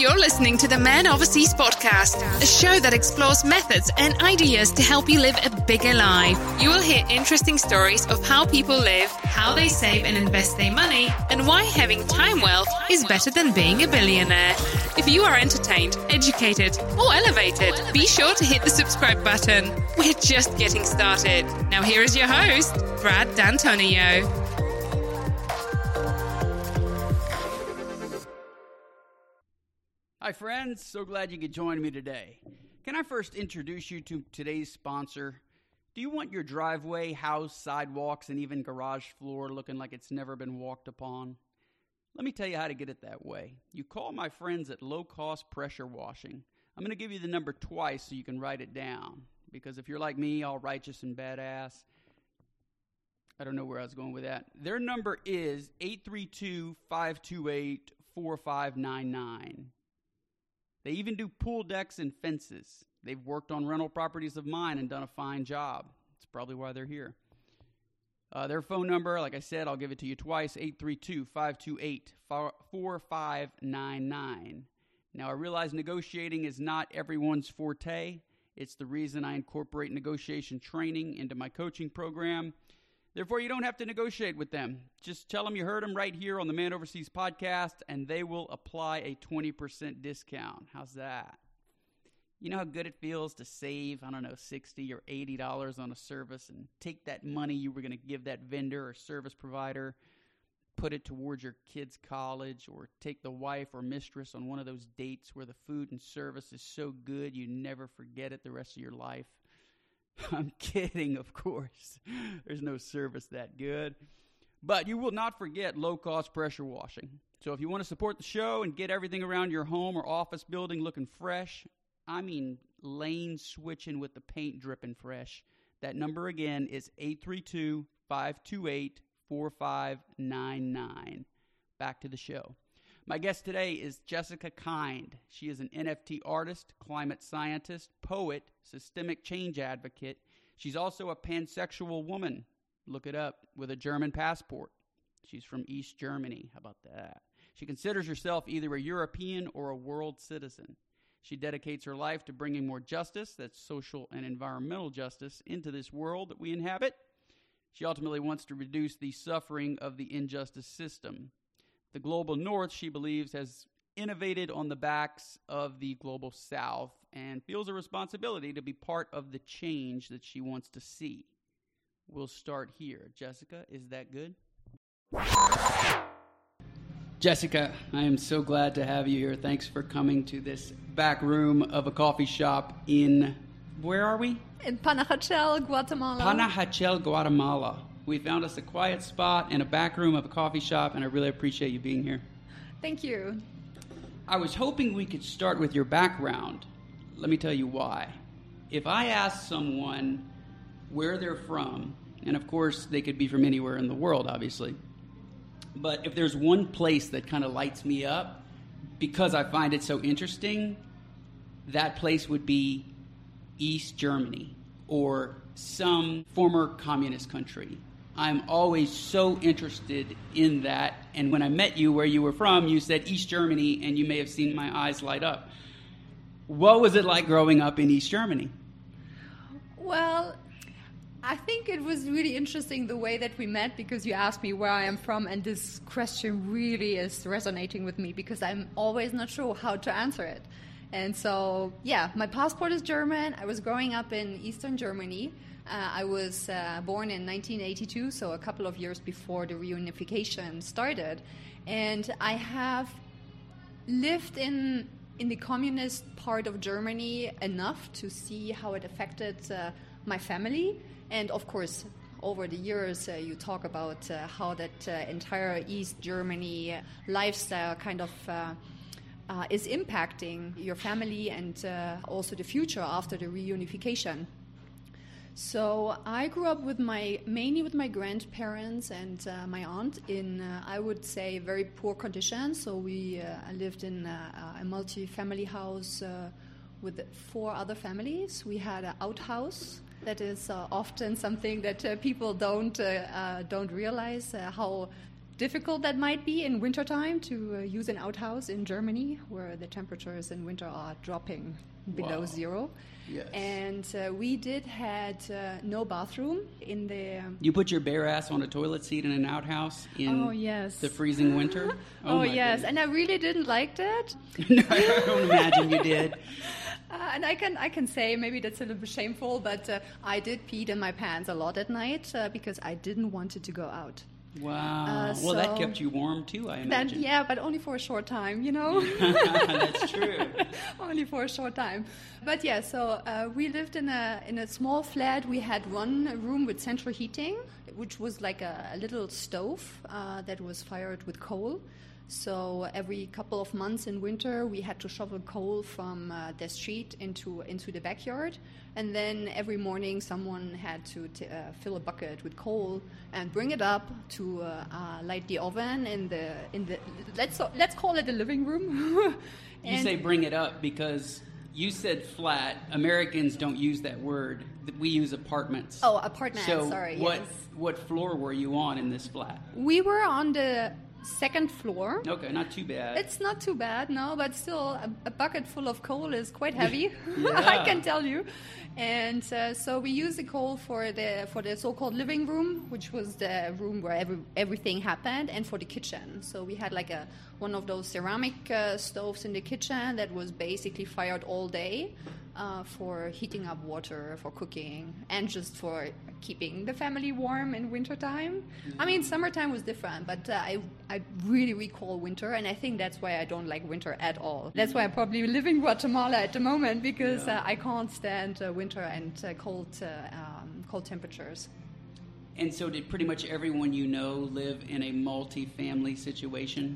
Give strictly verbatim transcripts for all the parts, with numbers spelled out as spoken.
You're listening to the Man Overseas podcast, a show that explores methods and ideas to help you live a bigger life. You will hear interesting stories of how people live, how they save and invest their money, and why having time wealth is better than being a billionaire. If you are entertained, educated, or elevated, be sure to hit the subscribe button. We're just getting started. Now here is your host, Brad D'Antonio. Hi friends, so glad you could join me today. Can I first introduce you to today's sponsor? Do you want your driveway, house, sidewalks, and even garage floor looking like it's never been walked upon? Let me tell you how to get it that way. You call my friends at Low Cost Pressure Washing. I'm going to give you the number twice so you can write it down. Because if you're like me, all righteous and badass, I don't know where I was going with that. Their number is eight three two, five two eight, four five nine nine. They even do pool decks and fences. They've worked on rental properties of mine and done a fine job. That's probably why they're here. Uh, their phone number, like I said, I'll give it to you twice, eight three two, five two eight, four five nine nine. Now, I realize negotiating is not everyone's forte. It's the reason I incorporate negotiation training into my coaching program. Therefore, you don't have to negotiate with them. Just tell them you heard them right here on the Man Overseas podcast, and they will apply a twenty percent discount. How's that? You know how good it feels to save, I don't know, sixty dollars or eighty dollars on a service and take that money you were going to give that vendor or service provider, put it towards your kid's college, or take the wife or mistress on one of those dates where the food and service is so good you never forget it the rest of your life? I'm kidding, of course. There's no service that good. But you will not forget low-cost pressure washing. So if you want to support the show and get everything around your home or office building looking fresh, I mean lane switching with the paint dripping fresh, that number again is eight three two, five two eight, four five nine nine. Back to the show. My guest today is Jessica Kind. She is an N F T artist, climate scientist, poet, systemic change advocate. She's also a pansexual woman. Look it up, with a German passport. She's from East Germany. How about that? She considers herself either a European or a world citizen. She dedicates her life to bringing more justice, that's social and environmental justice, into this world that we inhabit. She ultimately wants to reduce the suffering of the injustice system. The global north, she believes, has innovated on the backs of the global south and feels a responsibility to be part of the change that she wants to see. We'll start here. Jessica, is that good? Jessica, I am so glad to have you here. Thanks for coming to this back room of a coffee shop in, where are we? In Panajachel, Guatemala. Panajachel, Guatemala. We found us a quiet spot in a back room of a coffee shop, and I really appreciate you being here. Thank you. I was hoping we could start with your background. Let me tell you why. If I ask someone where they're from, and of course they could be from anywhere in the world, obviously, but if there's one place that kind of lights me up because I find it so interesting, that place would be East Germany or some former communist country. I'm always so interested in that. And when I met you where you were from, you said East Germany, and you may have seen my eyes light up. What was it like growing up in East Germany? Well, I think it was really interesting the way that we met, because you asked me where I am from, and this question really is resonating with me because I'm always not sure how to answer it. And so, yeah, my passport is German. I was growing up in Eastern Germany. Uh, I was uh, born in nineteen eighty-two, so a couple of years before the reunification started. And I have lived in in the communist part of Germany enough to see how it affected uh, my family. And, of course, over the years, uh, you talk about uh, how that uh, entire East Germany lifestyle kind of uh, uh, is impacting your family and uh, also the future after the reunification. So I grew up with my mainly with my grandparents and uh, my aunt in, uh, I would say, very poor conditions. So we uh, lived in uh, a multi-family house uh, with four other families. We had an outhouse. That is uh, often something that uh, people don't uh, uh, don't realize uh, how difficult that might be in wintertime to uh, use an outhouse in Germany, where the temperatures in winter are dropping below Wow. zero. Yes. And uh, we did had uh, no bathroom in the... Um, You put your bare ass on a toilet seat in an outhouse in Oh, yes. the freezing winter? oh, my yes, goodness. and I really didn't like that. No, I don't imagine you did. Uh, and I can I can say maybe that's a little bit shameful, but uh, I did pee in my pants a lot at night uh, because I didn't want it to go out. Wow. Uh, well, that so- kept you warm too, I That, imagine. yeah, but only for a short time, you know. That's true. Only for a short time. But yeah, so uh, we lived in a in a small flat. We had one room with central heating, which was like a, a little stove uh, that was fired with coal. So every couple of months in winter, we had to shovel coal from uh, the street into into the backyard, and then every morning someone had to t- uh, fill a bucket with coal and bring it up to uh, uh, light the oven in the in the let's let's call it the living room. You And- say bring it up because you said flat. Americans don't use that word. We use apartments. Oh, apartment. So sorry. what Yes. what floor were you on in this flat? We were on the second floor. Okay, not too bad. It's not too bad, no, but still, a, a bucket full of coal is quite heavy. Yeah. I can tell you. And uh, so we used the coal for the for the so-called living room, which was the room where every, everything happened, and for the kitchen. So we had like a one of those ceramic uh, stoves in the kitchen that was basically fired all day uh, for heating up water, for cooking, and just for keeping the family warm in wintertime. I mean, summertime was different, but uh, I I really recall winter, and I think that's why I don't like winter at all. That's why I probably live in Guatemala at the moment, because Yeah. uh, I can't stand uh, winter and uh, cold uh, um, cold temperatures. And so did pretty much everyone you know live in a multi-family situation?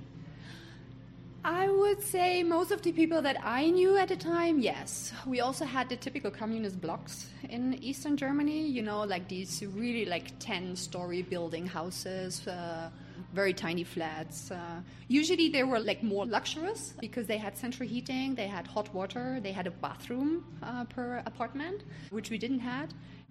I would say most of the people that I knew at the time, yes. We also had the typical communist blocks in Eastern Germany, you know, like these really like ten-story building houses, uh, very tiny flats. Uh, usually they were like more luxurious because they had central heating, they had hot water, they had a bathroom uh, per apartment, which we didn't have.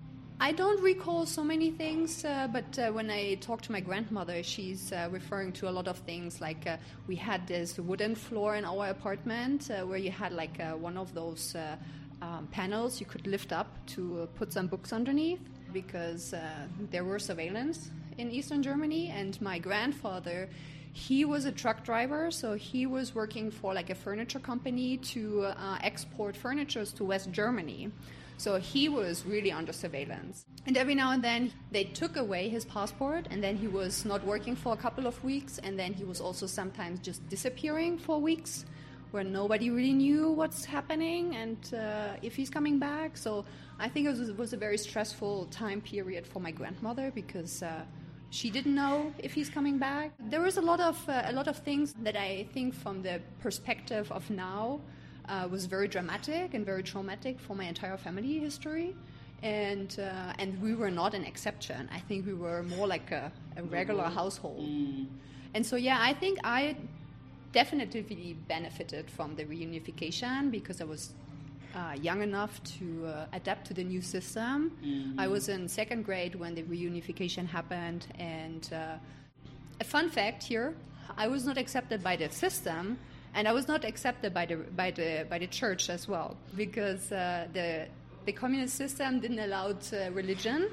I don't recall so many things, uh, but uh, when I talk to my grandmother, she's uh, referring to a lot of things. Like uh, we had this wooden floor in our apartment uh, where you had like uh, one of those uh, um, panels you could lift up to uh, put some books underneath, because uh, there were surveillance in Eastern Germany. And my grandfather, he was a truck driver, so he was working for like a furniture company to uh, export furniture to West Germany. So he was really under surveillance. And every now and then they took away his passport, and then he was not working for a couple of weeks, and then he was also sometimes just disappearing for weeks where nobody really knew what's happening and uh, if he's coming back. So I think it was, it was a very stressful time period for my grandmother, because uh, she didn't know if he's coming back. There was a lot of uh, a lot of things that I think from the perspective of now Uh, was very dramatic and very traumatic for my entire family history, and uh, and we were not an exception. I think we were more like a, a regular household. Mm. And so yeah, I think I definitely benefited from the reunification, because I was uh, young enough to uh, adapt to the new system. Mm-hmm. I was in second grade when the reunification happened, and uh, a fun fact here, I was not accepted by the system. And I was not accepted by the by the by the church as well, because uh, the the communist system didn't allow uh, religion,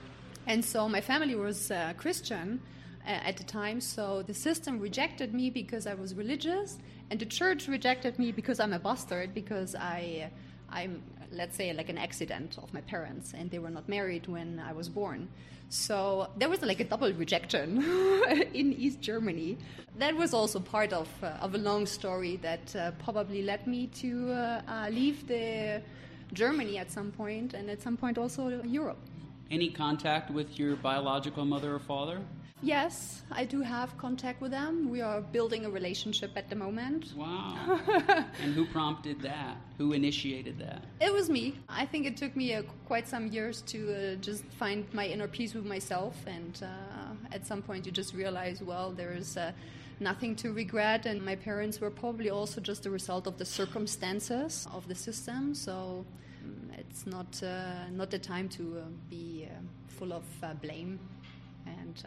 and so my family was uh, Christian uh, at the time. So the system rejected me because I was religious, and the church rejected me because I'm a bastard, because I I'm let's say like an accident of my parents, and they were not married when I was born. So there was like a double rejection in East Germany. That was also part of uh, of a long story that uh, probably led me to uh, uh, leave the Germany at some point, and at some point also Europe. Any contact with your biological mother or father? Yes, I do have contact with them. We are building a relationship at the moment. Wow. And who prompted that? Who initiated that? It was me. I think it took me uh, quite some years to uh, just find my inner peace with myself, and uh, at some point you just realize, well, there's uh, nothing to regret, and my parents were probably also just a result of the circumstances of the system, so um, it's not uh, not the time to uh, be uh, full of uh, blame and uh,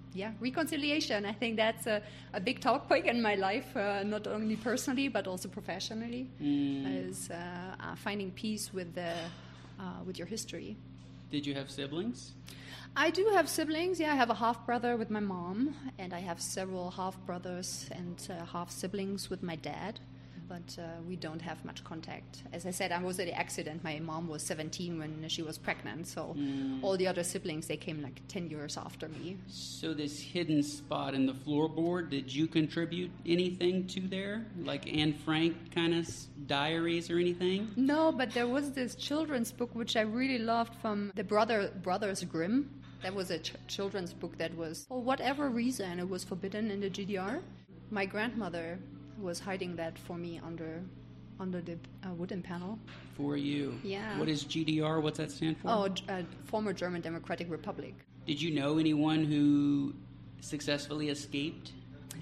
yeah, reconciliation. I think that's a, a big topic in my life, uh, not only personally but also professionally, mm. is uh, uh, finding peace with the uh, with your history. Did you have siblings? I do have siblings. Yeah, I have a half brother with my mom, and I have several half brothers and uh, half siblings with my dad. But uh, we don't have much contact. As I said, I was at the accident. My mom was seventeen when she was pregnant, so mm. all the other siblings, they came like ten years after me. So this hidden spot in the floorboard, did you contribute anything to there? Like Anne Frank kind of diaries or anything? No, but there was this children's book which I really loved from the brother Brothers Grimm. That was a ch- children's book that was, for whatever reason, it was forbidden in the G D R. My grandmother was hiding that for me under under the uh, wooden panel. For you? Yeah. What is G D R? What's that stand for? Oh, uh, former German Democratic Republic. Did you know anyone who successfully escaped?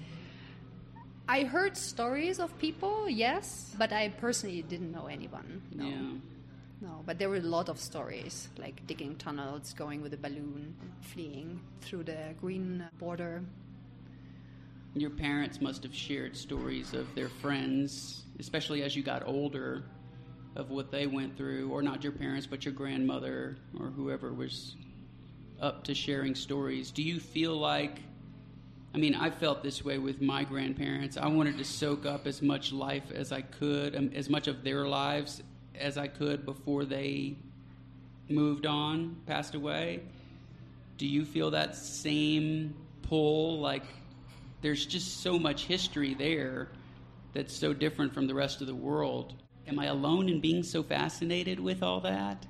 I heard stories of people, yes, but I personally didn't know anyone. No. Yeah. No, but there were a lot of stories, like digging tunnels, going with a balloon, fleeing through the green border. Your parents must have shared stories of their friends, especially as you got older, of what they went through, or not your parents, but your grandmother or whoever was up to sharing stories. Do you feel like, I mean, I felt this way with my grandparents. I wanted to soak up as much life as I could, um, as much of their lives as I could before they moved on, passed away. Do you feel that same pull, like, there's just so much history there that's so different from the rest of the world? Am I alone in being so fascinated with all that?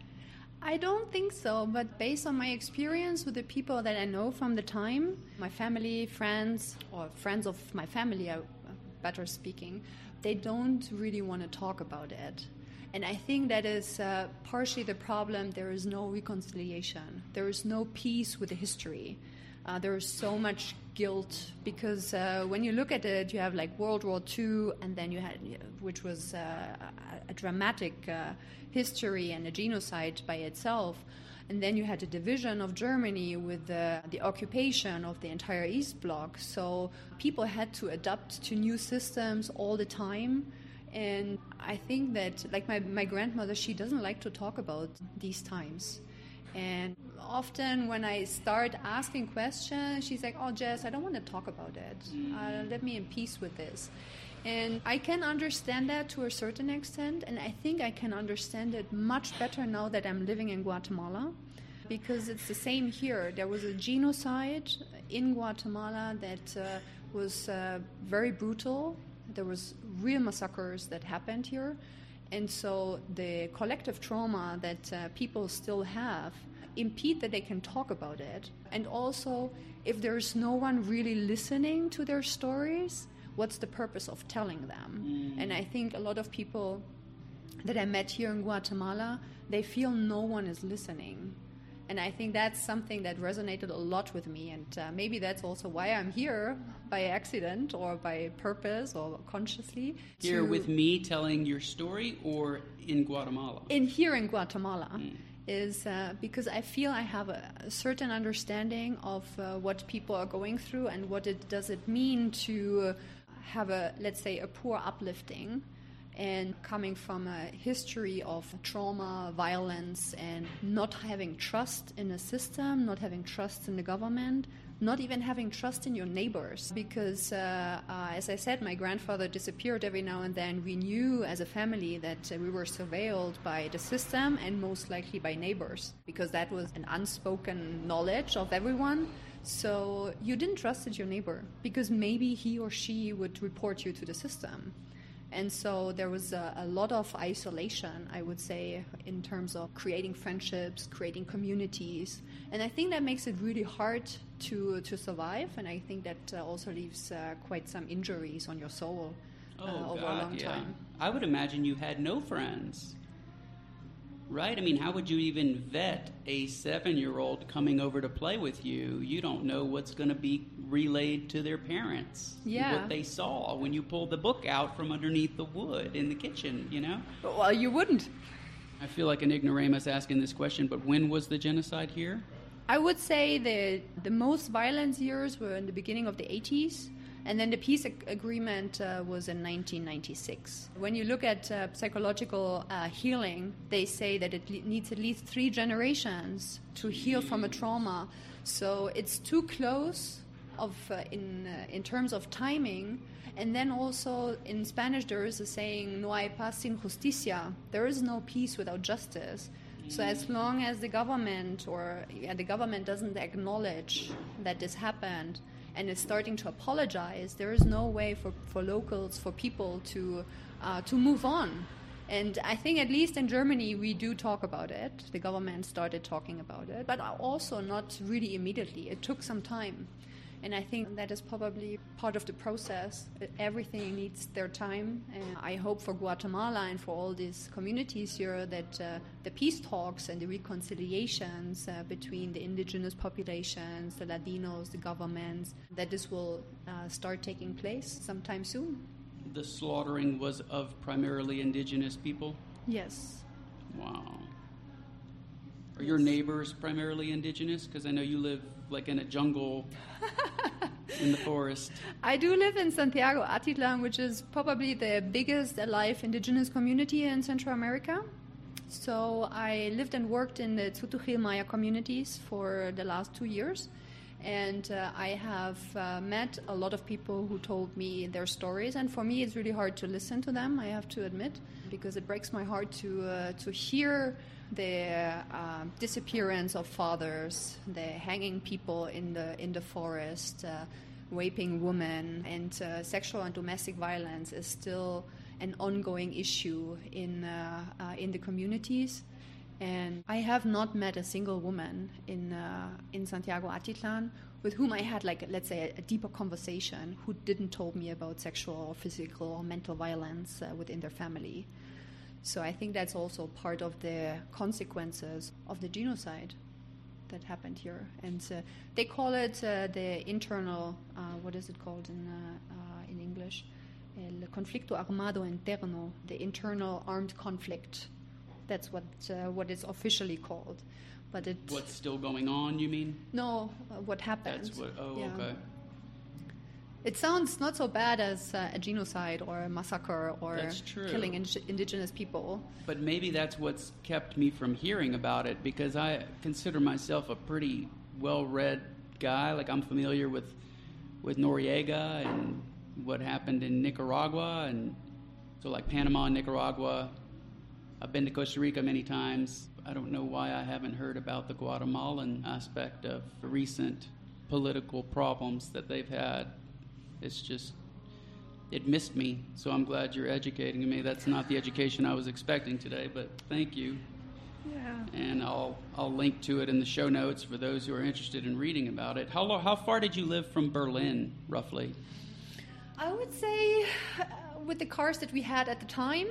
I don't think so, but based on my experience with the people that I know from the time, my family, friends, or friends of my family, uh, better speaking, they don't really want to talk about it. And I think that is uh, partially the problem. There is no reconciliation. There is no peace with the history. Uh, there is so much guilt because uh, when you look at it, you have like World War Two, and then you had, which was uh, a, a dramatic uh, history and a genocide by itself, and then you had the division of Germany with the, the occupation of the entire East Bloc. So people had to adapt to new systems all the time. And I think that, like my, my grandmother, she doesn't like to talk about these times. And often when I start asking questions, she's like, oh, Jess, I don't want to talk about it. Uh, let me in peace with this. And I can understand that to a certain extent, and I think I can understand it much better now that I'm living in Guatemala, because it's the same here. There was a genocide in Guatemala that uh, was uh, very brutal. There was real massacres that happened here. And so the collective trauma that uh, people still have impede that they can talk about it. And also, if there's no one really listening to their stories, what's the purpose of telling them? Mm. And I think a lot of people that I met here in Guatemala, they feel no one is listening. And I think that's something that resonated a lot with me. And uh, maybe that's also why I'm here, by accident or by purpose or consciously. Here with me telling your story, or in Guatemala? In here in Guatemala. Mm. Is uh, because I feel I have a, a certain understanding of uh, what people are going through and what it does it mean to have a, let's say, a poor uplifting. And coming from a history of trauma, violence, and not having trust in a system, not having trust in the government, not even having trust in your neighbors. Because, uh, uh, as I said, my grandfather disappeared every now and then. We knew as a family that uh, we were surveilled by the system and most likely by neighbors, because that was an unspoken knowledge of everyone. So you didn't trust in your neighbor, because maybe he or she would report you to the system. And so there was a, a lot of isolation, I would say, in terms of creating friendships, creating communities. And I think that makes it really hard to to survive. And I think that uh, also leaves uh, quite some injuries on your soul uh, oh, over God, a long yeah. time. I would imagine you had no friends, right? I mean, how would you even vet a seven-year-old coming over to play with you? You don't know what's going to be relayed to their parents, yeah. what they saw when you pulled the book out from underneath the wood in the kitchen, you know? Well, you wouldn't. I feel like an ignoramus asking this question, but when was the genocide here? I would say the the most violent years were in the beginning of the eighties, and then the peace ag- agreement uh, was in nineteen ninety-six. When you look at uh, psychological uh, healing, they say that it le- needs at least three generations to heal from a trauma. So it's too close of uh, in uh, in terms of timing. And then also in Spanish there is a saying, no hay paz sin justicia. There is no peace without justice. So as long as the government or yeah, the government doesn't acknowledge that this happened and is starting to apologize, there is no way for, for locals, for people to uh, to move on. And I think at least in Germany we do talk about it. The government started talking about it, but also not really immediately. It took some time. And I think that is probably part of the process. Everything needs their time. And I hope for Guatemala and for all these communities here that uh, the peace talks and the reconciliations uh, between the indigenous populations, the Latinos, the governments, that this will uh, start taking place sometime soon. The slaughtering was of primarily indigenous people? Yes. Wow. Are your neighbors primarily indigenous? Because I know you live like in a jungle in the forest. I do live in Santiago Atitlan, which is probably the biggest alive indigenous community in Central America. So I lived and worked in the Tzutujil Maya communities for the last two years. And uh, I have uh, met a lot of people who told me their stories. And for me, it's really hard to listen to them, I have to admit, because it breaks my heart to uh, to hear the uh, disappearance of fathers, the hanging people in the in the forest, uh, raping women, and uh, sexual and domestic violence is still an ongoing issue in uh, uh, in the communities. And I have not met a single woman in uh, in Santiago Atitlan with whom I had, like, let's say, a, a deeper conversation who didn't told me about sexual or physical or mental violence uh, within their family. So I think that's also part of the consequences of the genocide that happened here. And uh, they call it uh, the internal, uh, what is it called in uh, uh, in English? El conflicto armado interno, the internal armed conflict. That's what uh, what it's officially called. But it What's still going on, you mean? No, uh, what happened. That's what, oh, yeah. okay. It sounds not so bad as uh, a genocide or a massacre or That's true. killing in- indigenous people. But maybe that's what's kept me from hearing about it, because I consider myself a pretty well-read guy. Like, I'm familiar with with Noriega and what happened in Nicaragua, and so like Panama and Nicaragua. I've been to Costa Rica many times. I don't know why I haven't heard about the Guatemalan aspect of the recent political problems that they've had. It's just, it missed me, so I'm glad you're educating me. That's not the education I was expecting today, but thank you. Yeah. And I'll I'll link to it in the show notes for those who are interested in reading about it. How lo- how far did you live from Berlin, roughly? I would say, uh, with the cars that we had at the time,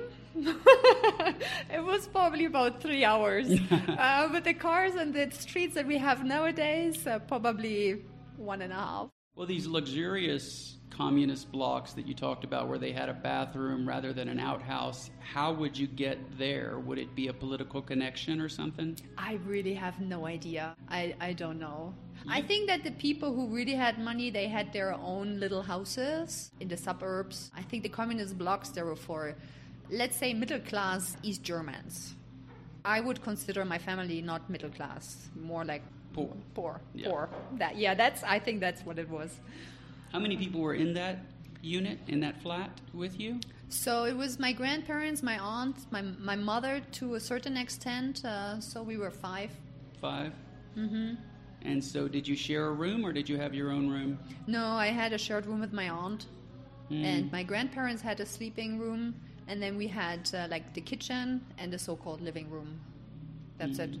it was probably about three hours. uh, with the cars and the streets that we have nowadays, uh, probably one and a half. Well, these luxurious communist blocks that you talked about where they had a bathroom rather than an outhouse, how would you get there? Would it be a political connection or something? I really have no idea. I, I don't know. I think that the people who really had money, they had their own little houses in the suburbs. I think the communist blocks, they were for, let's say, middle-class East Germans. I would consider my family not middle class, more like Poor. Poor. Yeah. Poor. That, yeah, that's. I think that's what it was. How many people were in that unit, in that flat with you? So it was my grandparents, my aunt, my my mother to a certain extent. Uh, so we were five. Five? Mm-hmm. And so did you share a room or did you have your own room? No, I had a shared room with my aunt. Mm. And my grandparents had a sleeping room. And then we had uh, like the kitchen and the so-called living room. That's Mm. it.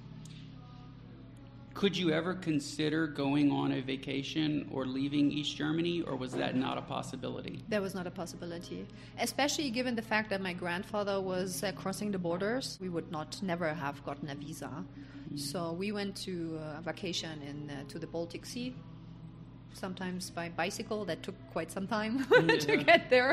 Could you ever consider going on a vacation or leaving East Germany, or was that not a possibility? That was not a possibility, especially given the fact that my grandfather was uh, crossing the borders. We would not never have gotten a visa. Mm. So we went to uh, a vacation in uh, to the Baltic Sea, sometimes by bicycle. That took quite some time Yeah. to get there.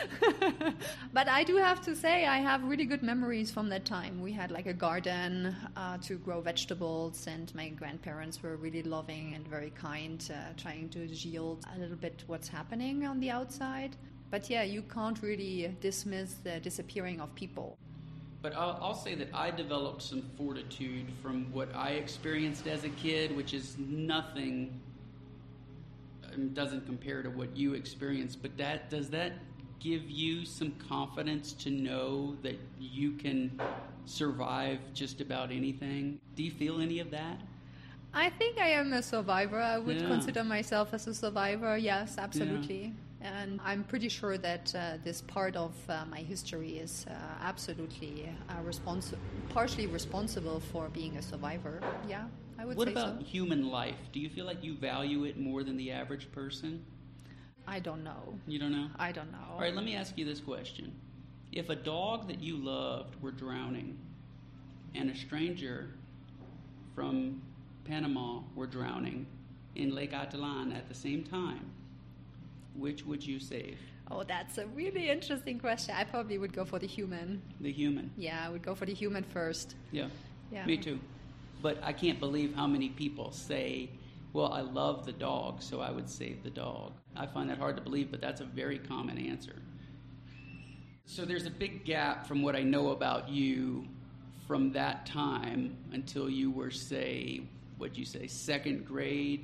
But I do have to say I have really good memories from that time. We had like a garden uh, to grow vegetables, and my grandparents were really loving and very kind, uh, trying to yield a little bit what's happening on the outside. But yeah, you can't really dismiss the disappearing of people. But I'll, I'll say that I developed some fortitude from what I experienced as a kid, which is nothing, um, doesn't compare to what you experienced. But that does that give you some confidence to know that you can survive just about anything? Do you feel any of that? I think I am a survivor. I would Yeah. consider myself as a survivor. Yes, absolutely. Yeah. And I'm pretty sure that uh, this part of uh, my history is uh, absolutely uh, respons- partially responsible for being a survivor. Yeah, I would What say about so. human life? Do you feel like you value it more than the average person? I don't know. You don't know? I don't know. All right, let me ask you this question. If a dog that you loved were drowning and a stranger from Panama were drowning in Lake Atitlan at the same time, which would you save? Oh, that's a really interesting question. I probably would go for the human. The human. Yeah, I would go for the human first. Yeah. Yeah. Me too. But I can't believe how many people say, well, I love the dog, so I would save the dog. I find that hard to believe, but that's a very common answer. So there's a big gap from what I know about you from that time until you were, say, what'd you say, second grade,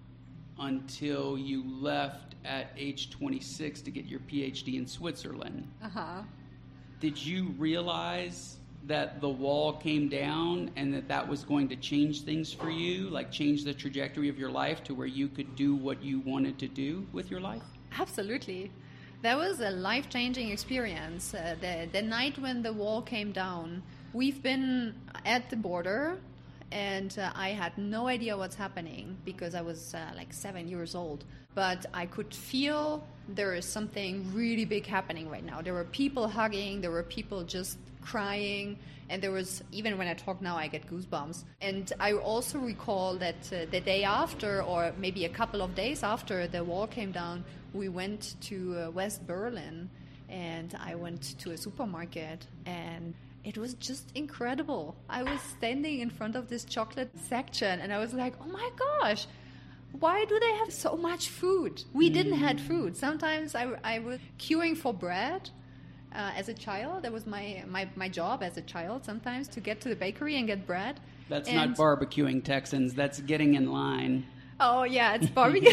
until you left at age twenty-six to get your P H D in Switzerland. Uh-huh. Did you realize that the wall came down and that that was going to change things for you, like change the trajectory of your life to where you could do what you wanted to do with your life? Absolutely. That was a life-changing experience. Uh, the, the night when the wall came down, we've been at the border, and uh, I had no idea what's happening because I was uh, like seven years old. But I could feel there is something really big happening right now. There were people hugging, there were people just crying, and there was, even when I talk now, I get goosebumps. And I also recall that uh, the day after, or maybe a couple of days after the wall came down, we went to uh, West Berlin, and I went to a supermarket, and it was just incredible. I was standing in front of this chocolate section, and I was like, oh my gosh, why do they have so much food? We didn't have food. Sometimes I, I was queuing for bread uh, as a child. That was my, my, my job as a child sometimes, to get to the bakery and get bread. That's And- not barbecuing Texans. That's getting in line. Oh, yeah, it's barbecue.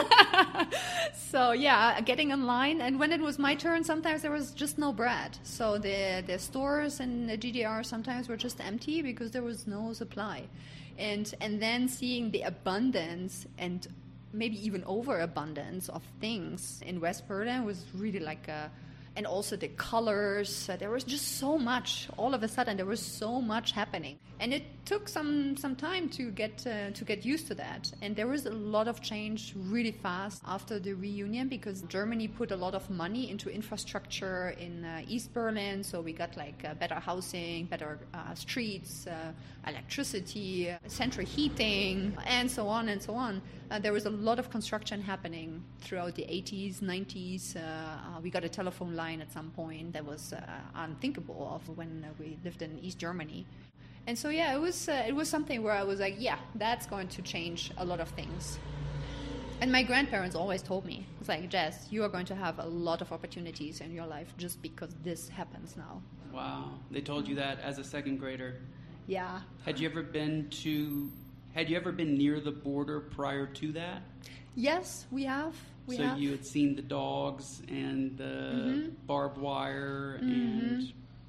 So, yeah, getting in line. And when it was my turn, sometimes there was just no bread. So the, the stores in the G D R sometimes were just empty because there was no supply. And, and then seeing the abundance and maybe even overabundance of things in West Berlin was really like a... And also the colors, uh, there was just so much. All of a sudden, there was so much happening, and it took some some time to get uh, to get used to that. And there was a lot of change really fast after the reunion, because Germany put a lot of money into infrastructure in uh, East Berlin. So we got like uh, better housing, better uh, streets, uh, electricity, uh, central heating, and so on and so on. Uh, there was a lot of construction happening throughout the eighties, nineties. Uh, uh, we got a telephone line at some point that was uh, unthinkable of when uh, we lived in East Germany. And so, yeah, it was uh, it was something where I was like, yeah, that's going to change a lot of things. And my grandparents always told me, it's like, Jess, you are going to have a lot of opportunities in your life just because this happens now. Wow. They told you that as a second grader. Yeah. Had you ever been to... Had you ever been near the border prior to that? Yes, we have. We so have. you had seen the dogs and the Mm-hmm. barbed wire Mm-hmm. and...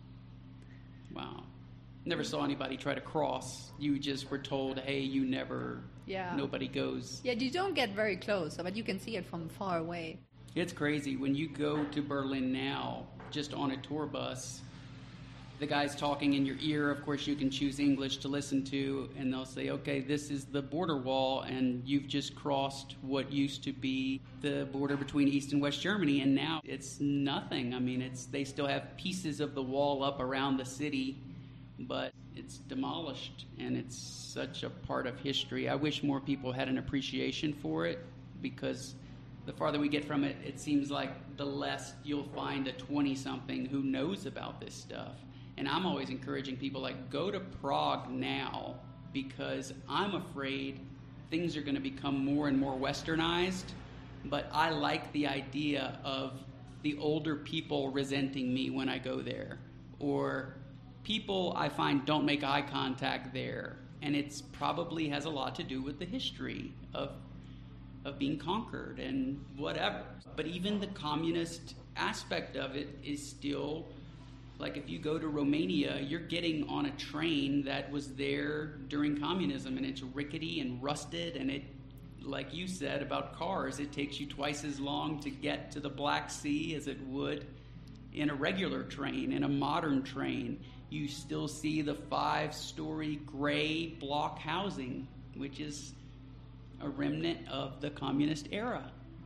Wow. Never saw anybody try to cross. You just were told, hey, you never... Yeah. Nobody goes. Yeah, you don't get very close, but you can see it from far away. It's crazy. When you go to Berlin now, just on a tour bus, the guy's talking in your ear. Of course, you can choose English to listen to, and they'll say, okay, this is the border wall, and you've just crossed what used to be the border between East and West Germany, and now it's nothing. I mean, it's they still have pieces of the wall up around the city, but it's demolished, and it's such a part of history. I wish more people had an appreciation for it, because the farther we get from it, it seems like the less you'll find a twenty-something who knows about this stuff. And I'm always encouraging people, like, go to Prague now, because I'm afraid things are going to become more and more westernized. But I like the idea of the older people resenting me when I go there, or people I find don't make eye contact there. And it's probably has a lot to do with the history of of being conquered and whatever. But even the communist aspect of it is still, like, if you go to Romania, you're getting on a train that was there during communism, and it's rickety and rusted, and it, like you said about cars, it takes you twice as long to get to the Black Sea as it would in a regular train, in a modern train. You still see the five-story gray block housing, which is a remnant of the communist era.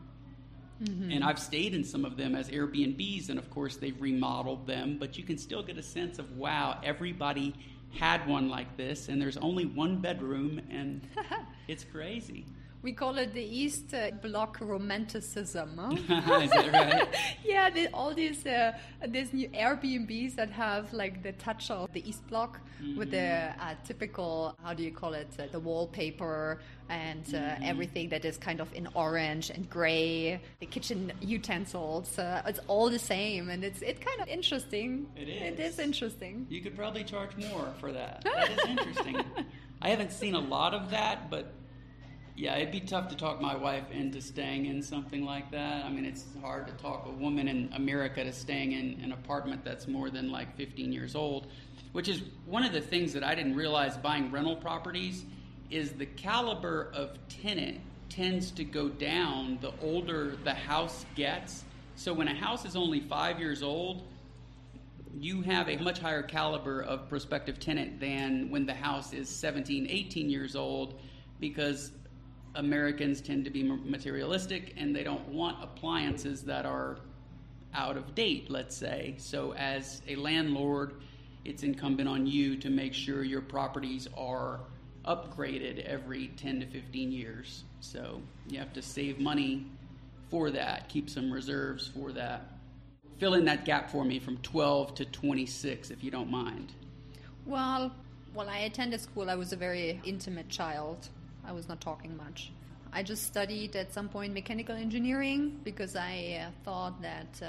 Mm-hmm. And I've stayed in some of them as Airbnbs, and of course they've remodeled them, but you can still get a sense of, wow, everybody had one like this, and there's only one bedroom, and it's crazy. We call it the East uh, Bloc romanticism. Huh? Is that right? Yeah, the, all these uh, these new Airbnbs that have like the touch of the East Bloc, mm-hmm. with the uh, typical, how do you call it, uh, the wallpaper and uh, mm-hmm. everything that is kind of in orange and gray, the kitchen utensils, uh, it's all the same, and it's it's kind of interesting. It is. It is interesting. You could probably charge more for that. That is interesting. I haven't seen a lot of that, but yeah, it'd be tough to talk my wife into staying in something like that. I mean, it's hard to talk a woman in America to staying in an apartment that's more than like fifteen years old, which is one of the things that I didn't realize buying rental properties is the caliber of tenant tends to go down the older the house gets. So when a house is only five years old, you have a much higher caliber of prospective tenant than when the house is seventeen, eighteen years old, because Americans tend to be materialistic and they don't want appliances that are out of date, let's say. So as a landlord, it's incumbent on you to make sure your properties are upgraded every ten to fifteen years. So you have to save money for that, keep some reserves for that. Fill in that gap for me from twelve to twenty-six, if you don't mind. Well, when I attended school, I was a very intimate child. I was not talking much. I just studied at some point mechanical engineering because I uh, thought that uh,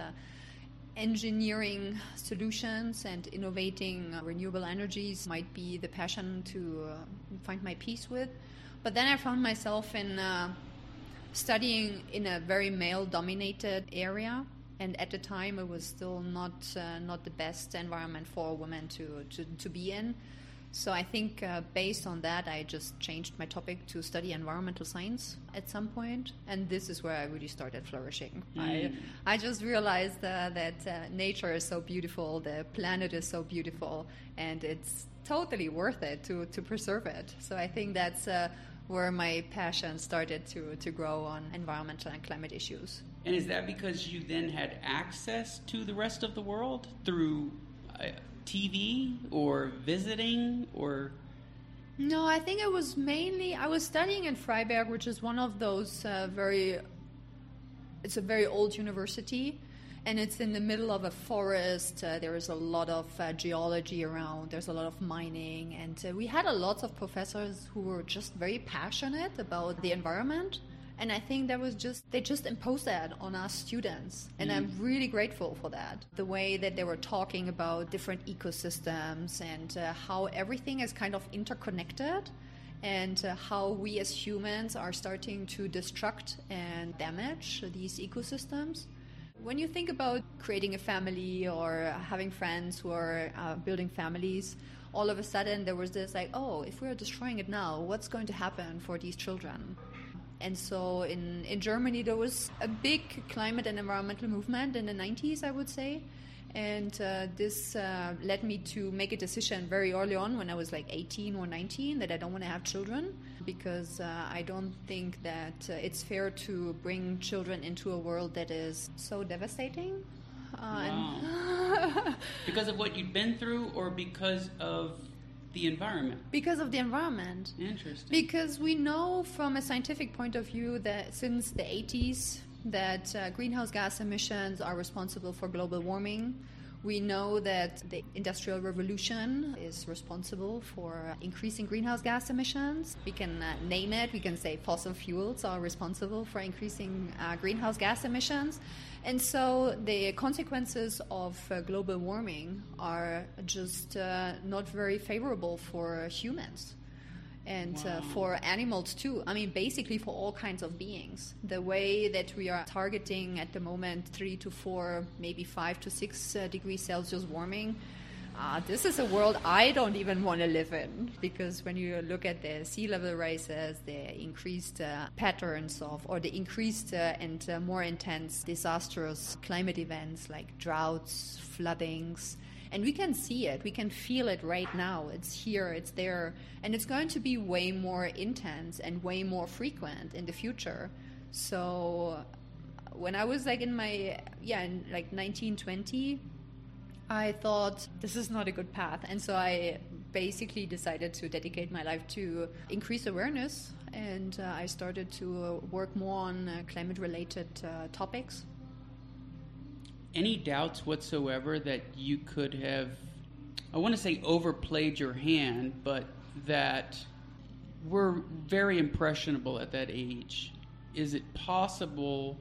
engineering solutions and innovating uh, renewable energies might be the passion to uh, find my peace with. But then I found myself in uh, studying in a very male-dominated area, and at the time it was still not uh, not the best environment for women to, to, to be in. So I think uh, based on that, I just changed my topic to study environmental science at some point, and this is where I really started flourishing. Mm. I, I just realized uh, that uh, nature is so beautiful, the planet is so beautiful, and it's totally worth it to, to preserve it. So I think that's uh, where my passion started to, to grow on environmental and climate issues. And is that because you then had access to the rest of the world through Uh, T V or visiting or? No, I think it was mainly, I was studying in Freiberg, which is one of those uh, very, it's a very old university, and it's in the middle of a forest. Uh, there is a lot of uh, geology around, there's a lot of mining, and uh, we had a lot of professors who were just very passionate about the environment. And I think that was just, they just imposed that on us students. And mm. I'm really grateful for that. The way that they were talking about different ecosystems and uh, how everything is kind of interconnected, and uh, how we as humans are starting to destruct and damage these ecosystems. When you think about creating a family or having friends who are uh, building families, all of a sudden there was this like, oh, if we're destroying it now, what's going to happen for these children? And so in, in Germany, there was a big climate and environmental movement in the nineties, I would say. And uh, this uh, led me to make a decision very early on when I was like eighteen or nineteen that I don't want to have children, because uh, I don't think that uh, it's fair to bring children into a world that is so devastating. Uh, wow. Because of what you'd been through, or because of the environment. Because of the environment. Interesting. Because we know from a scientific point of view that since the eighties that uh, greenhouse gas emissions are responsible for global warming. We know that the Industrial Revolution is responsible for increasing greenhouse gas emissions. We can uh, name it. We can say fossil fuels are responsible for increasing uh, greenhouse gas emissions. And so the consequences of uh, global warming are just uh, not very favorable for humans. And wow. uh, for animals too. I mean, basically for all kinds of beings. The way that we are targeting at the moment three to four, maybe five to six uh, degrees Celsius warming, uh, this is a world I don't even want to live in. Because when you look at the sea level rises, the increased uh, patterns of, or the increased uh, and uh, more intense disastrous climate events like droughts, floodings. And we can see it, we can feel it right now. It's here, it's there, and it's going to be way more intense and way more frequent in the future. So when I was like in my, yeah, in like nineteen twenty, I thought this is not a good path. And so I basically decided to dedicate my life to increase awareness. And uh, I started to uh, work more on uh, climate-related uh, topics. Any doubts whatsoever that you could have, I want to say overplayed your hand, but that we're very impressionable at that age? Is it possible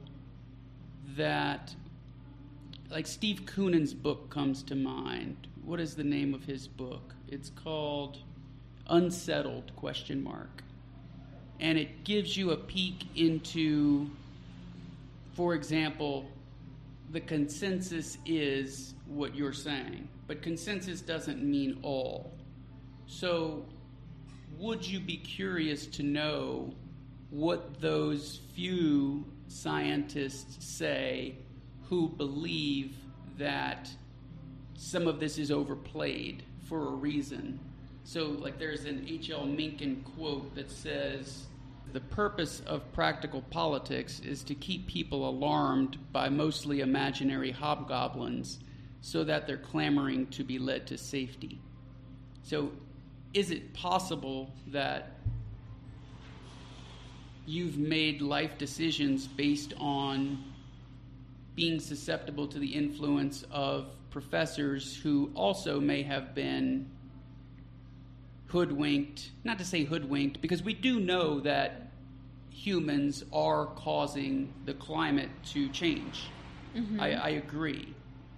that, like Steve Koonen's book comes to mind. What is the name of his book? It's called Unsettled, question mark. And it gives you a peek into, for example, the consensus is what you're saying, but consensus doesn't mean all. So would you be curious to know what those few scientists say who believe that some of this is overplayed for a reason? So like there's an H L Mencken quote that says, "The purpose of practical politics is to keep people alarmed by mostly imaginary hobgoblins so that they're clamoring to be led to safety." So is it possible that you've made life decisions based on being susceptible to the influence of professors who also may have been hoodwinked, not to say hoodwinked, because we do know that humans are causing the climate to change. Mm-hmm. I, I agree.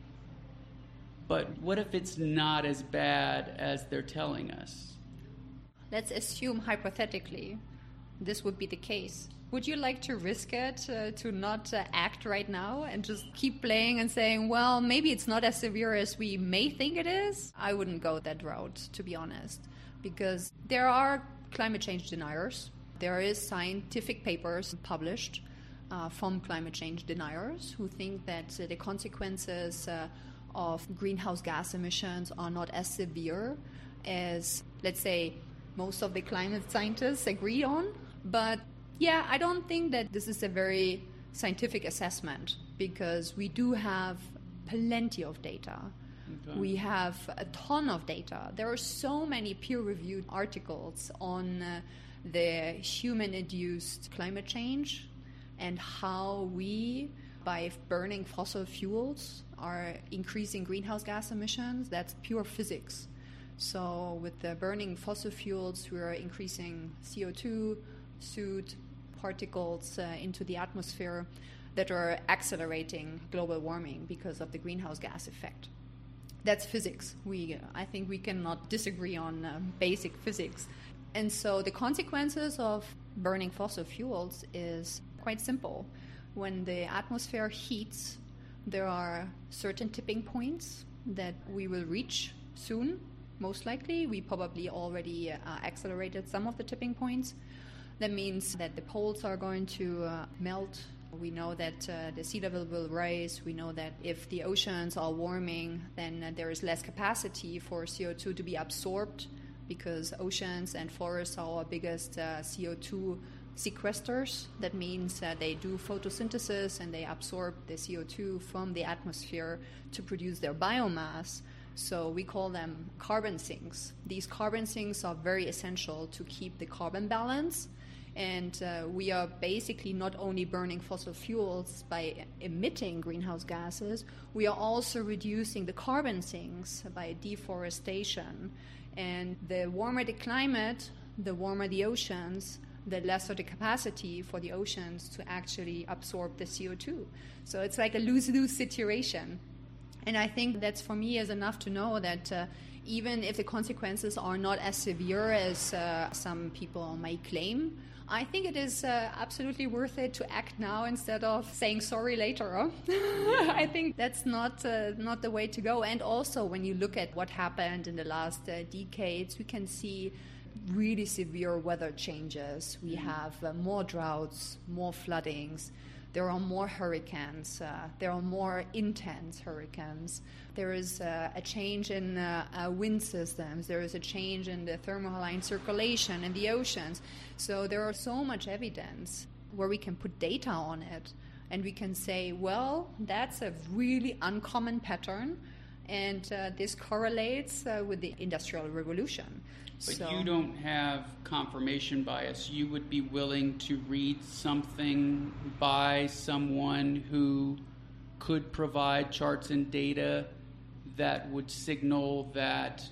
But what if it's not as bad as they're telling us? Let's assume hypothetically this would be the case. Would you like to risk it uh, to not uh, act right now and just keep playing and saying, well, maybe it's not as severe as we may think it is? I wouldn't go that route, to be honest, because there are climate change deniers. There is scientific papers published uh, from climate change deniers who think that uh, the consequences uh, of greenhouse gas emissions are not as severe as, let's say, most of the climate scientists agree on. But yeah, I don't think that this is a very scientific assessment because we do have plenty of data. Okay. We have a ton of data. There are so many peer-reviewed articles on uh, the human-induced climate change and how we, by burning fossil fuels, are increasing greenhouse gas emissions. That's pure physics. So with the burning fossil fuels, we are increasing C O two, soot, particles uh, into the atmosphere that are accelerating global warming because of the greenhouse gas effect. That's physics. We, I think we cannot disagree on uh, basic physics. And so the consequences of burning fossil fuels is quite simple. When the atmosphere heats, there are certain tipping points that we will reach soon, most likely. We probably already uh, accelerated some of the tipping points. That means that the poles are going to uh, melt. We know that uh, the sea level will rise. We know that if the oceans are warming, then uh, there is less capacity for C O two to be absorbed because oceans and forests are our biggest uh, C O two sequesters. That means uh, they do photosynthesis and they absorb the C O two from the atmosphere to produce their biomass. So we call them carbon sinks. These carbon sinks are very essential to keep the carbon balance. And uh, we are basically not only burning fossil fuels by emitting greenhouse gases, we are also reducing the carbon sinks by deforestation. And the warmer the climate, the warmer the oceans, the lesser the capacity for the oceans to actually absorb the C O two. So it's like a lose-lose situation. And I think that's, for me, is enough to know that uh, even if the consequences are not as severe as uh, some people may claim, I think it is uh, absolutely worth it to act now instead of saying sorry later. Huh? I think that's not uh, not the way to go. And also, when you look at what happened in the last uh, decades, we can see really severe weather changes. We have uh, more droughts, more floodings. There are more hurricanes. Uh, there are more intense hurricanes. There is uh, a change in uh, uh, wind systems. There is a change in the thermohaline circulation in the oceans. So there are so much evidence where we can put data on it. And we can say, well, that's a really uncommon pattern. And uh, this correlates uh, with the Industrial Revolution. But so, you don't have confirmation bias. You would be willing to read something by someone who could provide charts and data that would signal that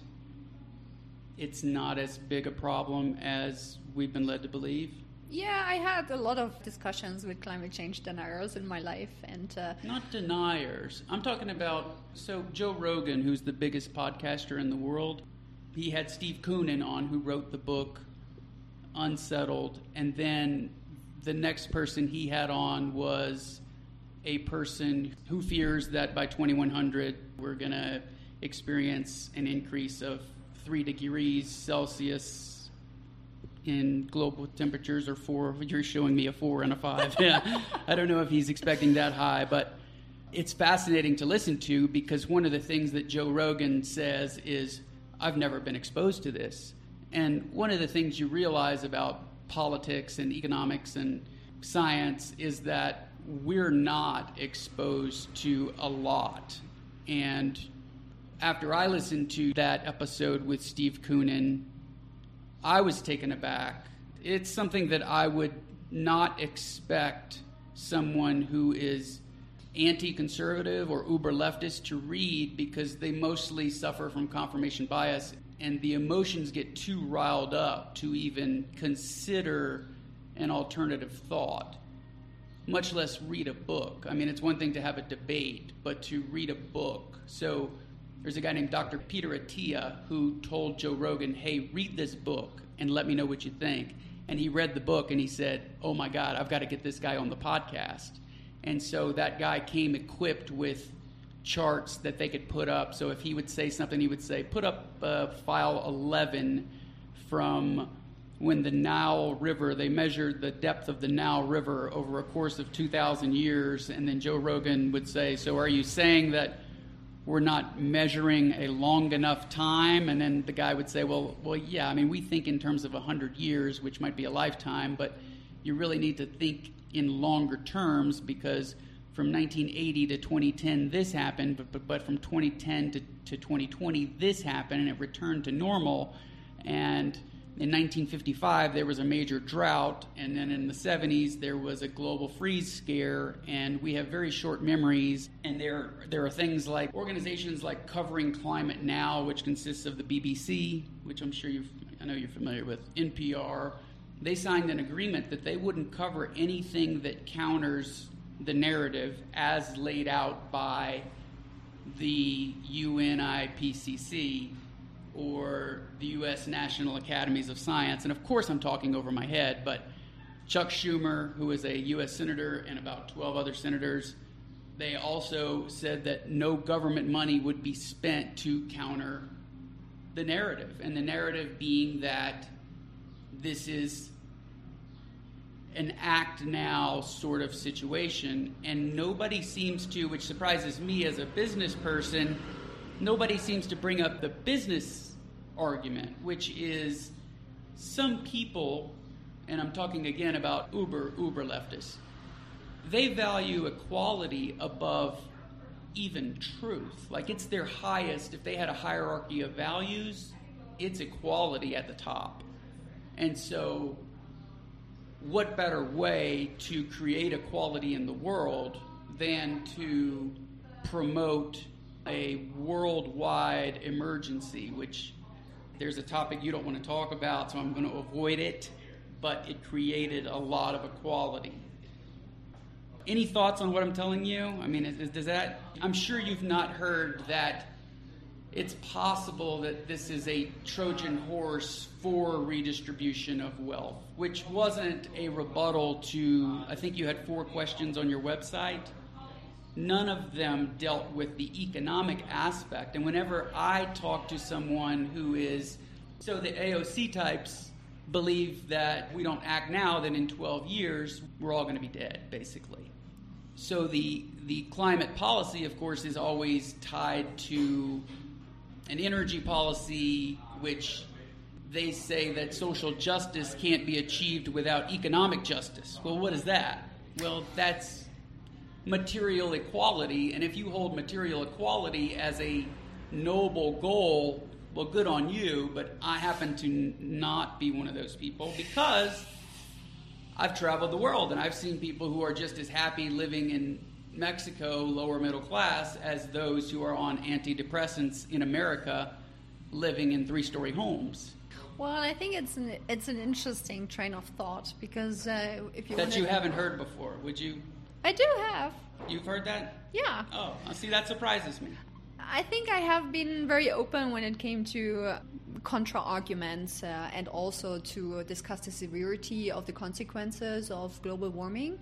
it's not as big a problem as we've been led to believe? Yeah, I had a lot of discussions with climate change deniers in my life. and uh, Not deniers. I'm talking about, so Joe Rogan, who's the biggest podcaster in the world, he had Steve Koonin on, who wrote the book Unsettled, and then the next person he had on was a person who fears that by twenty-one hundred we're going to experience an increase of three degrees Celsius in global temperatures, or four. You're showing me a four and a five. Yeah, I don't know if he's expecting that high, but it's fascinating to listen to, because one of the things that Joe Rogan says is, I've never been exposed to this. And one of the things you realize about politics and economics and science is that we're not exposed to a lot. And after I listened to that episode with Steve Koonin, I was taken aback. It's something that I would not expect someone who is anti-conservative or uber leftist to read, because they mostly suffer from confirmation bias, and the emotions get too riled up to even consider an alternative thought, much less read a book. I mean, it's one thing to have a debate, but to read a book. So there's a guy named Doctor Peter Attia who told Joe Rogan, hey, read this book and let me know what you think. And he read the book and he said, oh my God, I've got to get this guy on the podcast. And so that guy came equipped with charts that they could put up. So if he would say something, he would say, put up uh, file eleven from when the Nile River, they measured the depth of the Nile River over a course of two thousand years. And then Joe Rogan would say, so are you saying that we're not measuring a long enough time? And then the guy would say, well, well, yeah, I mean, we think in terms of one hundred years, which might be a lifetime, but you really need to think in longer terms, because from nineteen eighty to twenty ten this happened, but, but, but from twenty ten to, to twenty twenty this happened, and it returned to normal. And in nineteen fifty-five there was a major drought, and then in the seventies there was a global freeze scare, and we have very short memories. And there there are things like organizations like Covering Climate Now, which consists of the B B C, which I'm sure you I know you're familiar with, N P R. They signed an agreement that they wouldn't cover anything that counters the narrative as laid out by the U N I P C C or the U S National Academies of Science. And of course I'm talking over my head, but Chuck Schumer, who is a U S senator, and about twelve other senators, they also said that no government money would be spent to counter the narrative. And the narrative being that this is an act now sort of situation, and nobody seems to, which surprises me as a business person, nobody seems to bring up the business argument, which is some people, and I'm talking again about uber, uber leftists, they value equality above even truth. Like, it's their highest, if they had a hierarchy of values, it's equality at the top. And so what better way to create equality in the world than to promote a worldwide emergency, which there's a topic you don't want to talk about, so I'm going to avoid it, but it created a lot of equality. Any thoughts on what I'm telling you? I mean, is, is, does that, I'm sure you've not heard that it's possible that this is a Trojan horse for redistribution of wealth, which wasn't a rebuttal to, I think you had four questions on your website. None of them dealt with the economic aspect. And whenever I talk to someone who is, so the A O C types believe that we don't act now, then in twelve years, we're all going to be dead, basically. So the the climate policy, of course, is always tied to an energy policy, which they say that social justice can't be achieved without economic justice. Well, what is that? Well, that's material equality, and if you hold material equality as a noble goal, well, good on you, but I happen to n- not be one of those people, because I've traveled the world and I've seen people who are just as happy living in Mexico, lower middle class, as those who are on antidepressants in America living in three-story homes. Well, I think it's an it's an interesting train of thought, because uh, if you that wanna... you haven't heard before, would you? I do have. You've heard that? Yeah. Oh, see, that surprises me. I think I have been very open when it came to contra-arguments uh, and also to discuss the severity of the consequences of global warming.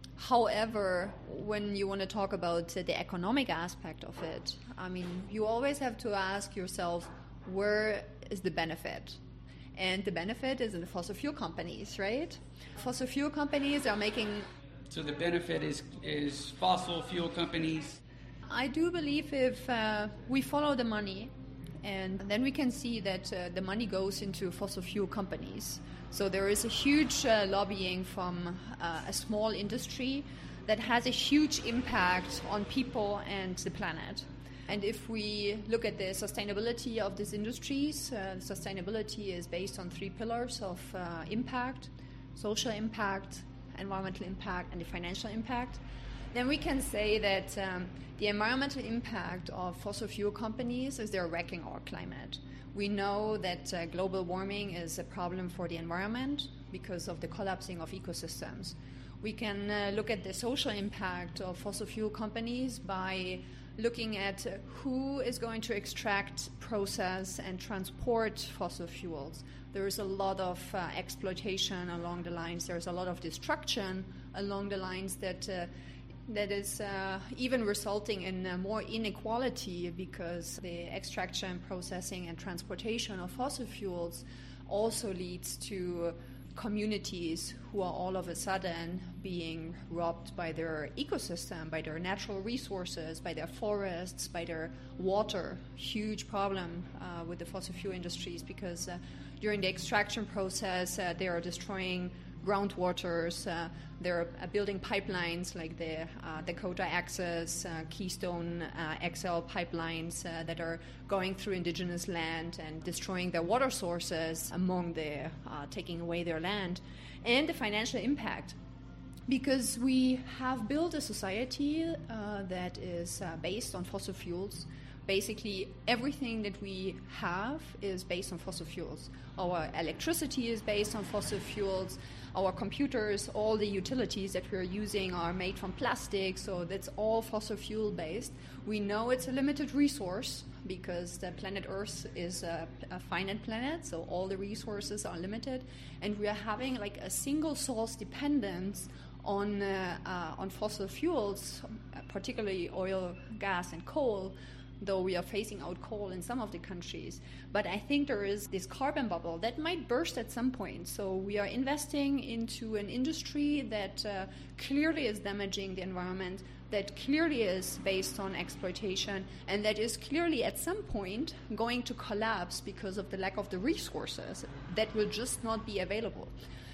However, when you want to talk about the economic aspect of it, I mean, you always have to ask yourself, where is the benefit? And the benefit is in the fossil fuel companies, right? Fossil fuel companies are making... So the benefit is is fossil fuel companies? I do believe if uh, we follow the money, and then we can see that uh, the money goes into fossil fuel companies. So there is a huge uh, lobbying from uh, a small industry that has a huge impact on people and the planet. And if we look at the sustainability of these industries, uh, sustainability is based on three pillars of uh, impact: social impact, environmental impact, and the financial impact. Then we can say that um, the environmental impact of fossil fuel companies is they're wrecking our climate. We know that uh, global warming is a problem for the environment because of the collapsing of ecosystems. We can uh, look at the social impact of fossil fuel companies by looking at who is going to extract, process, and transport fossil fuels. There is a lot of uh, exploitation along the lines. There's a lot of destruction along the lines that uh, that is uh, even resulting in uh, more inequality, because the extraction, processing, and transportation of fossil fuels also leads to communities who are all of a sudden being robbed by their ecosystem, by their natural resources, by their forests, by their water. Huge problem uh, with the fossil fuel industries, because uh, during the extraction process uh, they are destroying groundwaters. Uh, they're uh, building pipelines like the uh, Dakota Access, uh, Keystone uh, X L pipelines uh, that are going through indigenous land and destroying their water sources, among the uh, taking away their land. And the financial impact, because we have built a society uh, that is uh, based on fossil fuels. Basically, everything that we have is based on fossil fuels. Our electricity is based on fossil fuels. Our computers, all the utilities that we're using are made from plastic, so that's all fossil fuel based. We know it's a limited resource because the planet Earth is a, a finite planet, so all the resources are limited, and we are having like a single source dependence on uh, uh, on fossil fuels, particularly oil, gas, and coal, though we are phasing out coal in some of the countries. But I think there is this carbon bubble that might burst at some point. So we are investing into an industry that uh, clearly is damaging the environment, that clearly is based on exploitation, and that is clearly at some point going to collapse because of the lack of the resources that will just not be available.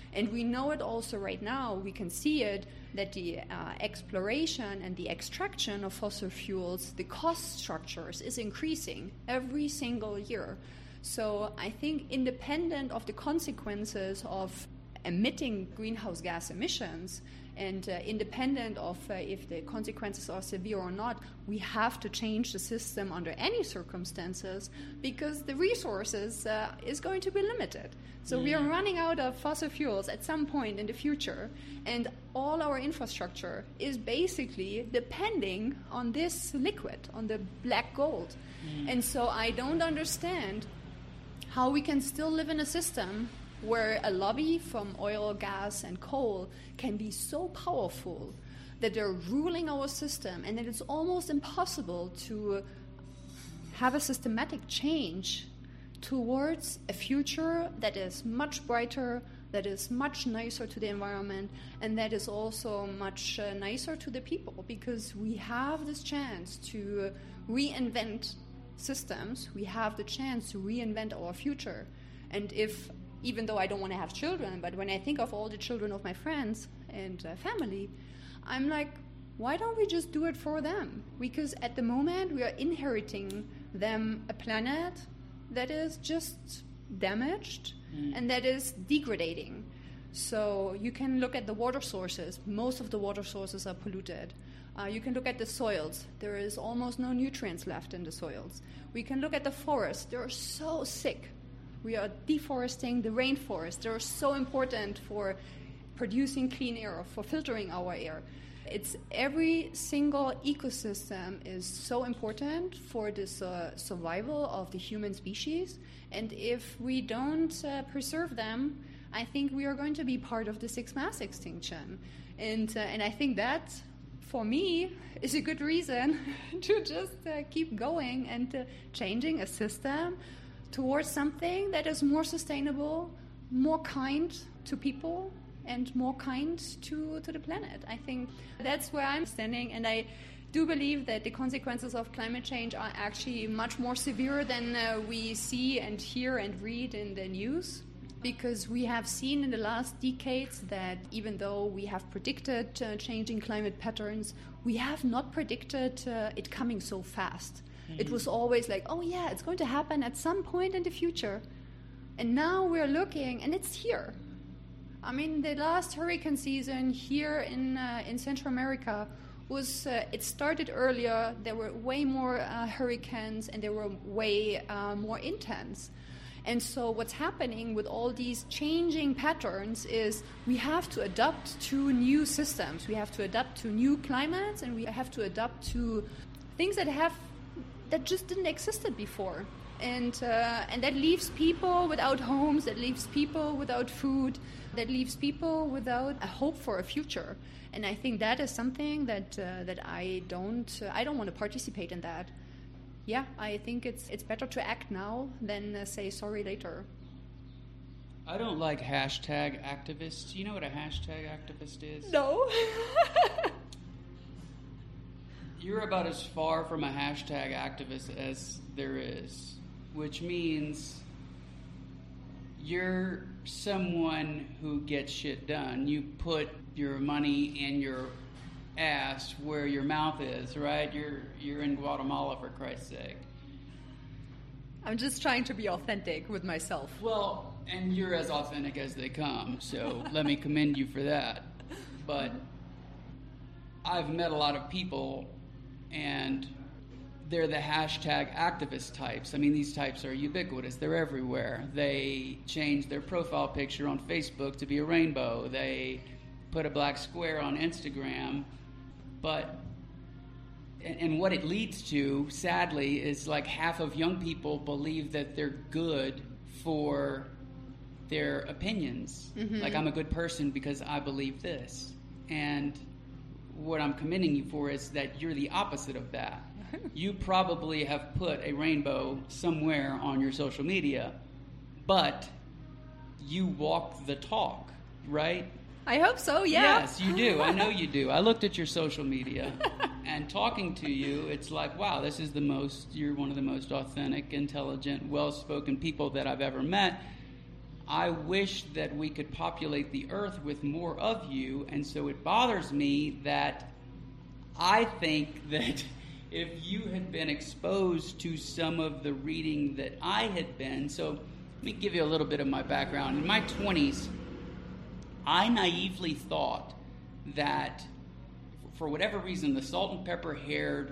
And we know it also right now, we can see it, that the uh, exploration and the extraction of fossil fuels, the cost structures is increasing every single year. So I think independent of the consequences of emitting greenhouse gas emissions, and uh, independent of uh, if the consequences are severe or not, we have to change the system under any circumstances because the resources uh, is going to be limited. So mm. we are running out of fossil fuels at some point in the future, and all our infrastructure is basically depending on this liquid, on the black gold. Mm. And so I don't understand how we can still live in a system where a lobby from oil, gas, and coal can be so powerful that they're ruling our system, and that it's almost impossible to have a systematic change towards a future that is much brighter, that is much nicer to the environment, and that is also much uh, nicer to the people, because we have this chance to reinvent systems, we have the chance to reinvent our future. And if even though I don't want to have children, but when I think of all the children of my friends and uh, family, I'm like, why don't we just do it for them? Because at the moment, we are inheriting them a planet that is just damaged mm. and that is degrading. So you can look at the water sources. Most of the water sources are polluted. Uh, you can look at the soils. There is almost no nutrients left in the soils. We can look at the forests. They're so sick. We are deforesting the rainforest. They're so important for producing clean air, for filtering our air. It's every single ecosystem is so important for this uh, survival of the human species. And if we don't uh, preserve them, I think we are going to be part of the sixth mass extinction. And uh, and I think that, for me, is a good reason to just uh, keep going and uh, changing a system towards something that is more sustainable, more kind to people, and more kind to, to the planet. I think that's where I'm standing, and I do believe that the consequences of climate change are actually much more severe than uh, we see and hear and read in the news, because we have seen in the last decades that even though we have predicted uh, changing climate patterns, we have not predicted uh, it coming so fast. It was always like, oh yeah, it's going to happen at some point in the future. And now we're looking, and it's here. I mean, the last hurricane season here in uh, in Central America was, uh, it started earlier. There were way more uh, hurricanes, and they were way uh, more intense. And so what's happening with all these changing patterns is we have to adapt to new systems. We have to adapt to new climates, and we have to adapt to things that have that just didn't exist before. And uh, and that leaves people without homes, that leaves people without food, that leaves people without a hope for a future. And I think that is something that uh, that I don't uh, I don't want to participate in that. Yeah, I think it's it's better to act now than uh, say sorry later. I don't like hashtag activists. You know what a hashtag activist is? No. You're about as far from a hashtag activist as there is, which means you're someone who gets shit done. You put your money in your ass where your mouth is, right? You're you're in Guatemala, for Christ's sake. I'm just trying to be authentic with myself. Well, and you're as authentic as they come, so let me commend you for that. But I've met a lot of people, and they're the hashtag activist types. I mean, these types are ubiquitous. They're everywhere. They change their profile picture on Facebook to be a rainbow. They put a black square on Instagram. But, and, and what it leads to, sadly, is like half of young people believe that they're good for their opinions. Mm-hmm. Like, I'm a good person because I believe this. And what I'm commending you for is that you're the opposite of that. You probably have put a rainbow somewhere on your social media, but you walk the talk, right? I hope so, yeah. Yes, you do. I know you do. I looked at your social media, and talking to you, it's like, wow, this is the most, you're one of the most authentic, intelligent, well-spoken people that I've ever met. I wish that we could populate the earth with more of you, and so it bothers me that I think that if you had been exposed to some of the reading that I had been, so let me give you a little bit of my background. In my twenties, I naively thought that, for whatever reason, the salt and pepper haired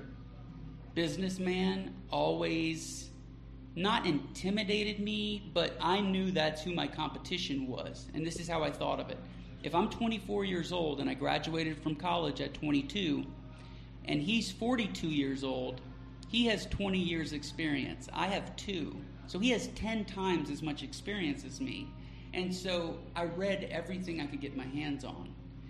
businessman always not intimidated me, but I knew that's who my competition was. And this is how I thought of it. If I'm twenty-four years old and I graduated from college at twenty-two, and he's forty-two years old, he has twenty years experience. I have two. So he has ten times as much experience as me. And so I read everything I could get my hands on.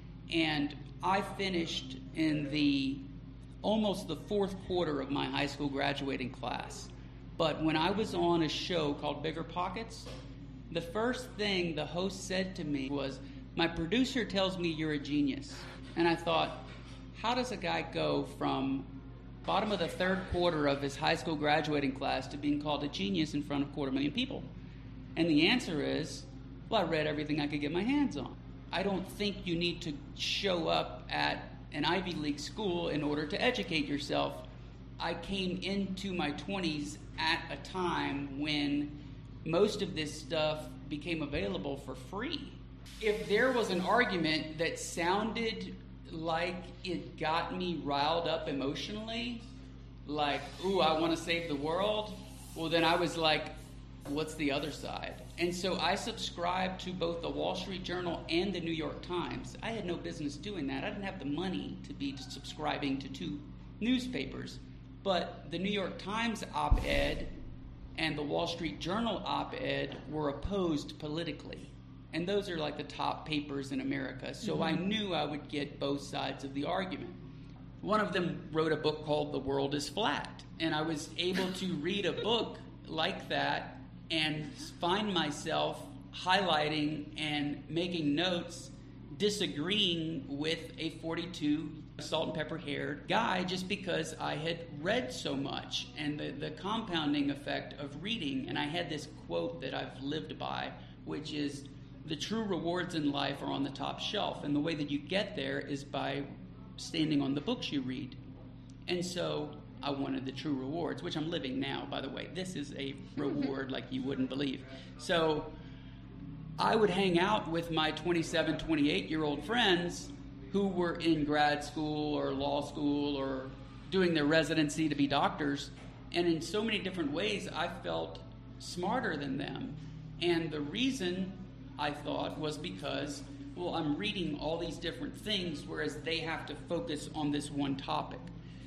And I finished in the almost the fourth quarter of my high school graduating class. But when I was on a show called Bigger Pockets, the first thing the host said to me was, "My producer tells me you're a genius." And I thought, how does a guy go from bottom of the third quarter of his high school graduating class to being called a genius in front of a quarter million people? And the answer is, well, I read everything I could get my hands on. I don't think you need to show up at an Ivy League school in order to educate yourself. I came into my twenties at a time when most of this stuff became available for free. If there was an argument that sounded like it got me riled up emotionally, like, ooh, I want to save the world, well, then I was like, what's the other side? And so I subscribed to both the Wall Street Journal and the New York Times. I had no business doing that. I didn't have the money to be subscribing to two newspapers. But the New York Times op-ed and the Wall Street Journal op-ed were opposed politically. And those are like the top papers in America. So mm-hmm. I knew I would get both sides of the argument. One of them wrote a book called The World is Flat. And I was able to read a book like that and find myself highlighting and making notes disagreeing with a forty-two salt and pepper haired guy just because I had read so much, and the, the compounding effect of reading. And I had this quote that I've lived by, which is, the true rewards in life are on the top shelf, and the way that you get there is by standing on the books you read. And so I wanted the true rewards, which I'm living now, by the way. This is a reward like you wouldn't believe. So I would hang out with my twenty-seven, twenty-eight-year-old friends who were in grad school or law school or doing their residency to be doctors. And in so many different ways, I felt smarter than them. And the reason, I thought, was because, well, I'm reading all these different things, whereas they have to focus on this one topic.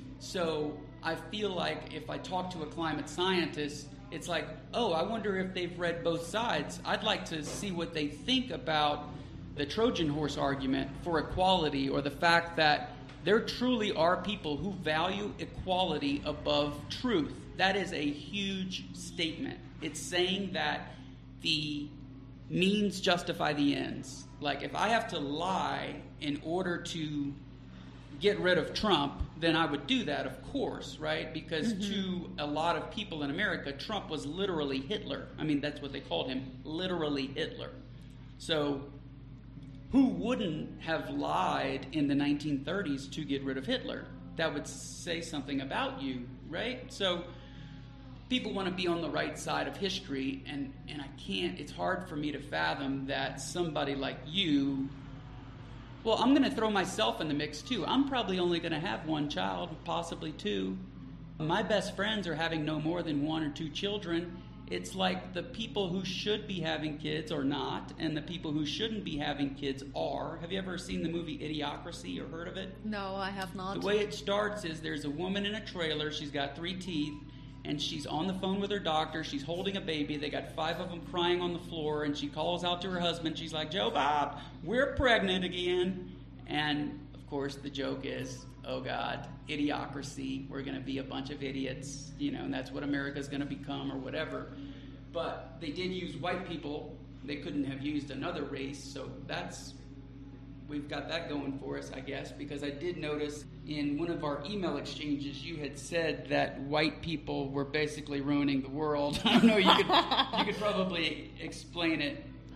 So I feel like if I talk to a climate scientist, it's like, oh, I wonder if they've read both sides. I'd like to see what they think about the Trojan horse argument for equality, or the fact that there truly are people who value equality above truth. That is a huge statement. It's saying that the means justify the ends. Like, if I have to lie in order to get rid of Trump, then I would do that, of course, right? Because mm-hmm. to a lot of people in America, Trump was literally Hitler. I mean, that's what they called him, literally Hitler. So who wouldn't have lied in the nineteen thirties to get rid of Hitler? That would say something about you, right? So people want to be on the right side of history, and, and I can't, it's hard for me to fathom that somebody like you, well, I'm going to throw myself in the mix too. I'm probably only going to have one child, possibly two. My best friends are having no more than one or two children. It's like the people who should be having kids are not, and the people who shouldn't be having kids are. Have you ever seen the movie Idiocracy or heard of it? No, I have not. The way it starts is there's a woman in a trailer. She's got three teeth, and she's on the phone with her doctor. She's holding a baby. They got five of them crying on the floor, and she calls out to her husband. She's like, "Joe Bob, we're pregnant again." And, of course, the joke is, oh, God, idiocracy. We're going to be a bunch of idiots, you know, and that's what America's going to become or whatever. But they did use white people. They couldn't have used another race, so that's, we've got that going for us, I guess, because I did notice in one of our email exchanges you had said that white people were basically ruining the world. I don't know, you could, you could probably explain it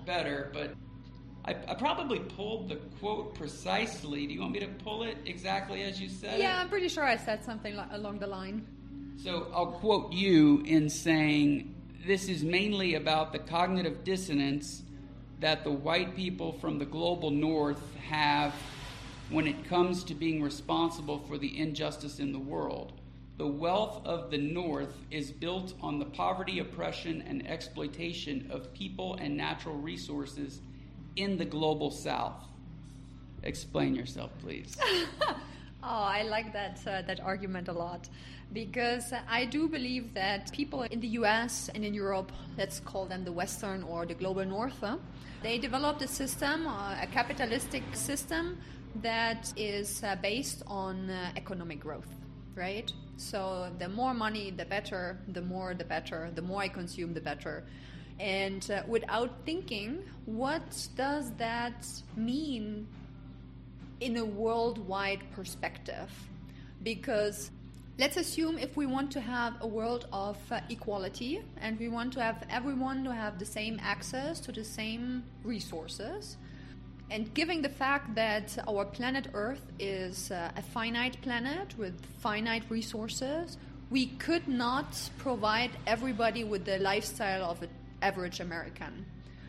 better, but I, I probably pulled the quote precisely. Do you want me to pull it exactly as you said Yeah, it? I'm pretty sure I said something li- along the line. So I'll quote you in saying, this is mainly about the cognitive dissonance that the white people from the global north have when it comes to being responsible for the injustice in the world. The wealth of the North is built on the poverty, oppression, and exploitation of people and natural resources in the global South. Explain yourself, please. Oh, I like that uh, that argument a lot, because I do believe that people in the U S and in Europe, let's call them the Western or the global North, huh? They developed a system, uh, a capitalistic system that is uh, based on uh, economic growth, right? So the more money, the better, the more, the better, the more I consume, the better. And uh, without thinking, what does that mean in a worldwide perspective? Because let's assume if we want to have a world of uh, equality and we want to have everyone to have the same access to the same resources, and given the fact that our planet Earth is uh, a finite planet with finite resources, we could not provide everybody with the lifestyle of an average American.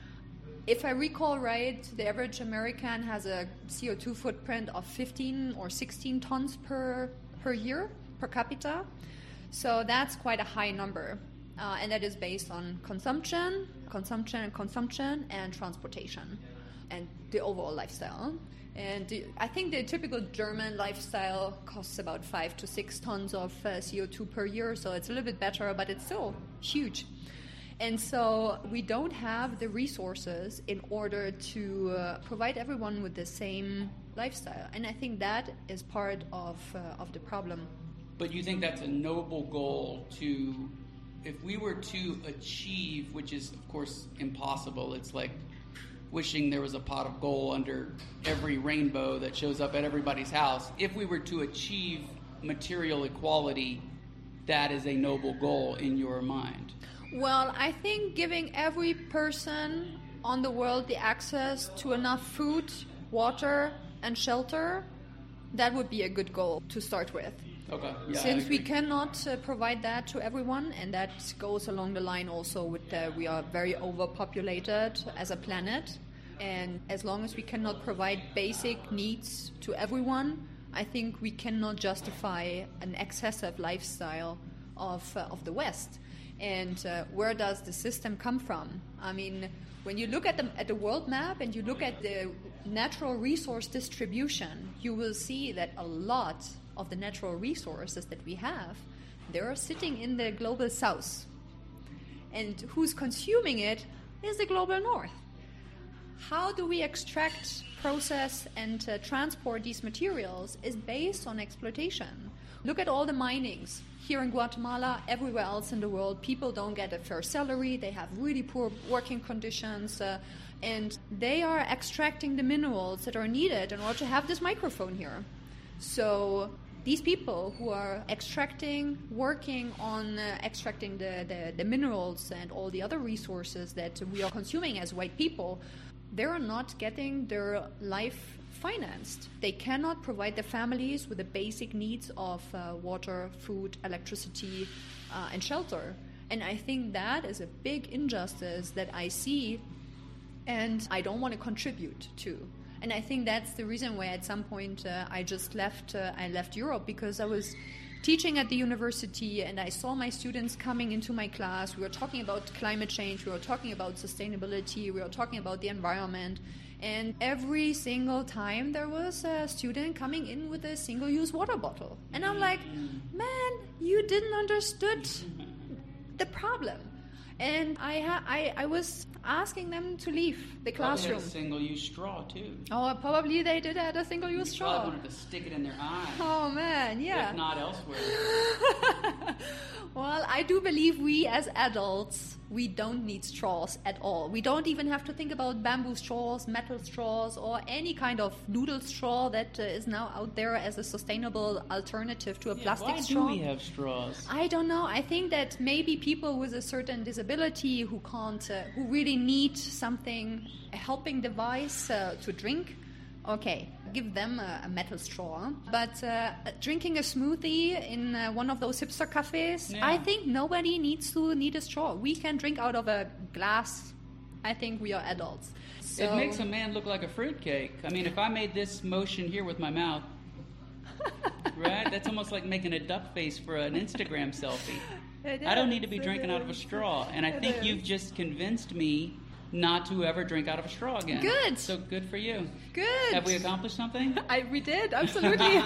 If I recall right, the average American has a C O two footprint of fifteen or sixteen tons per, per year, per capita. So that's quite a high number. Uh, and that is based on consumption, consumption and consumption, and transportation, and the overall lifestyle. And the, I think the typical German lifestyle costs about five to six tons of uh, C O two per year, so it's a little bit better, but it's still huge. And so we don't have the resources in order to uh, provide everyone with the same lifestyle. And I think that is part of uh, of the problem. But you think that's a noble goal to, if we were to achieve, which is of course impossible, it's like wishing there was a pot of gold under every rainbow that shows up at everybody's house. If we were to achieve material equality, that is a noble goal in your mind. Well, I think giving every person on the world the access to enough food, water, and shelter, that would be a good goal to start with. Okay. Yeah, Since we cannot uh, provide that to everyone, and that goes along the line also with uh, we are very overpopulated as a planet, and as long as we cannot provide basic needs to everyone, I think we cannot justify an excessive lifestyle of uh, of the West. And uh, where does the system come from? I mean, when you look at the, at the world map and you look at the natural resource distribution, you will see that a lot of the natural resources that we have, they're sitting in the global South. And who's consuming it is the global North. How do we extract, process, and uh, transport these materials is based on exploitation. Look at all the minings. Here in Guatemala, everywhere else in the world, people don't get a fair salary, they have really poor working conditions, uh, and they are extracting the minerals that are needed in order to have this microphone here. So these people who are extracting, working on uh, extracting the, the, the minerals and all the other resources that we are consuming as white people, they are not getting their life financed. They cannot provide their families with the basic needs of uh, water, food, electricity, uh, and shelter. And I think that is a big injustice that I see and I don't want to contribute to. And I think that's the reason why at some point uh, I just left, uh, I left Europe, because I was teaching at the university and I saw my students coming into my class. We were talking about climate change, we were talking about sustainability, we were talking about the environment. And every single time there was a student coming in with a single-use water bottle. And I'm like, man, you didn't understood the problem. And I, ha- I I was asking them to leave the classroom. Probably had a single-use straw, too. Oh, probably they did have a single-use You straw. probably wanted to stick it in their eye. Oh, man, yeah. If not elsewhere. Well, I do believe we as adults we don't need straws at all. We don't even have to think about bamboo straws, metal straws, or any kind of noodle straw that uh, is now out there as a sustainable alternative to a Yeah, plastic why straw. do we have straws? I don't know. I think that maybe people with a certain disability who can't, uh, who really need something, a helping device uh, to drink, okay, give them a, a metal straw. But uh, drinking a smoothie in uh, one of those hipster cafes, Yeah. I think nobody needs to need a straw. We can drink out of a glass. I think we are adults. So, It makes a man look like a fruitcake. I mean, if I made this motion here with my mouth, right? That's almost like making a duck face for an Instagram selfie. It I don't is, need to be it drinking out of a is. straw. And I It think is. you've just convinced me not to ever drink out of a straw again. Good. So good for you. Good. Have we accomplished something? I, we did, absolutely.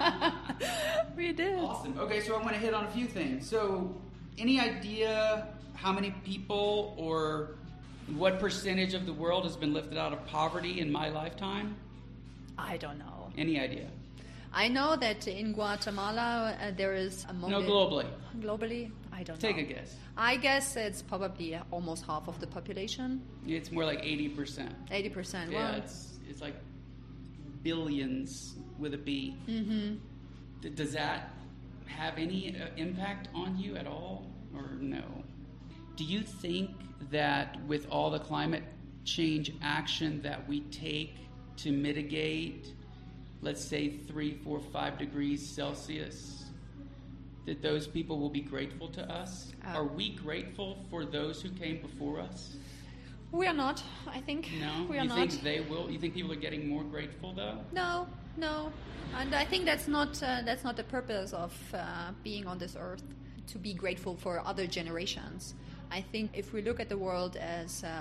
we did. Awesome. Okay, so I want to hit on a few things. So, any idea how many people or what percentage of the world has been lifted out of poverty in my lifetime? I don't know. Any idea? I know that in Guatemala uh, there is among No, the- globally. Globally, I don't Take know. a guess. I guess it's probably almost half of the population, It's more like eighty percent. eighty percent. Yeah, Well, it's it's like billions with a B. mm-hmm. D- Does that have any uh, impact on you at all, or no? Do you think that with all the climate change action that we take to mitigate, let's say three, four, five degrees Celsius, that those people will be grateful to us? Uh, Are we grateful for those who came before us? we are not. I think No, we are you not. think they will? You think people are getting more grateful though? No, no, and I think that's not uh, that's not the purpose of uh, being on this earth, to be grateful for other generations. I think if we look at the world as uh,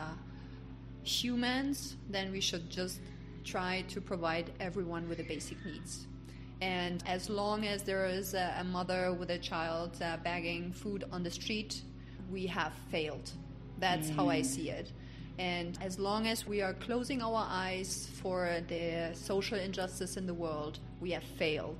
humans, then we should just try to provide everyone with the basic needs. And as long as there is a, a mother with a child uh, begging food on the street, we have failed. That's how I see it. And as long as we are closing our eyes for the social injustice in the world, we have failed.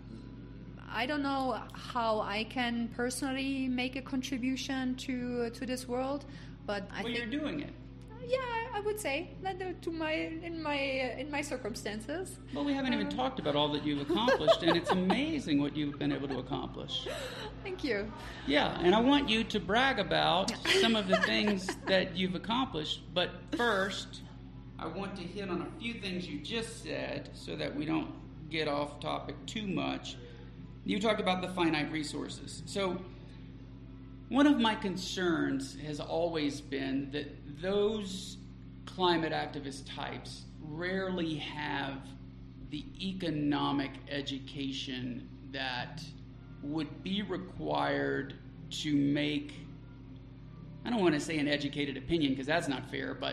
I don't know how I can personally make a contribution to to this world, but I Well, think you're doing it. yeah, I would say that uh, to my in my uh, in my circumstances. Well, we haven't even talked about all that you've accomplished, and it's amazing what you've been able to accomplish. Thank you. Yeah, and I want you to brag about some of the things that you've accomplished. But first, I want to hit on a few things you just said so that we don't get off topic too much. You talked about the finite resources. So one of my concerns has always been that those climate activist types rarely have the economic education that would be required to make, I don't want to say an educated opinion because that's not fair, but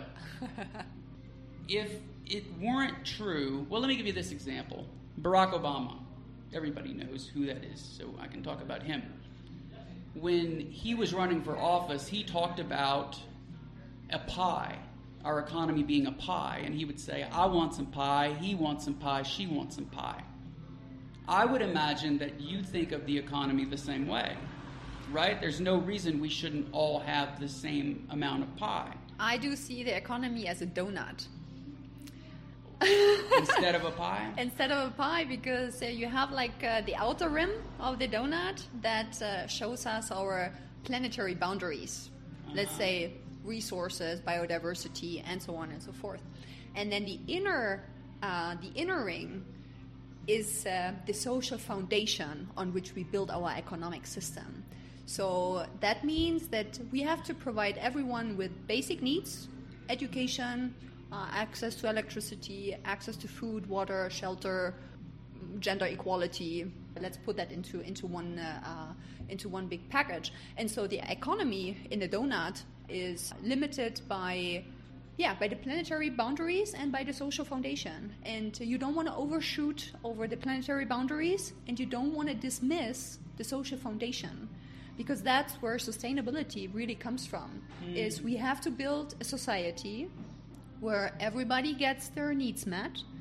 if it weren't true, well, let me give you this example. Barack Obama, everybody knows who that is, so I can talk about him. When he was running for office, he talked about a pie, our economy being a pie, and he would say, I want some pie, he wants some pie, she wants some pie. I would imagine that you think of the economy the same way, right? There's no reason we shouldn't all have the same amount of pie. I do see the economy as a donut. Instead of a pie? Instead of a pie, because uh, you have like uh, the outer rim of the donut that uh, shows us our planetary boundaries. Uh-huh. Let's say resources, biodiversity, and so on and so forth. And then the inner, uh, the inner ring is uh, the social foundation on which we build our economic system. So that means that we have to provide everyone with basic needs, education, uh, access to electricity, access to food, water, shelter, gender equality. Let's put that into into one uh, uh, into one big package. And so the economy in the donut is limited by Yeah, by the planetary boundaries and by the social foundation. And you don't want to overshoot over the planetary boundaries, and you don't want to dismiss the social foundation, because that's where sustainability really comes from, mm. is we have to build a society where everybody gets their needs met,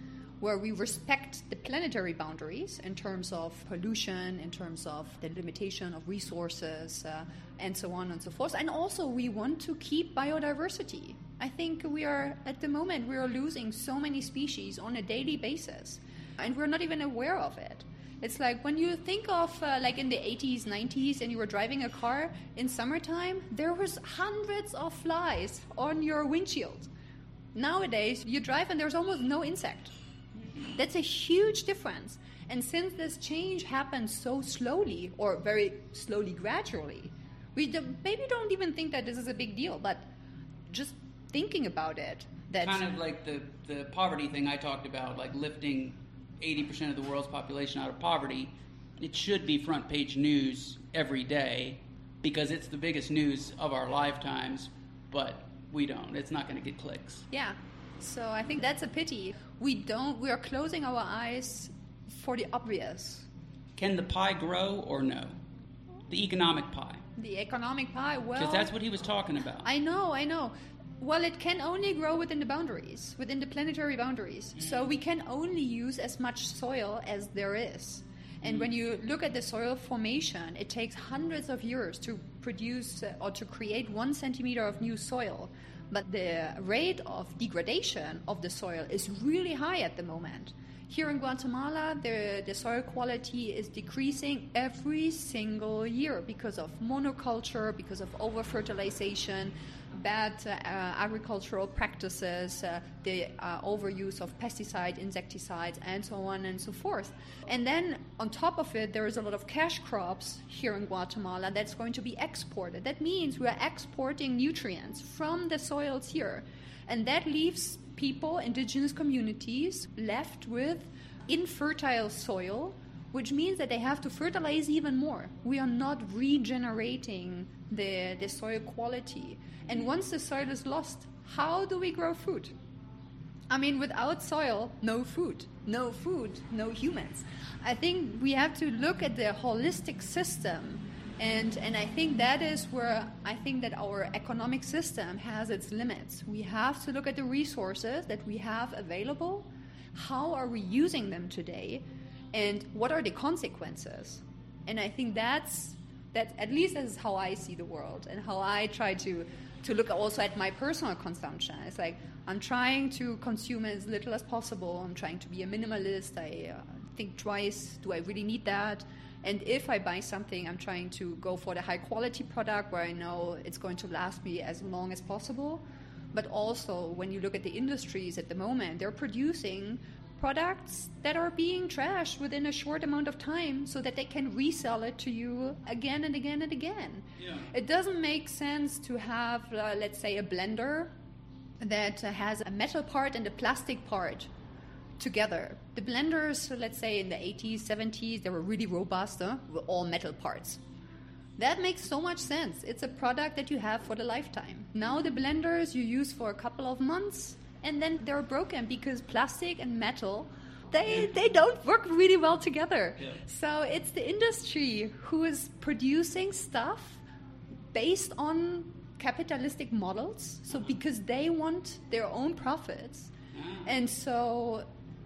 where we respect the planetary boundaries in terms of pollution, in terms of the limitation of resources, uh, and so on and so forth. And also we want to keep biodiversity. I think we are, at the moment, we are losing so many species on a daily basis, and we're not even aware of it. It's like when you think of uh, like in the eighties, nineties, and you were driving a car in summertime, there was hundreds of flies on your windshield. Nowadays, you drive and there's almost no insect. That's a huge difference. And since this change happens so slowly, or very slowly, gradually, we do, maybe don't even think that this is a big deal, but just thinking about it. That's kind of like the, the poverty thing I talked about, like lifting eighty percent of the world's population out of poverty. It should be front page news every day because it's the biggest news of our lifetimes, but we don't. It's not going to get clicks. Yeah. So I think that's a pity. We don't, we are closing our eyes for the obvious. Can the pie grow or no? The economic pie. The economic pie, well... Because that's what he was talking about. I know, I know. Well, it can only grow within the boundaries, within the planetary boundaries. Mm. So we can only use as much soil as there is. And mm. when you look at the soil formation, it takes hundreds of years to produce uh, or to create one centimeter of new soil. But the rate of degradation of the soil is really high at the moment. Here in Guatemala, the, the soil quality is decreasing every single year because of monoculture, because of over-fertilization, bad uh, agricultural practices, uh, the uh, overuse of pesticides, insecticides, and so on and so forth. And then on top of it, there is a lot of cash crops here in Guatemala that's going to be exported. That means we are exporting nutrients from the soils here. And that leaves people, indigenous communities, left with infertile soil, which means that they have to fertilize even more. We are not regenerating the, the soil quality. And once the soil is lost, how do we grow food? I mean, without soil, no food. No food, no humans. I think we have to look at the holistic system. And and I think that is where I think that our economic system has its limits. We have to look at the resources that we have available. How are we using them today? And what are the consequences? And I think that's, that at least that is how I see the world and how I try to, to look also at my personal consumption. It's like I'm trying to consume as little as possible. I'm trying to be a minimalist. I uh, think twice, do I really need that? And if I buy something, I'm trying to go for the high-quality product where I know it's going to last me as long as possible. But also, when you look at the industries at the moment, they're producing products that are being trashed within a short amount of time so that they can resell it to you again and again and again. Yeah. It doesn't make sense to have, uh, let's say, a blender that uh, has a metal part and a plastic part together. The blenders, let's say in the eighties, seventies, they were really robust, huh? With all metal parts. That makes so much sense. It's a product that you have for the lifetime. Now the blenders you use for a couple of months and then they're broken because plastic and metal, they they don't work really well together. Yeah. So it's the industry who is producing stuff based on capitalistic models, so because they want their own profits. And so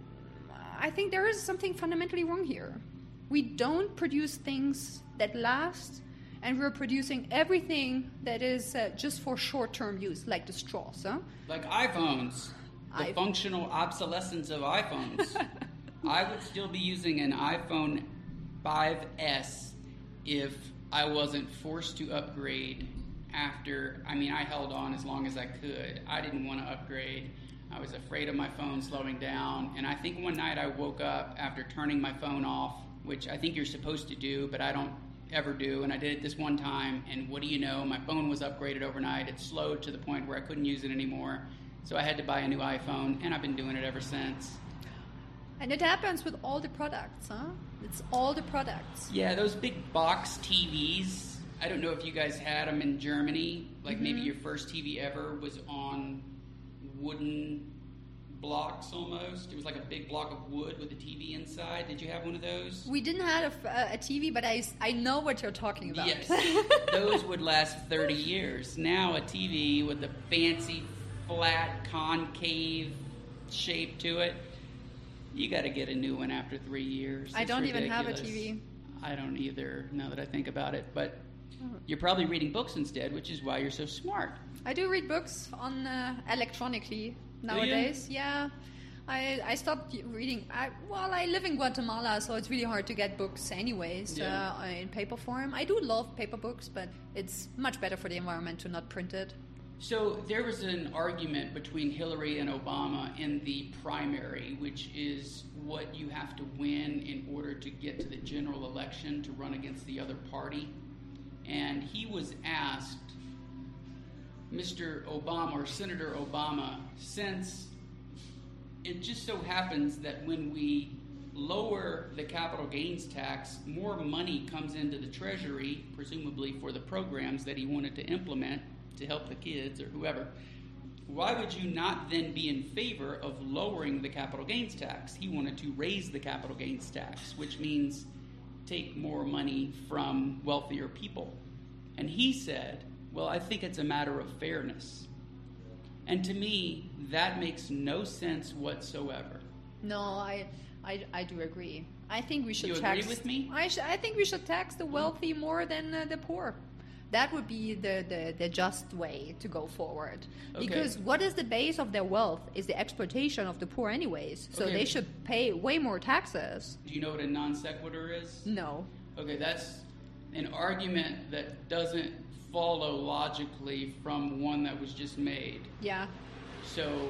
I think there is something fundamentally wrong here. We don't produce things that last, and we're producing everything that is uh, just for short-term use, like the straws. Huh? Like iPhones, the I- functional obsolescence of iPhones. I would still be using an iPhone five S if I wasn't forced to upgrade after, I mean, I held on as long as I could. I didn't want to upgrade. I was afraid of my phone slowing down, and I think one night I woke up after turning my phone off, which I think you're supposed to do, but I don't ever do, and I did it this one time, and what do you know, my phone was upgraded overnight. It slowed to the point where I couldn't use it anymore, so I had to buy a new iPhone, and I've been doing it ever since. And it happens with all the products, huh? It's all the products. Yeah, those big box T Vs, I don't know if you guys had them in Germany, like mm-hmm. maybe your first T V ever was on wooden blocks almost. It was like a big block of wood with a T V inside. Did you have one of those? We didn't have a, a T V, but I, I know what you're talking about. Yes. Those would last thirty years. Now a T V with a fancy, flat, concave shape to it, You got to get a new one after three years. I It's don't even have a ridiculous. T V. I don't either, now that I think about it. But you're probably reading books instead, which is why you're so smart. I do read books on uh, electronically nowadays. Yeah, I I stopped reading. I, well, I live in Guatemala, so it's really hard to get books anyways Yeah. uh, in paper form. I do love paper books, but it's much better for the environment to not print it. So there was an argument between Hillary and Obama in the primary, which is what you have to win in order to get to the general election to run against the other party. And he was asked, Mister Obama or Senator Obama, since it just so happens that when we lower the capital gains tax, more money comes into the Treasury, presumably for the programs that he wanted to implement to help the kids or whoever. Why would you not then be in favor of lowering the capital gains tax? He wanted to raise the capital gains tax, which means take more money from wealthier people. And he said, well, I think it's a matter of fairness. And to me, that makes no sense whatsoever. No, I I, I do agree. I think we should You tax. agree with me? I sh- I think we should tax the wealthy more than uh, the poor. That would be the, the, the just way to go forward. Okay. Because what is the base of their wealth is the exploitation of the poor anyways. So Okay. they should pay way more taxes. Do you know what a non sequitur is? No. Okay, that's an argument that doesn't follow logically from one that was just made. Yeah. So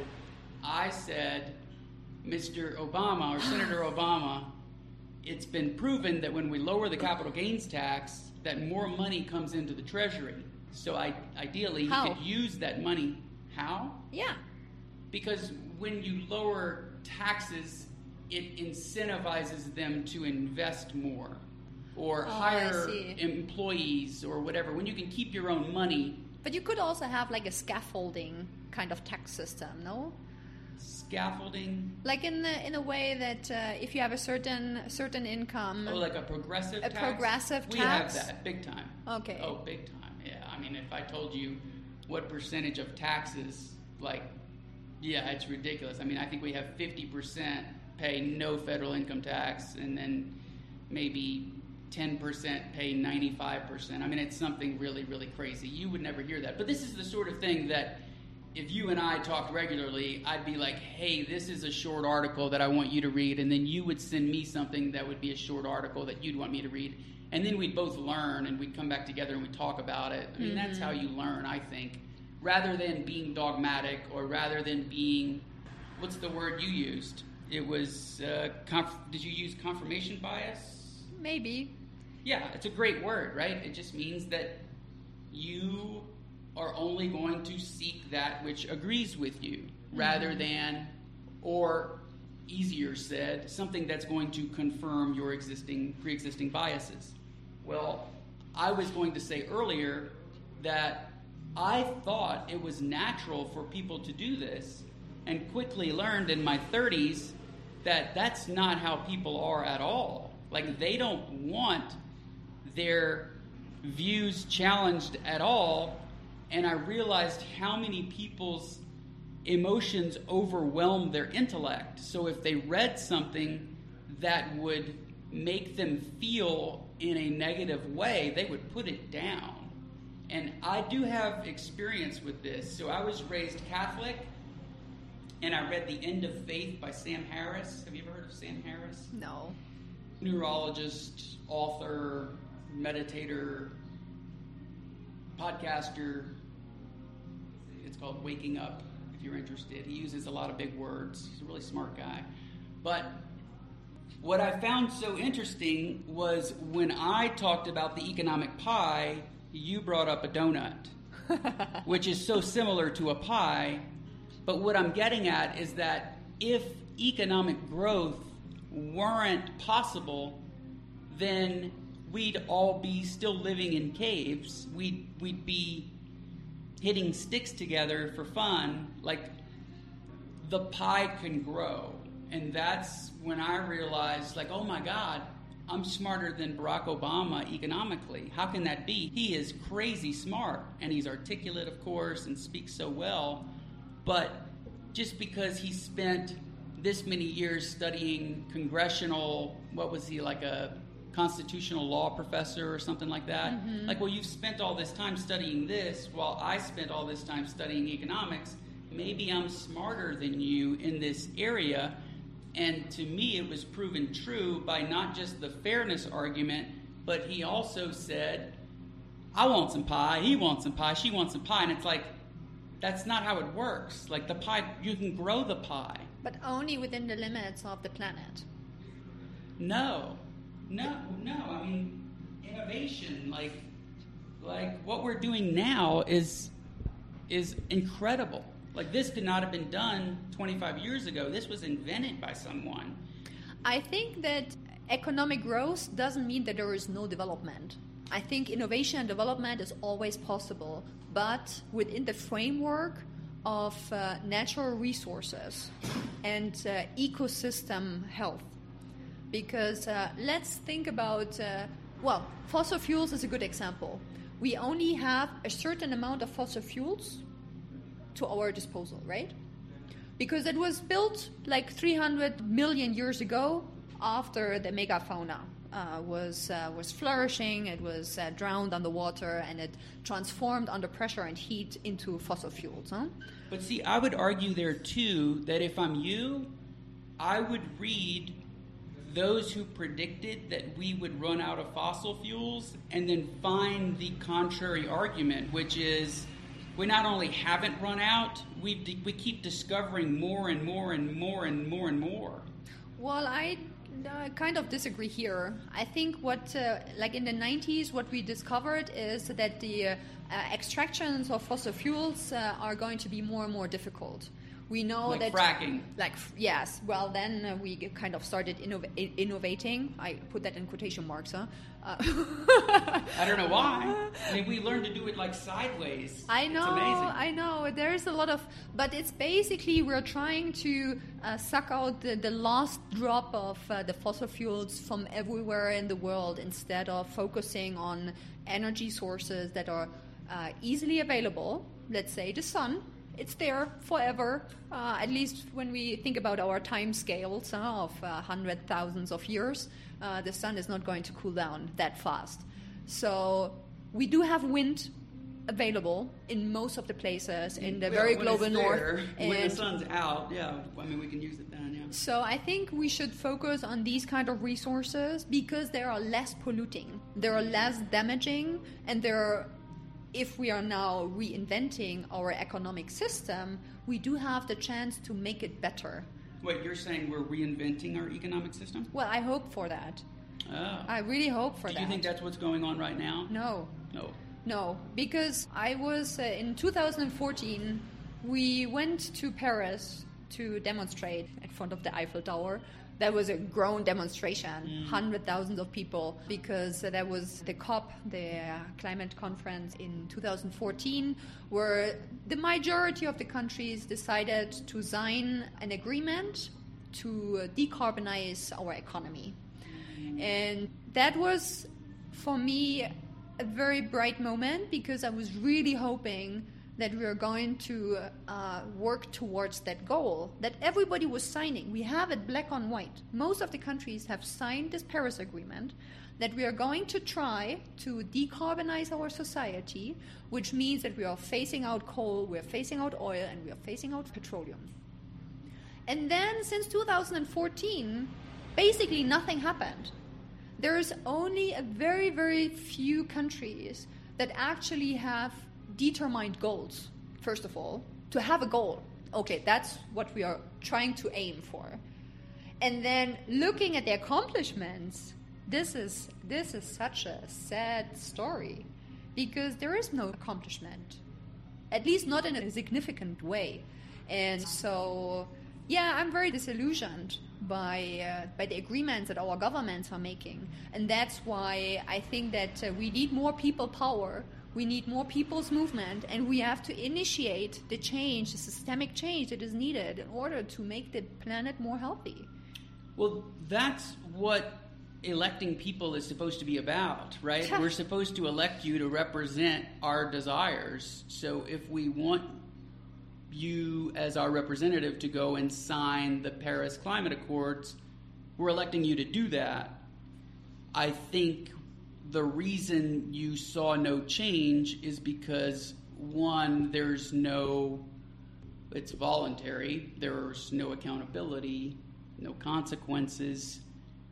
I said, Mister Obama or Senator Obama, it's been proven that when we lower the capital gains tax, that more money comes into the Treasury. So I, ideally, How? you could use that money. How? Yeah. Because when you lower taxes, it incentivizes them to invest more or Oh, I hire see. employees or whatever. When you can keep your own money, But you could also have like a scaffolding kind of tax system, no? scaffolding, Like in the, in a way that uh, if you have a certain certain income. oh, like a progressive A tax? progressive we tax? have that, big time. Okay. Oh, big time, yeah. I mean, if I told you what percentage of taxes, like, yeah, it's ridiculous. I mean, I think we have fifty percent pay no federal income tax, and then maybe ten percent pay ninety-five percent. I mean, it's something really, really crazy. You would never hear that. But this is the sort of thing that if you and I talked regularly, I'd be like, hey, this is a short article that I want you to read, and then you would send me something that would be a short article that you'd want me to read, and then we'd both learn, and we'd come back together and we'd talk about it. I mean, that's how you learn, I think, rather than being dogmatic or rather than being, what's the word you used? It was, uh, conf- did you use confirmation bias? Maybe. Yeah, it's a great word, right? It just means that you are only going to seek that which agrees with you rather than, or easier said, something that's going to confirm your existing pre-existing biases. Well, I was going to say earlier that I thought it was natural for people to do this and quickly learned in my thirties that that's not how people are at all. Like, they don't want their views challenged at all, and I realized how many people's emotions overwhelm their intellect. So if they read something that would make them feel in a negative way, they would put it down. And I do have experience with this. So I was raised Catholic, and I read The End of Faith by Sam Harris. Have you ever heard of Sam Harris? No. Neurologist, author, meditator, podcaster. It's called Waking Up, if you're interested. He uses a lot of big words. He's a really smart guy. But what I found so interesting was when I talked about the economic pie, you brought up a donut, which is so similar to a pie. But what I'm getting at is that if economic growth weren't possible, then we'd all be still living in caves. We'd, we'd be hitting sticks together for fun. Like, the pie can grow. And that's when I realized, like, oh my God, I'm smarter than Barack Obama economically. How can that be? He is crazy smart, and he's articulate, of course, and speaks so well. But just because he spent this many years studying congressional, what was he, like a constitutional law professor or something like that? Mm-hmm. Like, well, you've spent all this time studying this while I spent all this time studying economics. Maybe I'm smarter than you in this area. And to me, it was proven true by not just the fairness argument, but he also said, I want some pie, he wants some pie, she wants some pie. And it's like, that's not how it works. Like, the pie, you can grow the pie. But only within the limits of the planet. No. No, no. I mean, innovation, like, like what we're doing now is is incredible. Like, this could not have been done twenty-five years ago. This was invented by someone. I think that economic growth doesn't mean that there is no development. I think innovation and development is always possible, but within the framework of uh, natural resources and uh, ecosystem health. Because uh, let's think about, uh, well, fossil fuels is a good example. We only have a certain amount of fossil fuels to our disposal, right? Because it was built like three hundred million years ago after the megafauna uh, was uh, was flourishing, it was uh, drowned underwater, and it transformed under pressure and heat into fossil fuels. Huh? But see, I would argue there too that if I'm you, I would read those who predicted that we would run out of fossil fuels and then find the contrary argument, which is we not only haven't run out, we we keep discovering more and more and more and more and more. Well, I uh, kind of disagree here. I think what, uh, like in the nineties, what we discovered is that the uh, uh, extractions of fossil fuels uh, are going to be more and more difficult. We know like that fracking. Like yes, well then uh, we kind of started innov- innovating. I put that in quotation marks, huh? Uh, I don't know why. I mean, we learned to do it like sideways. I know, it's amazing. I know. There's a lot of, but it's basically we're trying to uh, suck out the, the last drop of uh, the fossil fuels from everywhere in the world instead of focusing on energy sources that are uh, easily available. Let's say the sun. It's there forever, uh, at least when we think about our time scales uh, of uh, hundred thousands of years. Uh, the sun is not going to cool down that fast. So we do have wind available in most of the places in the yeah, very when global it's north. There, when and the sun's out, yeah, I mean, we can use it then, yeah. So I think we should focus on these kind of resources because they are less polluting, they are less damaging, and they're if we are now reinventing our economic system, we do have the chance to make it better. Wait, you're saying we're reinventing our economic system? Well, I hope for that. Oh. I really hope for Do that. Do you think that's what's going on right now? No. No. No, because I was, uh, in two thousand fourteen, we went to Paris to demonstrate in front of the Eiffel Tower. That was a grown demonstration, mm. hundred thousands of people, because uh, that was the COP, the uh, climate conference in two thousand fourteen, where the majority of the countries decided to sign an agreement to uh, decarbonize our economy. Mm. And that was, for me, a very bright moment because I was really hoping that we are going to uh, work towards that goal that everybody was signing. We have it black on white. Most of the countries have signed this Paris Agreement that we are going to try to decarbonize our society, which means that we are phasing out coal, we are phasing out oil, and we are phasing out petroleum. And then since two thousand fourteen, basically nothing happened. There's only a very, very few countries that actually have determined goals, first of all, to have a goal. Okay, that's what we are trying to aim for. And then looking at the accomplishments, this is this is such a sad story because there is no accomplishment, at least not in a significant way. And so, yeah, I'm very disillusioned by uh, by the agreements that our governments are making. And that's why I think that uh, we need more people power. We need more people's movement, and we have to initiate the change, the systemic change that is needed in order to make the planet more healthy. Well, that's what electing people is supposed to be about, right? We're supposed to elect you to represent our desires. So if we want you as our representative to go and sign the Paris Climate Accords. We're electing you to do that. I think the reason you saw no change is because, one, there's no, it's voluntary, there's no accountability, no consequences.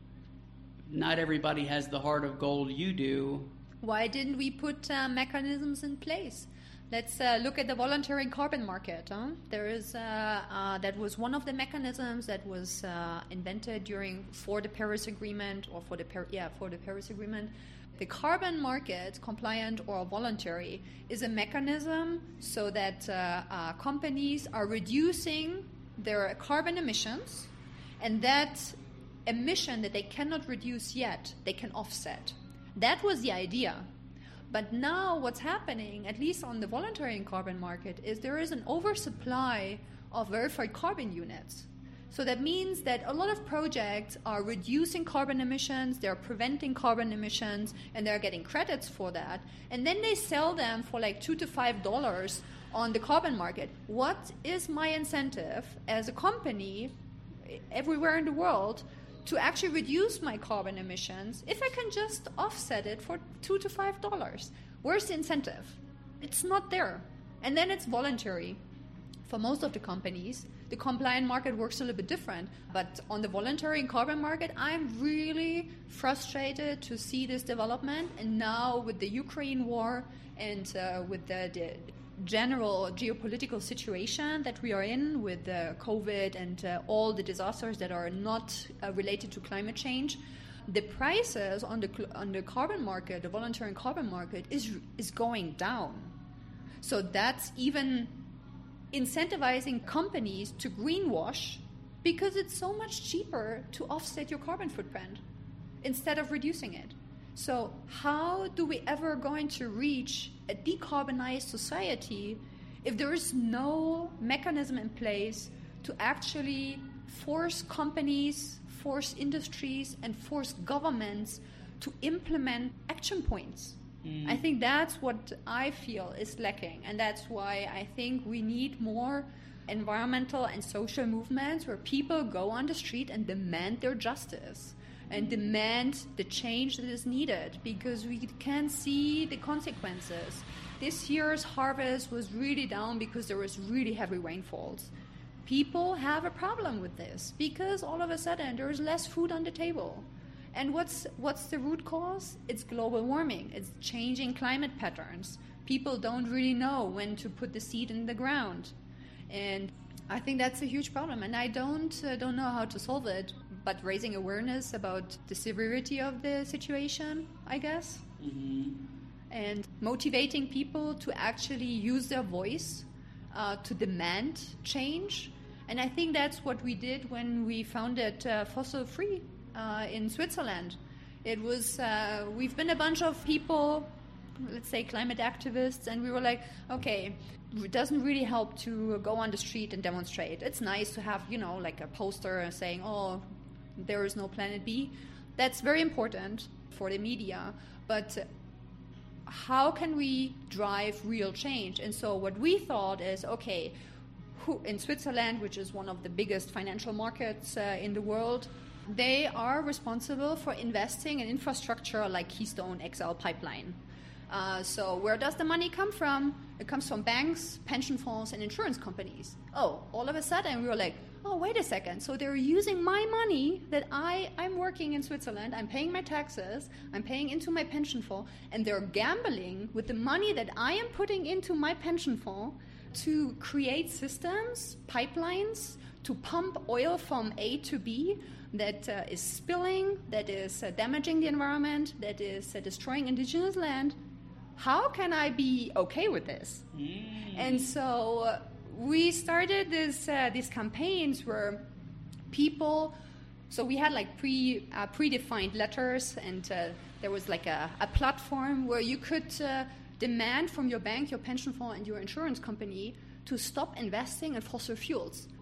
Not everybody has the heart of gold you do. Why didn't we put uh, mechanisms in place? Let's uh, look at the voluntary carbon market. Huh? There is uh, uh, that was one of the mechanisms that was uh, invented during for the Paris Agreement or for the Par- yeah for the Paris Agreement. The carbon market, compliant or voluntary, is a mechanism so that uh, uh, companies are reducing their carbon emissions, and that emission that they cannot reduce yet, they can offset. That was the idea. But now what's happening, at least on the voluntary carbon market, is there is an oversupply of verified carbon units. So that means that a lot of projects are reducing carbon emissions, they're preventing carbon emissions, and they're getting credits for that. And then they sell them for like two to five dollars on the carbon market. What is my incentive as a company everywhere in the world to actually reduce my carbon emissions if I can just offset it for two to five dollars? Where's the incentive? It's not there. And then it's voluntary. For most of the companies, the compliant market works a little bit different. But on the voluntary carbon market, I'm really frustrated to see this development. And now with the Ukraine war and uh, with the, the general geopolitical situation that we are in with uh, COVID and uh, all the disasters that are not uh, related to climate change, the prices on the on the carbon market, the voluntary carbon market, is is going down. So that's even incentivizing companies to greenwash because it's so much cheaper to offset your carbon footprint instead of reducing it. So how do we ever going to reach a decarbonized society if there is no mechanism in place to actually force companies, force industries, and force governments to implement action points? Mm. I think that's what I feel is lacking, and that's why I think we need more environmental and social movements where people go on the street and demand their justice and demand the change that is needed, because we can see the consequences. This year's harvest was really down because there was really heavy rainfalls. People have a problem with this because all of a sudden there is less food on the table. And what's what's the root cause? It's global warming. It's changing climate patterns. People don't really know when to put the seed in the ground. And I think that's a huge problem, and I don't uh, don't know how to solve it, but raising awareness about the severity of the situation, I guess, mm-hmm. and motivating people to actually use their voice uh, to demand change. And I think that's what we did when we founded uh, Fossil Free uh, in Switzerland. It was uh, we've been a bunch of people, let's say climate activists, and we were like, okay, it doesn't really help to go on the street and demonstrate. It's nice to have, you know, like a poster saying, oh, there is no planet B. That's very important for the media. But how can we drive real change? And so what we thought is, okay, who, in Switzerland, which is one of the biggest financial markets uh, in the world, they are responsible for investing in infrastructure like Keystone X L pipeline. Uh, so where does the money come from? It comes from banks, pension funds, and insurance companies. Oh, all of a sudden we were like, oh, wait a second. So they're using my money that I, I'm working in Switzerland, I'm paying my taxes, I'm paying into my pension fund, and they're gambling with the money that I am putting into my pension fund to create systems, pipelines, to pump oil from A to B that uh, is spilling, that is uh, damaging the environment, that is uh, destroying indigenous land. How can I be okay with this? Mm. And so uh, we started this uh, these campaigns where people, so we had like pre uh, predefined letters, and uh, there was like a, a platform where you could uh, demand from your bank, your pension fund, and your insurance company to stop investing in fossil fuels.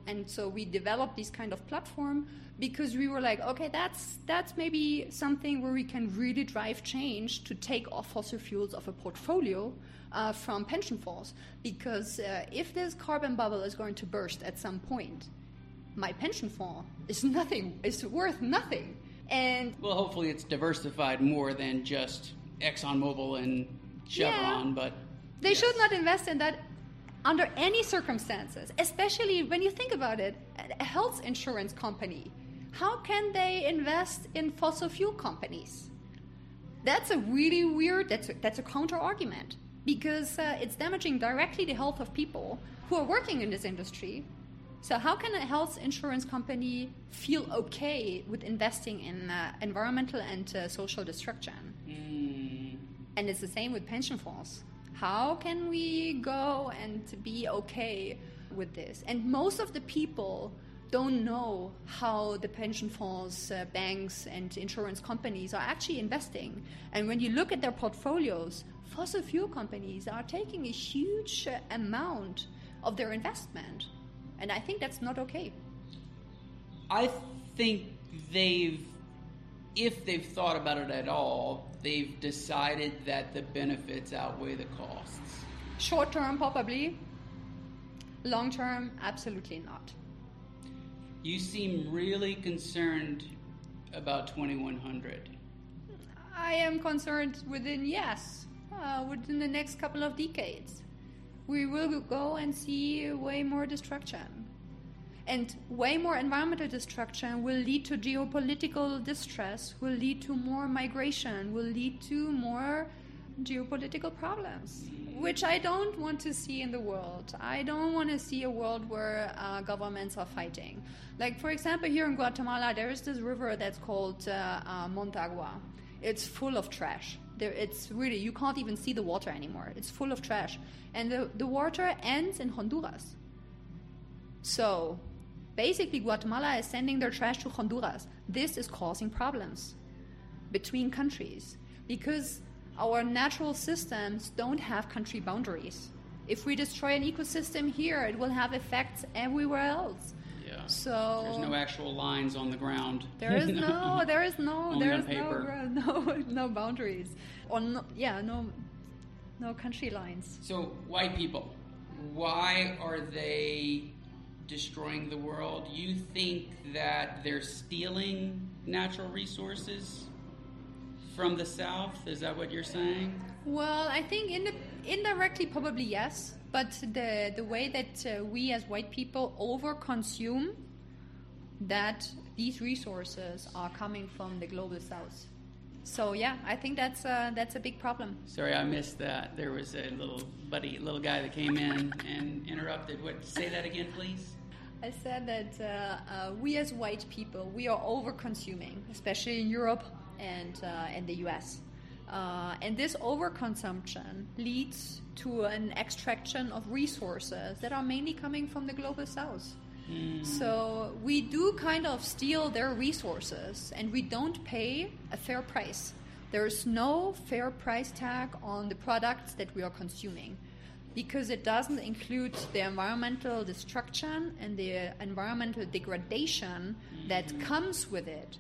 And so we developed this kind of platform because we were like, okay, that's that's maybe something where we can really drive change to take off fossil fuels of a portfolio uh, from pension funds. Because uh, if this carbon bubble is going to burst at some point, my pension fund is nothing, it's worth nothing. And well, hopefully it's diversified more than just ExxonMobil and Chevron, yeah, but they yes. should not invest in that under any circumstances, especially when you think about it. A health insurance company, how can they invest in fossil fuel companies? That's a really weird, that's a, that's a counter argument, because uh, it's damaging directly the health of people who are working in this industry. So how can a health insurance company feel okay with investing in uh, environmental and uh, social destruction? Mm. And it's the same with pension funds. How can we go and be okay with this? And most of the people don't know how the pension funds, uh, banks, and insurance companies are actually investing. And when you look at their portfolios, fossil fuel companies are taking a huge uh, amount of their investment. And I think that's not okay. I think they've, if they've thought about it at all, they've decided that the benefits outweigh the costs. Short term, probably. Long term, absolutely not. You seem really concerned about twenty-one hundred. I am concerned within, yes, uh, within the next couple of decades. We will go and see way more destruction. And way more environmental destruction will lead to geopolitical distress, will lead to more migration, will lead to more geopolitical problems, which I don't want to see in the world. I don't want to see a world where uh, governments are fighting. Like, for example, here in Guatemala, there is this river that's called uh, uh, Montagua. It's full of trash. There, it's really, you can't even see the water anymore. It's full of trash. And the, the water ends in Honduras. So basically, Guatemala is sending their trash to Honduras. This is causing problems between countries because our natural systems don't have country boundaries. If we destroy an ecosystem here, it will have effects everywhere else. Yeah. So there's no actual lines on the ground. There is no, there is no, Only there on is paper. no, no, no boundaries, or no, yeah, no, no country lines. So white people, why are they destroying the world? You think that they're stealing natural resources from the South? Is that what you're saying? Well, I think in the, indirectly probably yes, but the the way that uh, we as white people overconsume, that these resources are coming from the global South. So yeah, I think that's uh, that's a big problem. Sorry, I missed that. There was a little buddy, little guy that came in and interrupted. What? Say that again, please. I said that uh, uh, we as white people, we are over-consuming, especially in Europe and uh, in the U S. Uh, and this overconsumption leads to an extraction of resources that are mainly coming from the global South. Mm. So we do kind of steal their resources, and we don't pay a fair price. There's no fair price tag on the products that we are consuming, because it doesn't include the environmental destruction and the environmental degradation mm-hmm. that comes with it.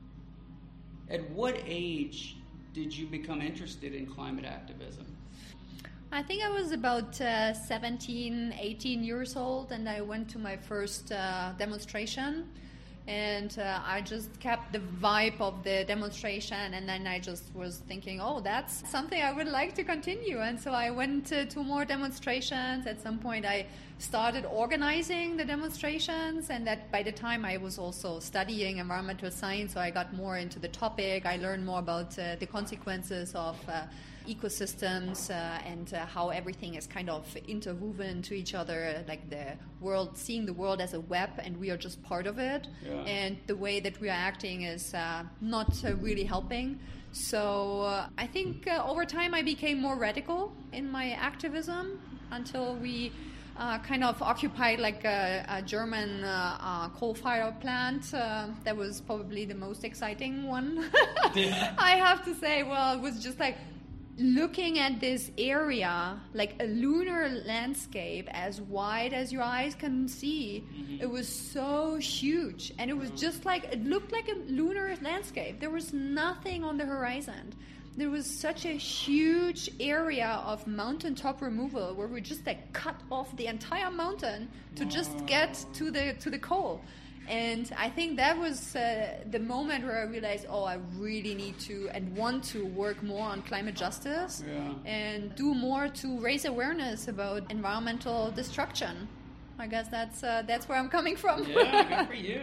At what age did you become interested in climate activism? I think I was about uh, seventeen, eighteen years old, and I went to my first uh, demonstration. And uh, I just kept the vibe of the demonstration, and then I just was thinking, oh, that's something I would like to continue. And so I went to, to more demonstrations. At some point, I started organizing the demonstrations, and that by the time I was also studying environmental science, so I got more into the topic. I learned more about uh, the consequences of uh, ecosystems uh, and uh, how everything is kind of interwoven to each other, like the world, seeing the world as a web, and we are just part of it. Yeah. And the way that we are acting is uh, not uh, really helping. So uh, I think uh, over time I became more radical in my activism until we uh, kind of occupied like a, a German uh, uh, coal-fired plant. Uh, that was probably the most exciting one. I have to say, well, it was just like, looking at this area, like a lunar landscape as wide as your eyes can see, mm-hmm. it was so huge. And it was just like, it looked like a lunar landscape. There was nothing on the horizon. There was such a huge area of mountaintop removal where we just like cut off the entire mountain to wow. just get to the to the coal. And I think that was uh, the moment where I realized, oh, I really need to and want to work more on climate justice yeah. and do more to raise awareness about environmental destruction. I guess that's uh, that's where I'm coming from. Yeah, good for you.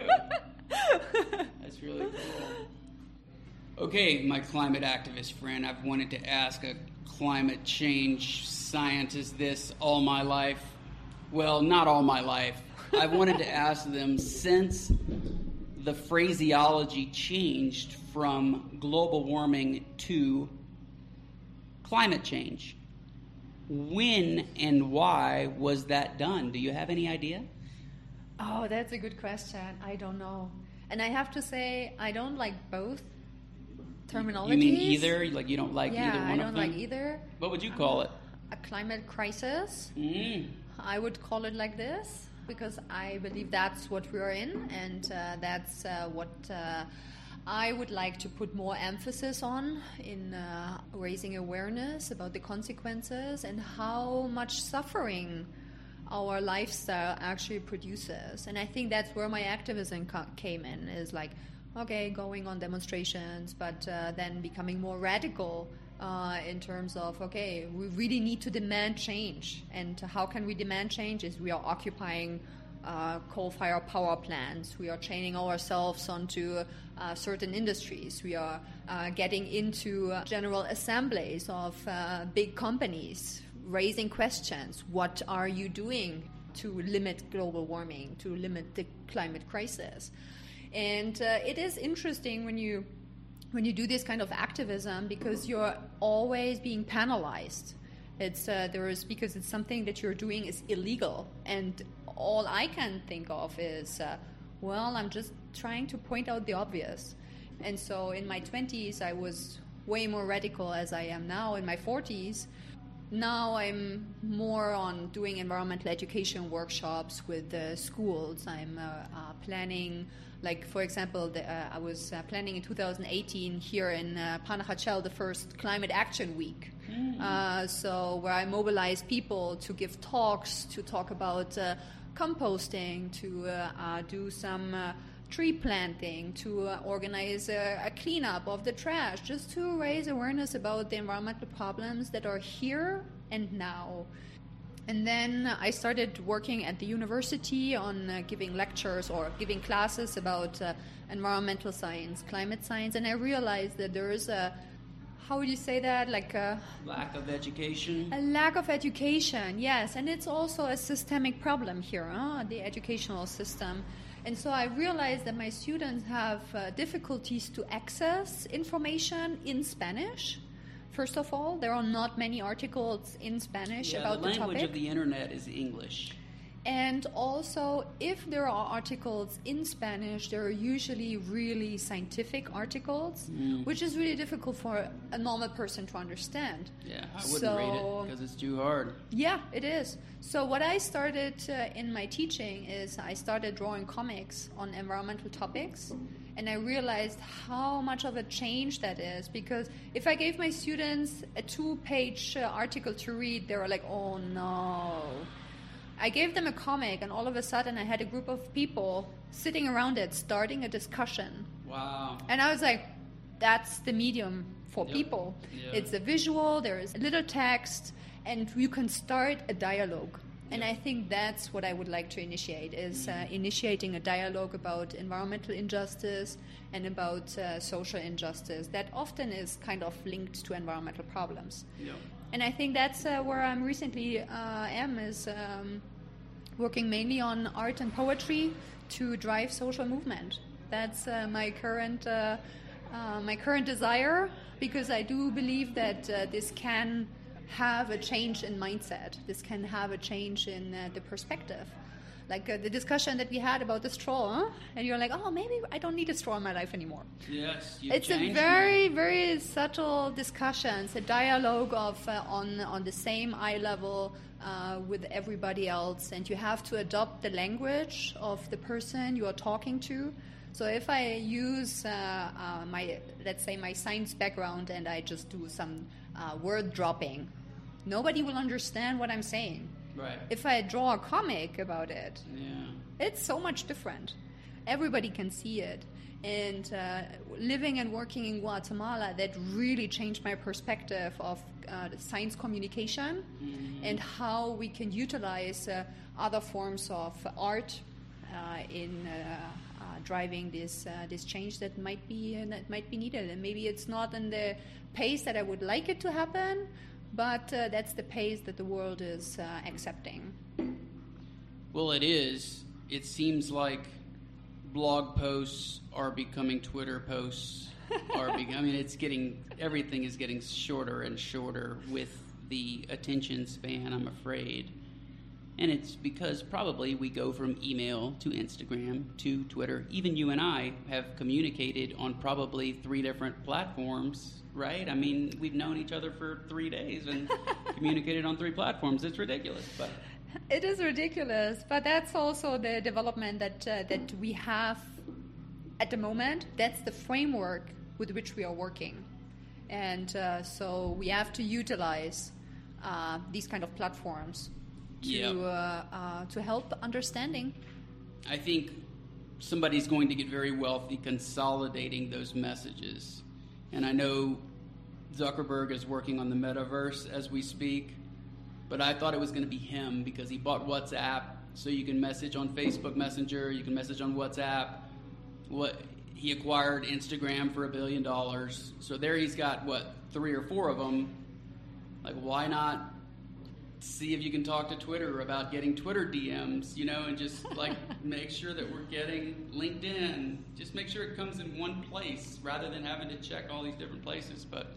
That's really cool. Okay, my climate activist friend, I've wanted to ask a climate change scientist this all my life. Well, not all my life. I wanted to ask them, since the phraseology changed from global warming to climate change, when and why was that done? Do you have any idea? Oh, that's a good question. I don't know. And I have to say, I don't like both terminologies. You mean either? Like you don't like yeah, either one I of don't them? like either. What would you call it? A climate crisis. Mm. I would call it like this because I believe that's what we're in, and uh, that's uh, what uh, I would like to put more emphasis on in uh, raising awareness about the consequences and how much suffering our lifestyle actually produces. And I think that's where my activism ca- came in, is like, okay, going on demonstrations, but uh, then becoming more radical uh, in terms of, okay, we really need to demand change. And how can we demand change? Is we are occupying uh, coal-fired power plants. We are chaining ourselves onto uh, certain industries. We are uh, getting into uh, general assemblies of uh, big companies, raising questions. What are you doing to limit global warming, to limit the climate crisis? And uh, it is interesting when you when you do this kind of activism, because you're always being penalized. It's uh, there is because it's something that you're doing is illegal, and all I can think of is, uh, well, I'm just trying to point out the obvious. And so in my twenties, I was way more radical as I am now in my forties. Now I'm more on doing environmental education workshops with uh, schools. I'm uh, uh, planning, like, for example, the, uh, I was uh, planning in two thousand eighteen here in uh, Panajachel the first Climate Action Week. Mm. Uh, so where I mobilize people to give talks, to talk about uh, composting, to uh, uh, do some uh, tree planting, to uh, organize a, a cleanup of the trash, just to raise awareness about the environmental problems that are here and now. And then I started working at the university on uh, giving lectures or giving classes about uh, environmental science, climate science, and I realized that there is a, how would you say that, like a... Lack of education? A lack of education, yes, and it's also a systemic problem here, huh? The educational system. And so I realized that my students have uh, difficulties to access information in Spanish. First of all, there are not many articles in Spanish yeah, about the, the topic. The language of the internet is English. And also, if there are articles in Spanish, they're usually really scientific articles, mm. which is really difficult for a normal person to understand. Yeah, I wouldn't so, read it because it's too hard. Yeah, it is. So what I started uh, in my teaching is I started drawing comics on environmental topics, and I realized how much of a change that is, because if I gave my students a two-page uh, article to read, they were like, oh no. I gave them a comic, and all of a sudden I had a group of people sitting around it, starting a discussion. Wow. And I was like, that's the medium for yep. people. Yep. It's a visual, there is a little text, and you can start a dialogue. And yep. I think that's what I would like to initiate, is mm-hmm. uh, initiating a dialogue about environmental injustice and about uh, social injustice that often is kind of linked to environmental problems. Yep. And I think that's uh, where I'm recently uh, am, is um, working mainly on art and poetry to drive social movement. That's uh, my current uh, uh, my current desire, because I do believe that uh, this can have a change in mindset. This can have a change in uh, the perspective. Like uh, the discussion that we had about the straw, huh? And you're like, oh, maybe I don't need a straw in my life anymore. Yes, you've it's a changed very, me. very subtle discussion. It's a dialogue of uh, on on the same eye level uh, with everybody else, and you have to adopt the language of the person you are talking to. So if I use uh, uh, my, let's say, my science background, and I just do some uh, word dropping, nobody will understand what I'm saying. Right. If I draw a comic about it, Yeah. it's so much different. Everybody can see it. And uh, living and working in Guatemala, that really changed my perspective of uh, the science communication Mm-hmm. and how we can utilize uh, other forms of art uh, in uh, uh, driving this uh, this change that might be uh, that might be needed. And maybe it's not in the pace that I would like it to happen, but uh, that's the pace that the world is uh, accepting. Well, it is. It seems like blog posts are becoming Twitter posts. Are be- I mean, it's getting, everything is getting shorter and shorter with the attention span, I'm afraid. And it's because probably we go from email to Instagram to Twitter. Even you and I have communicated on probably three different platforms, right? I mean, we've known each other for three days and communicated on three platforms. It's ridiculous, but... It is ridiculous, but that's also the development that uh, that we have at the moment. That's the framework with which we are working, and uh, so we have to utilize uh, these kind of platforms to Yep. uh, uh, to help understanding. I think somebody's going to get very wealthy consolidating those messages. And I know Zuckerberg is working on the metaverse as we speak, but I thought it was going to be him because he bought WhatsApp, so you can message on Facebook Messenger, you can message on WhatsApp. What he acquired Instagram for a billion dollars. So there he's got, what, three or four of them. Like, why not see if you can talk to Twitter about getting Twitter D Ms, you know, and just, like, make sure that we're getting LinkedIn. Just make sure it comes in one place rather than having to check all these different places. But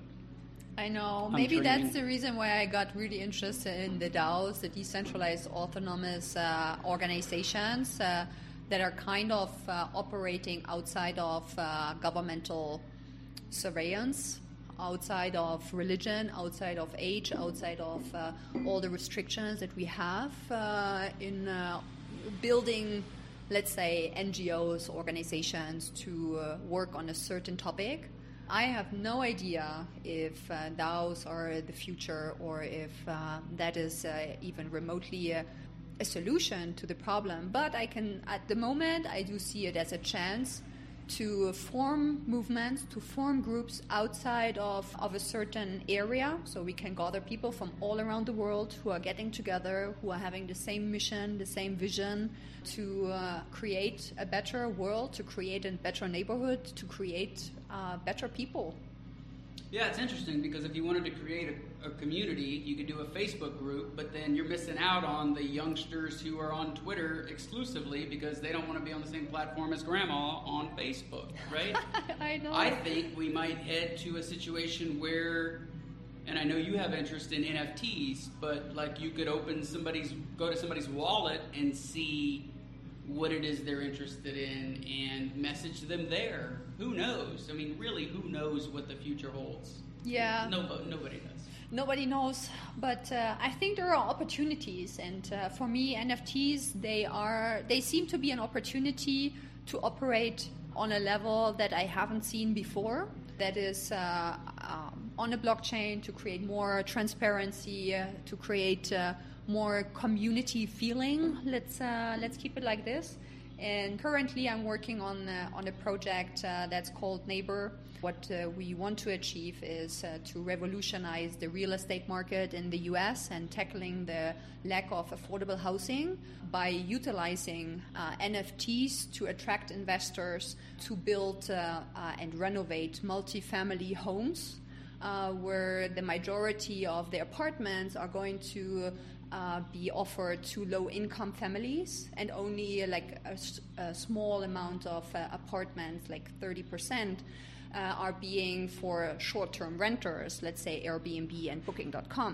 I know. I'm Maybe dreaming. that's the reason why I got really interested in the DAOs, the decentralized autonomous uh, organizations uh, that are kind of uh, operating outside of uh, governmental surveillance, outside of religion, outside of age, outside of uh, all the restrictions that we have uh, in uh, building, let's say, N G Os, organizations to uh, work on a certain topic. I have no idea if uh, DAOs are the future or if uh, that is uh, even remotely a, a solution to the problem. But I can, at the moment, I do see it as a chance to form movements, to form groups outside of, of a certain area, so we can gather people from all around the world who are getting together, who are having the same mission, the same vision, to uh, create a better world, to create a better neighborhood, to create uh, better people. yeah, it's interesting because if you wanted to create a, a community, you could do a Facebook group, but then you're missing out on the youngsters who are on Twitter exclusively because they don't want to be on the same platform as grandma on Facebook, right? I know. I think we might head to a situation where, and I know you have interest in N F Ts, but like you could open somebody's, go to somebody's wallet and see what it is they're interested in and message them there. Who knows? I mean, really, who knows what the future holds? Yeah. Nobody, nobody does. Nobody knows, but uh, I think there are opportunities, and uh, for me, N F Ts they are they seem to be an opportunity to operate on a level that I haven't seen before. That is uh, um, on a blockchain to create more transparency, uh, to create uh, more community feeling. Let's uh, let's keep it like this. And currently, I'm working on uh, on a project uh, that's called Neighbor. What uh, we want to achieve is uh, to revolutionize the real estate market in the U S and tackling the lack of affordable housing by utilizing uh, N F Ts to attract investors to build uh, uh, and renovate multifamily homes, uh, where the majority of the apartments are going to Uh, be offered to low-income families, and only uh, like a, a small amount of uh, apartments, like thirty percent, uh, are being for short-term renters, let's say Airbnb and Booking dot com.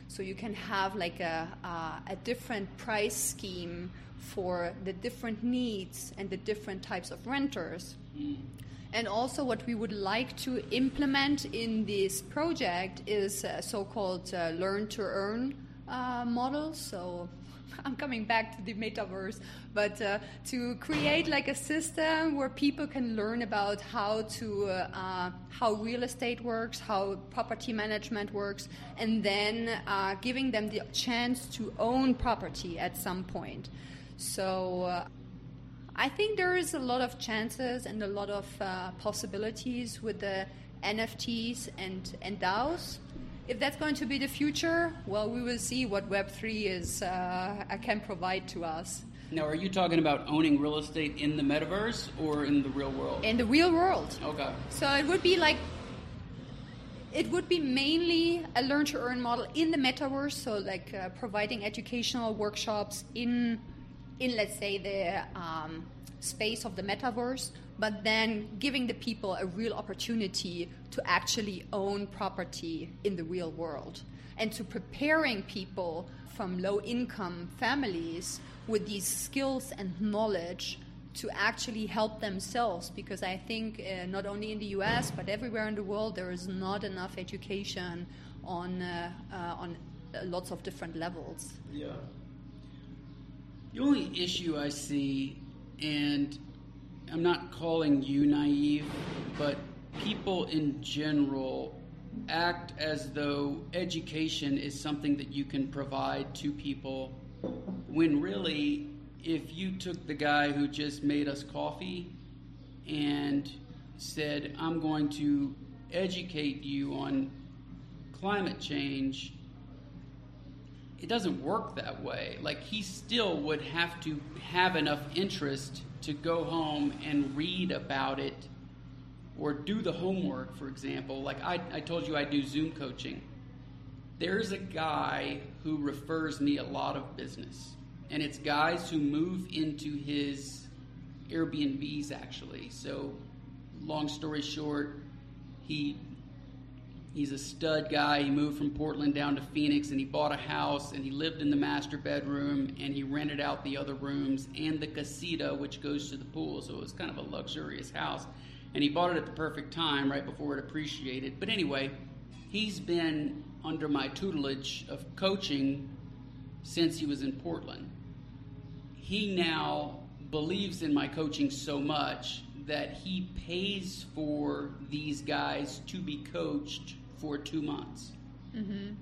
So you can have like a, uh, a different price scheme for the different needs and the different types of renters. Mm. And also what we would like to implement in this project is a so-called uh, learn-to-earn uh, model. So I'm coming back to the metaverse, but uh, to create like a system where people can learn about how to uh, uh, how real estate works, how property management works, and then uh, giving them the chance to own property at some point. So uh, I think there is a lot of chances and a lot of uh, possibilities with the N F Ts and, and DAOs. If that's going to be the future, well, we will see what Web three is uh, can provide to us. Now, are you talking about owning real estate in the metaverse or in the real world? In the real world. Okay. So it would be like, it would be mainly a learn-to-earn model in the metaverse, so like uh, providing educational workshops in, in let's say, the um, space of the metaverse, but then giving the people a real opportunity to actually own property in the real world, and to preparing people from low-income families with these skills and knowledge to actually help themselves, because I think uh, not only in the U S but everywhere in the world there is not enough education on uh, uh, on uh, lots of different levels. Yeah. The only issue I see, and I'm not calling you naive, but people in general act as though education is something that you can provide to people, when really, if you took the guy who just made us coffee and said, I'm going to educate you on climate change, it doesn't work that way. Like, he still would have to have enough interest to go home and read about it or do the homework, for example. Like I, I told you I do Zoom coaching. There's a guy who refers me a lot of business, and it's guys who move into his Airbnbs, actually. So long story short, he he's a stud guy. He moved from Portland down to Phoenix, and he bought a house, and he lived in the master bedroom, and he rented out the other rooms and the casita, which goes to the pool. So it was kind of a luxurious house. And he bought it at the perfect time, right before it appreciated. But anyway, he's been under my tutelage of coaching since he was in Portland. He now believes in my coaching so much that he pays for these guys to be coached for two months. Mm-hmm.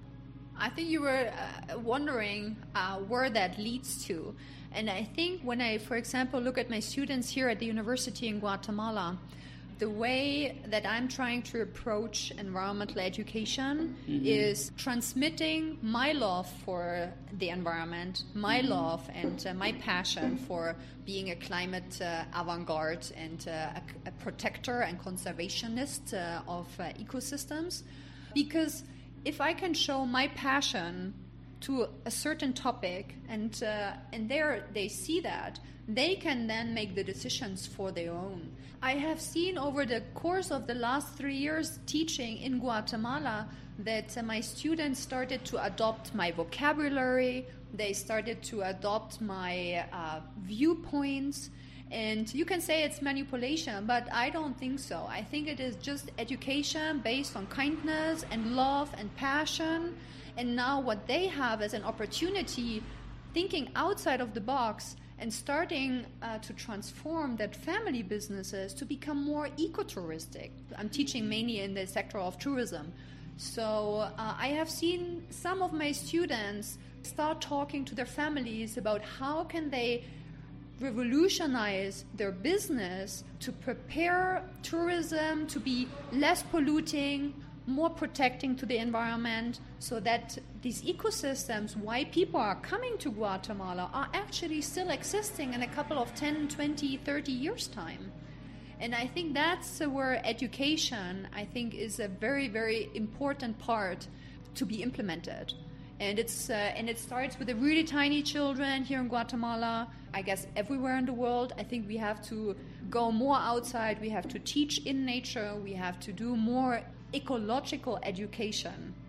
I think you were uh, wondering uh, where that leads to. And I think when I, for example, look at my students here at the university in Guatemala, the way that I'm trying to approach environmental education mm-hmm. is transmitting my love for the environment, my mm-hmm. love and uh, my passion for being a climate uh, avant-garde and uh, a, a protector and conservationist uh, of uh, ecosystems. Because if I can show my passion to a certain topic, and uh, and there they see that, they can then make the decisions for their own. I have seen over the course of the last three years teaching in Guatemala that uh, my students started to adopt my vocabulary, they started to adopt my uh, viewpoints, and you can say it's manipulation, but I don't think so. I think it is just education based on kindness and love and passion. And now what they have is an opportunity, thinking outside of the box and starting uh, to transform their family businesses to become more ecotouristic. I'm teaching mainly in the sector of tourism. So uh, I have seen some of my students start talking to their families about how can they revolutionize their business to prepare tourism to be less polluting, more protecting to the environment, so that these ecosystems, why people are coming to Guatemala, are actually still existing in a couple of ten, twenty, thirty years' time. And I think that's where education, I think, is a very, very important part to be implemented. And it's uh, and it starts with the really tiny children here in Guatemala. I guess everywhere in the world, I think we have to go more outside. We have to teach in nature. We have to do more ecological education.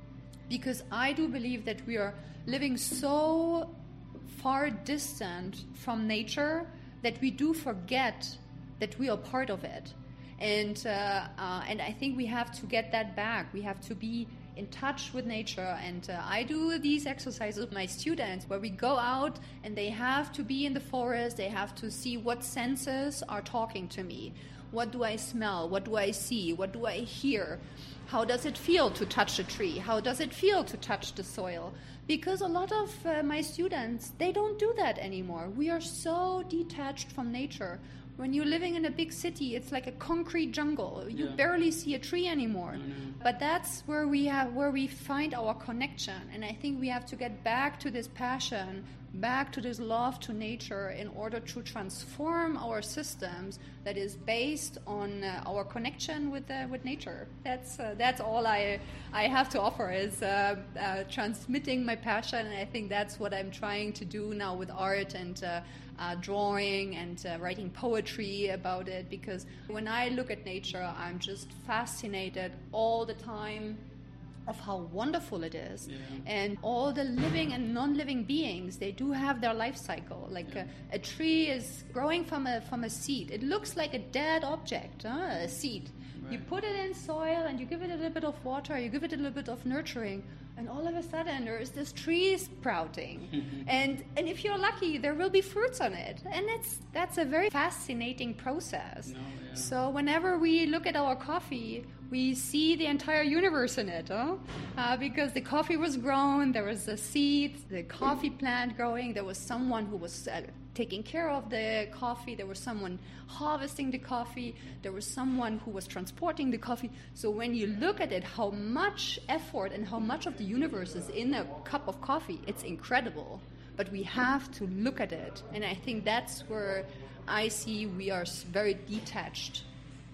because I do believe that we are living so far distant from nature that we do forget that we are part of it. And uh, uh, and I think we have to get that back. We have to be in touch with nature. And uh, I do these exercises with my students where we go out and they have to be in the forest. They have to see what senses are talking to me. What do I smell? What do I see? What do I hear? How does it feel to touch a tree? How does it feel to touch the soil? Because a lot of uh, my students, they don't do that anymore. We are so detached from nature. When you're living in a big city, it's like a concrete jungle. You Yeah. barely see a tree anymore. Mhm. But that's where we have, where we find our connection. And I think we have to get back to this passion, back to this love to nature in order to transform our systems that is based on uh, our connection with uh, with nature. That's uh, that's all I I have to offer is uh, uh, transmitting my passion, and I think that's what I'm trying to do now with art and uh, uh, drawing and uh, writing poetry about it. Because when I look at nature, I'm just fascinated all the time of how wonderful it is. Yeah. And all the living and non-living beings, they do have their life cycle. Like Yeah. a, a tree is growing from a from a seed. It looks like a dead object, huh? A seed. You Right. put it in soil and you give it a little bit of water, you give it a little bit of nurturing, and all of a sudden there is this tree sprouting. and and if you're lucky, there will be fruits on it. And it's that's a very fascinating process. No, yeah. So whenever we look at our coffee, we see the entire universe in it, huh? Uh, because the coffee was grown, there was a seed, the coffee plant growing, there was someone who was uh, taking care of the coffee, there was someone harvesting the coffee, there was someone who was transporting the coffee. So when you look at it, how much effort and how much of the universe is in a cup of coffee, it's incredible. But we have to look at it. And I think that's where I see we are s- very detached.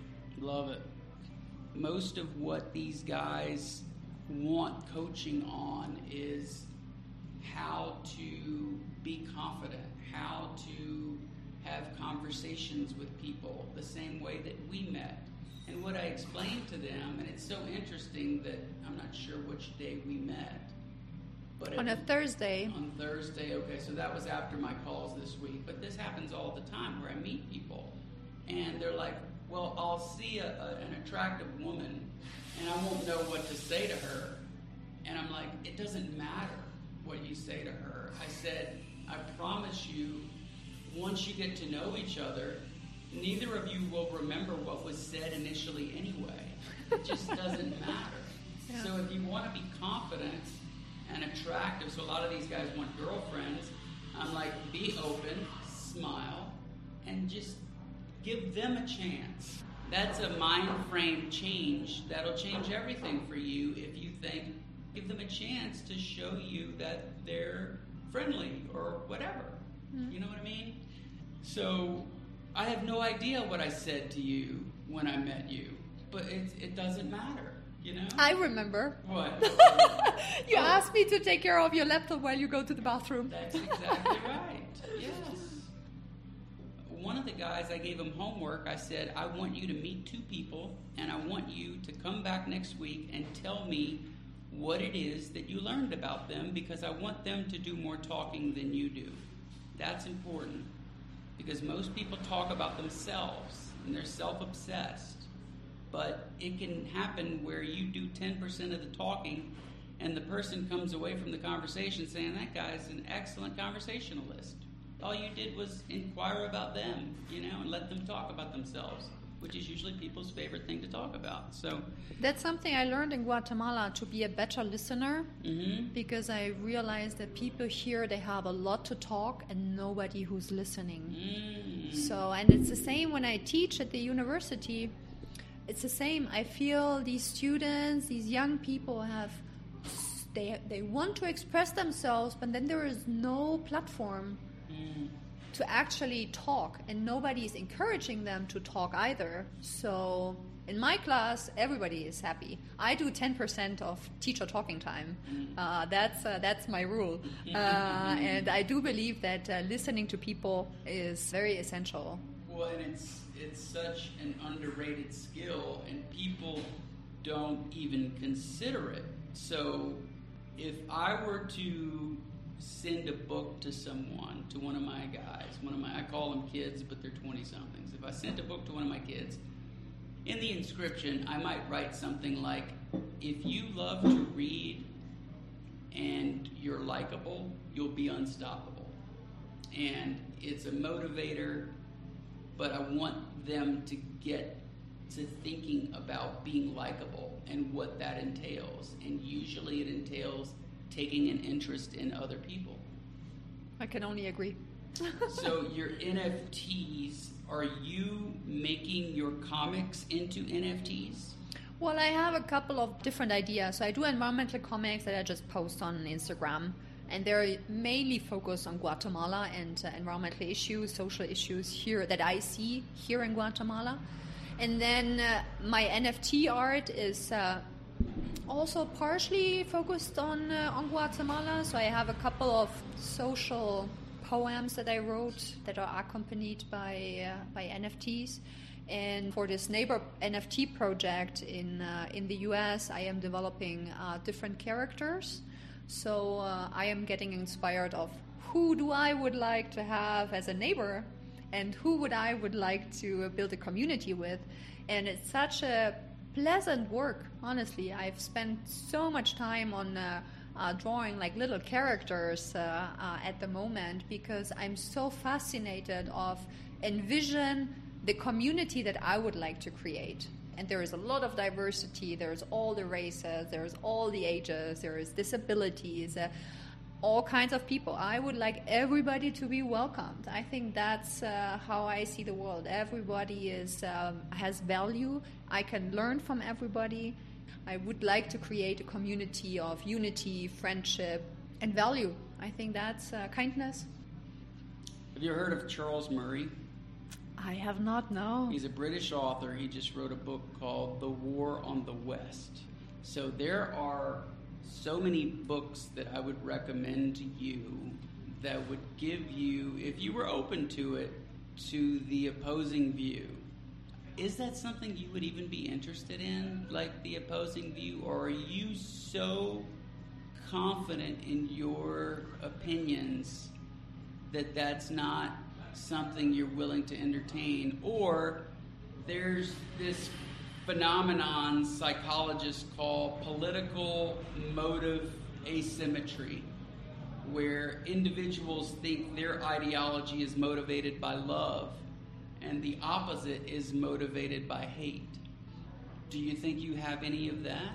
Love it. Most of what these guys want coaching on is how to be confident, how to have conversations with people the same way that we met. And what I explained to them, and it's so interesting that I'm not sure which day we met, but On it- a Thursday, on Thursday, okay, so that was after my calls this week, but this happens all the time where I meet people and they're like, well, I'll see a, a, an attractive woman and I won't know what to say to her. And I'm like, it doesn't matter what you say to her. I said, I promise you, once you get to know each other, neither of you will remember what was said initially anyway. It just doesn't matter. Yeah. So if you want to be confident and attractive, so a lot of these guys want girlfriends, I'm like, be open, smile, and just give them a chance. That's a mind frame change that'll change everything for you if you think, give them a chance to show you that they're friendly or whatever. Mm-hmm. You know what I mean? So I have no idea what I said to you when I met you, but it, it doesn't matter, you know? I remember. What? You Oh. asked me to take care of your laptop while you go to the bathroom. That's exactly right. Yes. One of the guys, I gave him homework. I said, I want you to meet two people, and I want you to come back next week and tell me what it is that you learned about them, because I want them to do more talking than you do. That's important, because most people talk about themselves, and they're self-obsessed. But it can happen where you do ten percent of the talking, and the person comes away from the conversation saying, that guy's an excellent conversationalist. All you did was inquire about them, you know, and let them talk about themselves, which is usually people's favorite thing to talk about. So, That's something I learned in Guatemala, to be a better listener, mm-hmm. because I realized that people here, they have a lot to talk and nobody who's listening. mm. So, and it's the same when I teach at the university. It's the same. I feel these students, these young people have, they they want to express themselves, but then there is no platform Mm. to actually talk, and nobody is encouraging them to talk either. So in my class, everybody is happy. I do ten percent of teacher talking time. Uh, that's uh, that's my rule, uh, and I do believe that uh, listening to people is very essential. Well, and it's it's such an underrated skill, and people don't even consider it. So if I were to send a book to someone, to one of my guys, one of my, I call them kids, but they're twenty-somethings. If I sent a book to one of my kids, in the inscription, I might write something like, if you love to read and you're likable, you'll be unstoppable. And it's a motivator, but I want them to get to thinking about being likable and what that entails. And usually it entails taking an interest in other people. I can only agree. So your N F Ts, are you making your comics into N F Ts? Well, I have a couple of different ideas. So I do environmental comics that I just post on Instagram, and they're mainly focused on Guatemala and uh, environmental issues, social issues here that I see here in Guatemala. And then uh, my N F T art is uh, also partially focused on uh, on Guatemala. So I have a couple of social poems that I wrote that are accompanied by uh, by N F Ts. And for this neighbor N F T project in uh, in the U S, I am developing uh, different characters. So uh, I am getting inspired of who do I would like to have as a neighbor, and who would I would like to build a community with. And it's such a pleasant work, honestly. I've spent so much time on uh, uh, drawing like little characters uh, uh, at the moment, because I'm so fascinated of envision the community that I would like to create. And there is a lot of diversity. There's all the races, there's all the ages, there's disabilities, uh, all kinds of people. I would like everybody to be welcomed. I think that's uh, how I see the world. Everybody is um, has value. I can learn from everybody. I would like to create a community of unity, friendship, and value. I think that's uh, kindness. Have you heard of Charles Murray? I have not, no. He's a British author. He just wrote a book called The War on the West. So there are so many books that I would recommend to you that would give you, if you were open to it, to the opposing view. Is that something you would even be interested in, like the opposing view? Or are you so confident in your opinions that that's not something you're willing to entertain? Or there's this phenomenon psychologists call political motive asymmetry, where individuals think their ideology is motivated by love and the opposite is motivated by hate. Do you think you have any of that?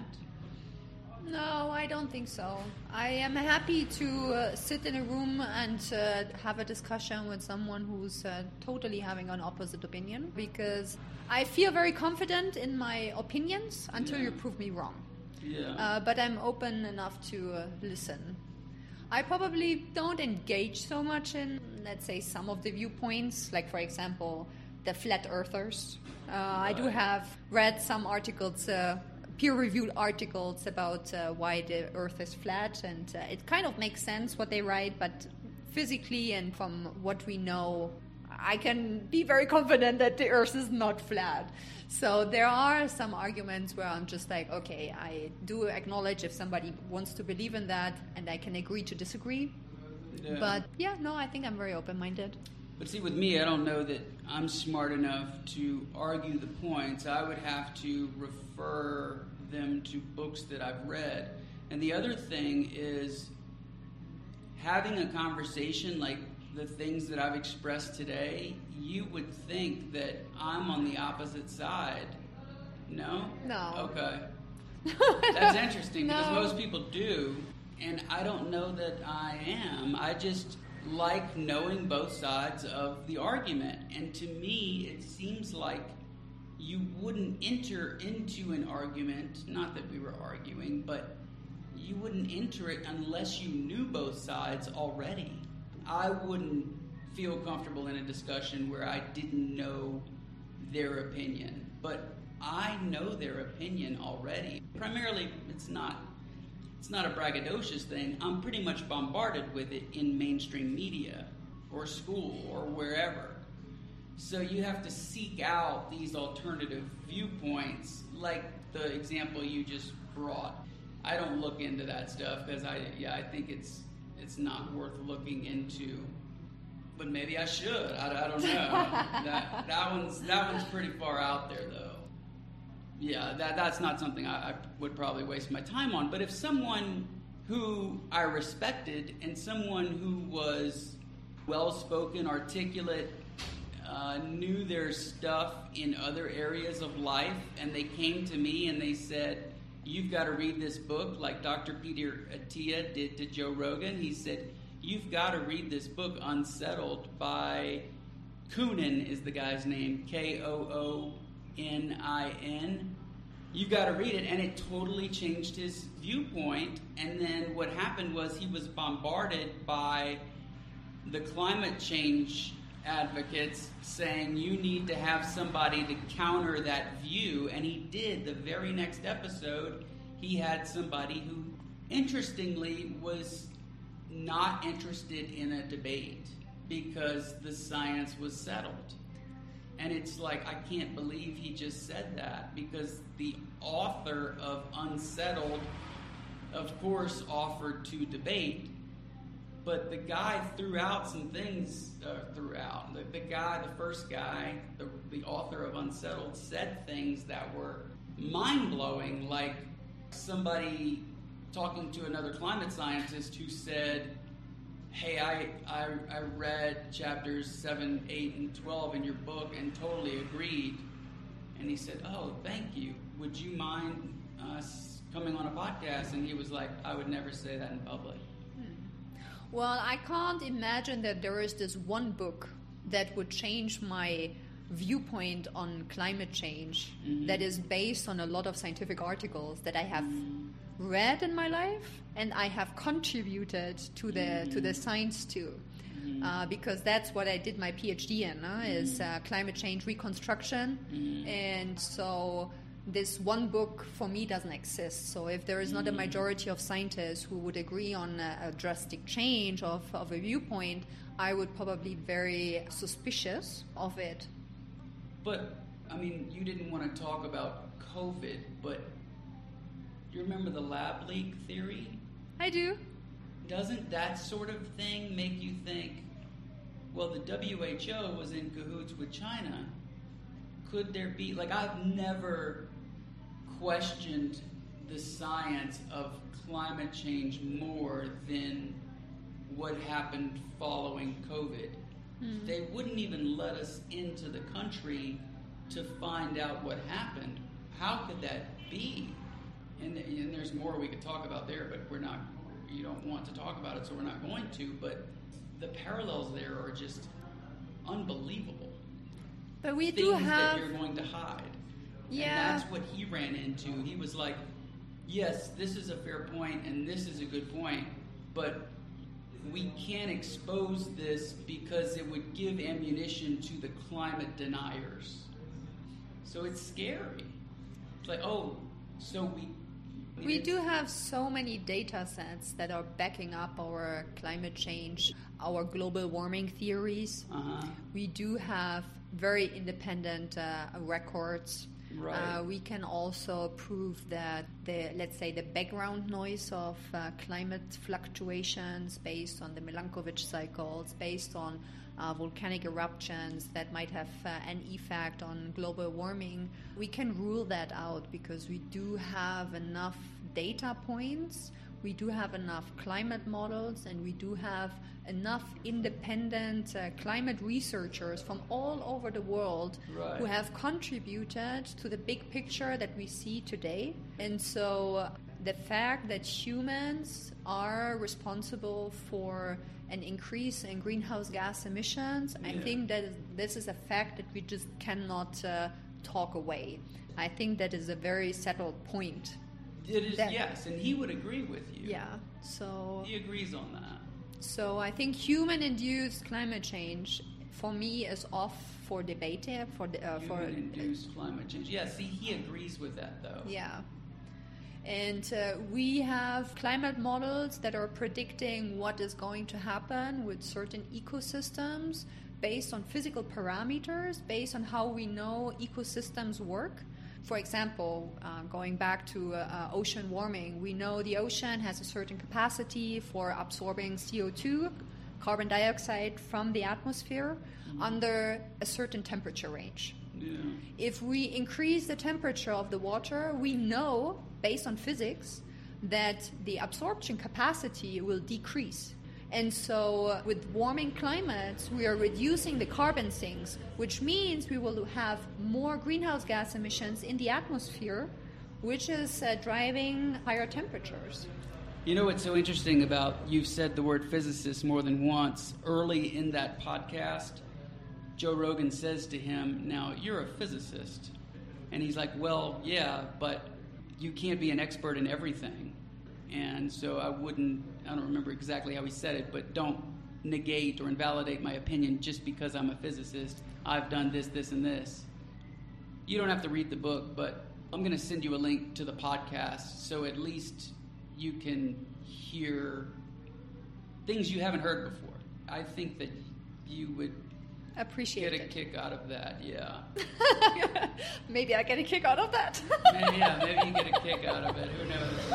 No, I don't think so. I am happy to uh, sit in a room and uh, have a discussion with someone who's uh, totally having an opposite opinion, because I feel very confident in my opinions until Yeah. you prove me wrong. Yeah. Uh, but I'm open enough to uh, listen. I probably don't engage so much in, let's say, some of the viewpoints, like, for example, the flat earthers. Uh, I do Right. have read some articles, uh, peer-reviewed articles about uh, why the earth is flat, and uh, it kind of makes sense what they write, but physically and from what we know, I can be very confident that the earth is not flat. So there are some arguments where I'm just like, okay, I do acknowledge if somebody wants to believe in that, and I can agree to disagree. Yeah. But yeah, no, I think I'm very open-minded. But see, with me, I don't know that I'm smart enough to argue the points. I would have to refer them to books that I've read. And the other thing is having a conversation like the things that I've expressed today, you would think that I'm on the opposite side. No? No. Okay. That's interesting because No. most people do, and I don't know that I am. I just like knowing both sides of the argument. And to me, it seems like you wouldn't enter into an argument, not that we were arguing, but you wouldn't enter it unless you knew both sides already. I wouldn't feel comfortable in a discussion where I didn't know their opinion, but I know their opinion already. Primarily, it's not it's not a braggadocious thing. I'm pretty much bombarded with it in mainstream media or school or wherever. So you have to seek out these alternative viewpoints, like the example you just brought. I don't look into that stuff because I, yeah, I think it's it's not worth looking into. But maybe I should. I, I don't know. that that one's that one's pretty far out there, though. Yeah, that that's not something I, I would probably waste my time on. But if someone who I respected and someone who was well-spoken, articulate, uh, knew their stuff in other areas of life, and they came to me and they said, "You've got to read this book," like Doctor Peter Attia did to Joe Rogan. He said, "You've got to read this book, Unsettled, by Koonin is the guy's name, K O O N I N. You've got to read it," and it totally changed his viewpoint. And then what happened was he was bombarded by the climate change advocates saying you need to have somebody to counter that view, and he did. The very next episode, he had somebody who, interestingly, was not interested in a debate because the science was settled. And it's like, I can't believe he just said that, because the author of Unsettled, of course, offered to debate, but the guy threw out some things, uh, threw out. The, the guy, the first guy, the, the author of Unsettled, said things that were mind-blowing, like somebody talking to another climate scientist who said, "Hey, I, I I read chapters seven, eight, and twelve in your book and totally agreed." And he said, "Oh, thank you. Would you mind us coming on a podcast?" And he was like, "I would never say that in public." Well, I can't imagine that there is this one book that would change my viewpoint on climate change mm-hmm. that is based on a lot of scientific articles that I have mm-hmm. read in my life, and I have contributed to the mm-hmm. to the science too, mm-hmm. uh, because that's what I did my PhD in, uh, mm-hmm. is uh, climate change reconstruction, mm-hmm. and so this one book for me doesn't exist. So if there is not a majority of scientists who would agree on a, a drastic change of, of a viewpoint, I would probably be very suspicious of it. But, I mean, you didn't want to talk about COVID, but you remember the lab leak theory? I do. Doesn't that sort of thing make you think, well, the W H O was in cahoots with China? Could there be, like, I've never questioned the science of climate change more than what happened following COVID. Mm. They wouldn't even let us into the country to find out what happened. How could that be? And, and there's more we could talk about there, but we're not, you don't want to talk about it, so we're not going to. But the parallels there are just unbelievable. But we Things do have... that you're going to hide. Yeah. And that's what he ran into. He was like, yes, this is a fair point, and this is a good point, but we can't expose this because it would give ammunition to the climate deniers. So it's scary. It's like, oh, so we... I mean, we do have so many data sets that are backing up our climate change, our global warming theories. Uh-huh. We do have very independent uh, records. Right. Uh, we can also prove that the, let's say, the background noise of uh, climate fluctuations based on the Milankovitch cycles, based on uh, volcanic eruptions that might have uh, an effect on global warming. We can rule that out because we do have enough data points, we do have enough climate models, and we do have enough independent uh, climate researchers from all over the world right. who have contributed to the big picture that we see today. And so uh, the fact that humans are responsible for an increase in greenhouse gas emissions, yeah. I think that is, this is a fact that we just cannot uh, talk away. I think that is a very settled point. It is, that, yes, and he would agree with you. Yeah, so... He agrees on that. So I think human-induced climate change, for me, is off for debate. For the, uh, Human-induced for, climate change. Yeah, see, he agrees with that, though. Yeah. And uh, we have climate models that are predicting what is going to happen with certain ecosystems based on physical parameters, based on how we know ecosystems work. For example, uh, going back to uh, uh, ocean warming, we know the ocean has a certain capacity for absorbing C O two, carbon dioxide from the atmosphere, mm-hmm. under a certain temperature range. Yeah. If we increase the temperature of the water, we know, based on physics, that the absorption capacity will decrease. And so uh, with warming climates, we are reducing the carbon sinks, which means we will have more greenhouse gas emissions in the atmosphere, which is uh, driving higher temperatures. You know what's so interesting about, you've said the word physicist more than once. Early in that podcast, Joe Rogan says to him, now, you're a physicist. And he's like, well, yeah, but you can't be an expert in everything. And so I wouldn't, I don't remember exactly how he said it, but don't negate or invalidate my opinion just because I'm a physicist. I've done this, this, and this. You don't have to read the book, but I'm going to send you a link to the podcast so at least you can hear things you haven't heard before. I think that you would appreciate get a it. kick out of that, yeah. Maybe I get a kick out of that. maybe, yeah, maybe you get a kick out of it. Who knows?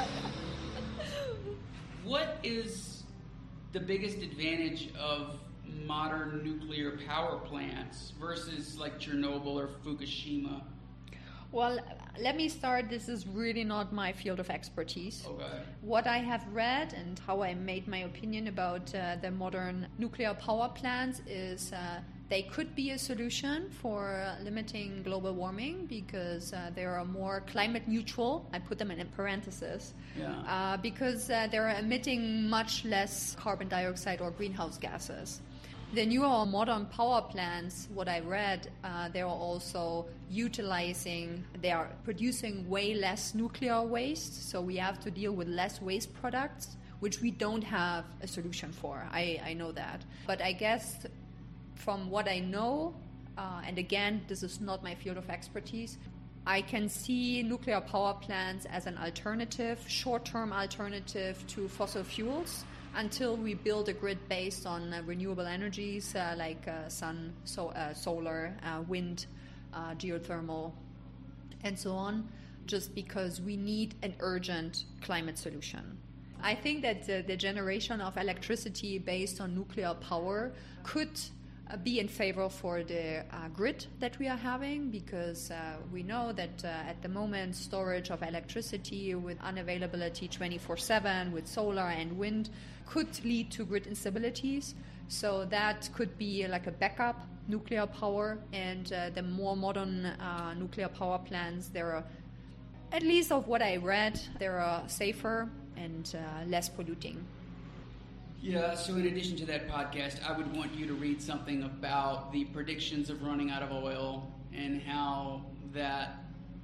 What is the biggest advantage of modern nuclear power plants versus like Chernobyl or Fukushima? Well, let me start. This is really not my field of expertise. Okay. What I have read and how I made my opinion about uh, the modern nuclear power plants is uh, they could be a solution for uh, limiting global warming because uh, they are more climate neutral. I put them in parentheses. Yeah. Uh, because uh, they're emitting much less carbon dioxide or greenhouse gases. The newer modern power plants, what I read, uh, they are also utilizing, they are producing way less nuclear waste, so we have to deal with less waste products, which we don't have a solution for. I, I know that. But I guess from what I know, uh, and again, this is not my field of expertise, I can see nuclear power plants as an alternative, short-term alternative to fossil fuels, until we build a grid based on uh, renewable energies uh, like uh, sun, so, uh, solar, uh, wind, uh, geothermal, and so on, just because we need an urgent climate solution. I think that the, the generation of electricity based on nuclear power could uh, be in favor for the uh, grid that we are having, because uh, we know that uh, at the moment storage of electricity with unavailability twenty-four seven with solar and wind could lead to grid instabilities. So that could be like a backup nuclear power, and uh, the more modern uh, nuclear power plants, there are, at least of what I read, they are safer and uh, less polluting. Yeah, so in addition to that podcast, I would want you to read something about the predictions of running out of oil and how that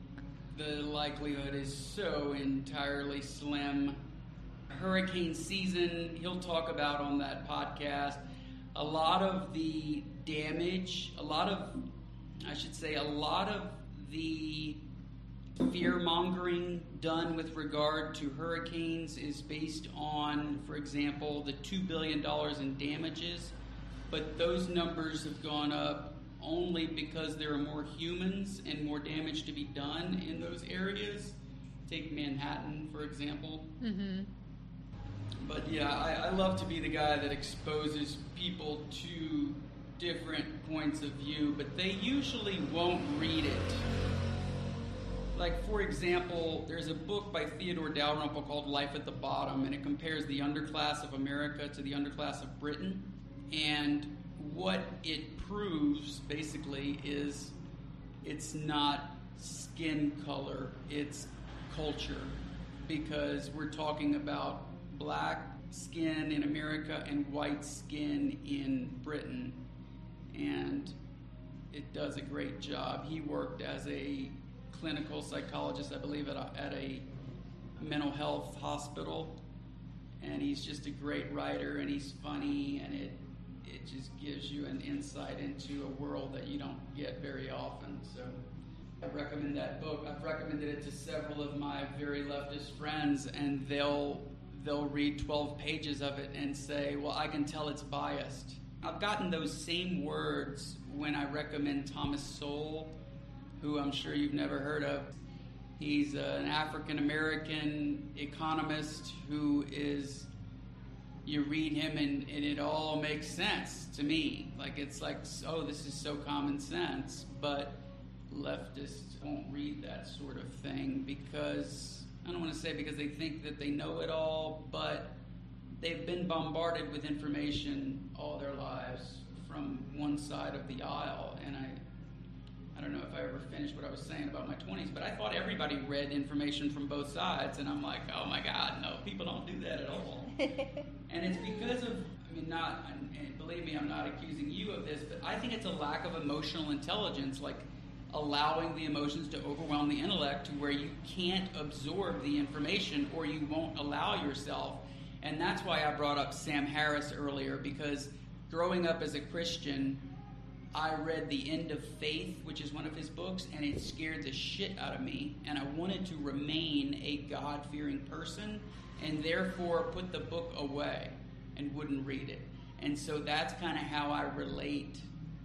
the likelihood is so entirely slim. Hurricane season, he'll talk about on that podcast. A lot of the damage, a lot of, I should say, a lot of the fear-mongering done with regard to hurricanes is based on, for example, the two billion dollars in damages, but those numbers have gone up only because there are more humans and more damage to be done in those areas. Take Manhattan, for example. Mm-hmm. But yeah, I, I love to be the guy that exposes people to different points of view, but they usually won't read it. Like, for example, there's a book by Theodore Dalrymple called Life at the Bottom, and it compares the underclass of America to the underclass of Britain. And what it proves, basically, is it's not skin color, it's culture. Because we're talking about black skin in America and white skin in Britain. And it does a great job. He worked as a clinical psychologist, I believe, at a, at a mental health hospital, and he's just a great writer, and he's funny, and it it just gives you an insight into a world that you don't get very often. So I recommend that book. I've recommended it to several of my very leftist friends, and they'll they'll read twelve pages of it and say, well, I can tell it's biased. I've gotten those same words when I recommend Thomas Sowell, who I'm sure you've never heard of. He's uh, an African-American economist who is, you read him and, and it all makes sense to me. Like, it's like, oh, this is so common sense, but leftists won't read that sort of thing because, I don't want to say because they think that they know it all, but they've been bombarded with information all their lives from one side of the aisle. And I I don't know if I ever finished what I was saying about my twenties, but I thought everybody read information from both sides, and I'm like, oh my God, no, people don't do that at all. And it's because of, I mean, not, and believe me, I'm not accusing you of this, but I think it's a lack of emotional intelligence, like allowing the emotions to overwhelm the intellect to where you can't absorb the information or you won't allow yourself. And that's why I brought up Sam Harris earlier, because growing up as a Christian, I read The End of Faith, which is one of his books, and it scared the shit out of me. And I wanted to remain a God-fearing person and therefore put the book away and wouldn't read it. And so that's kind of how I relate.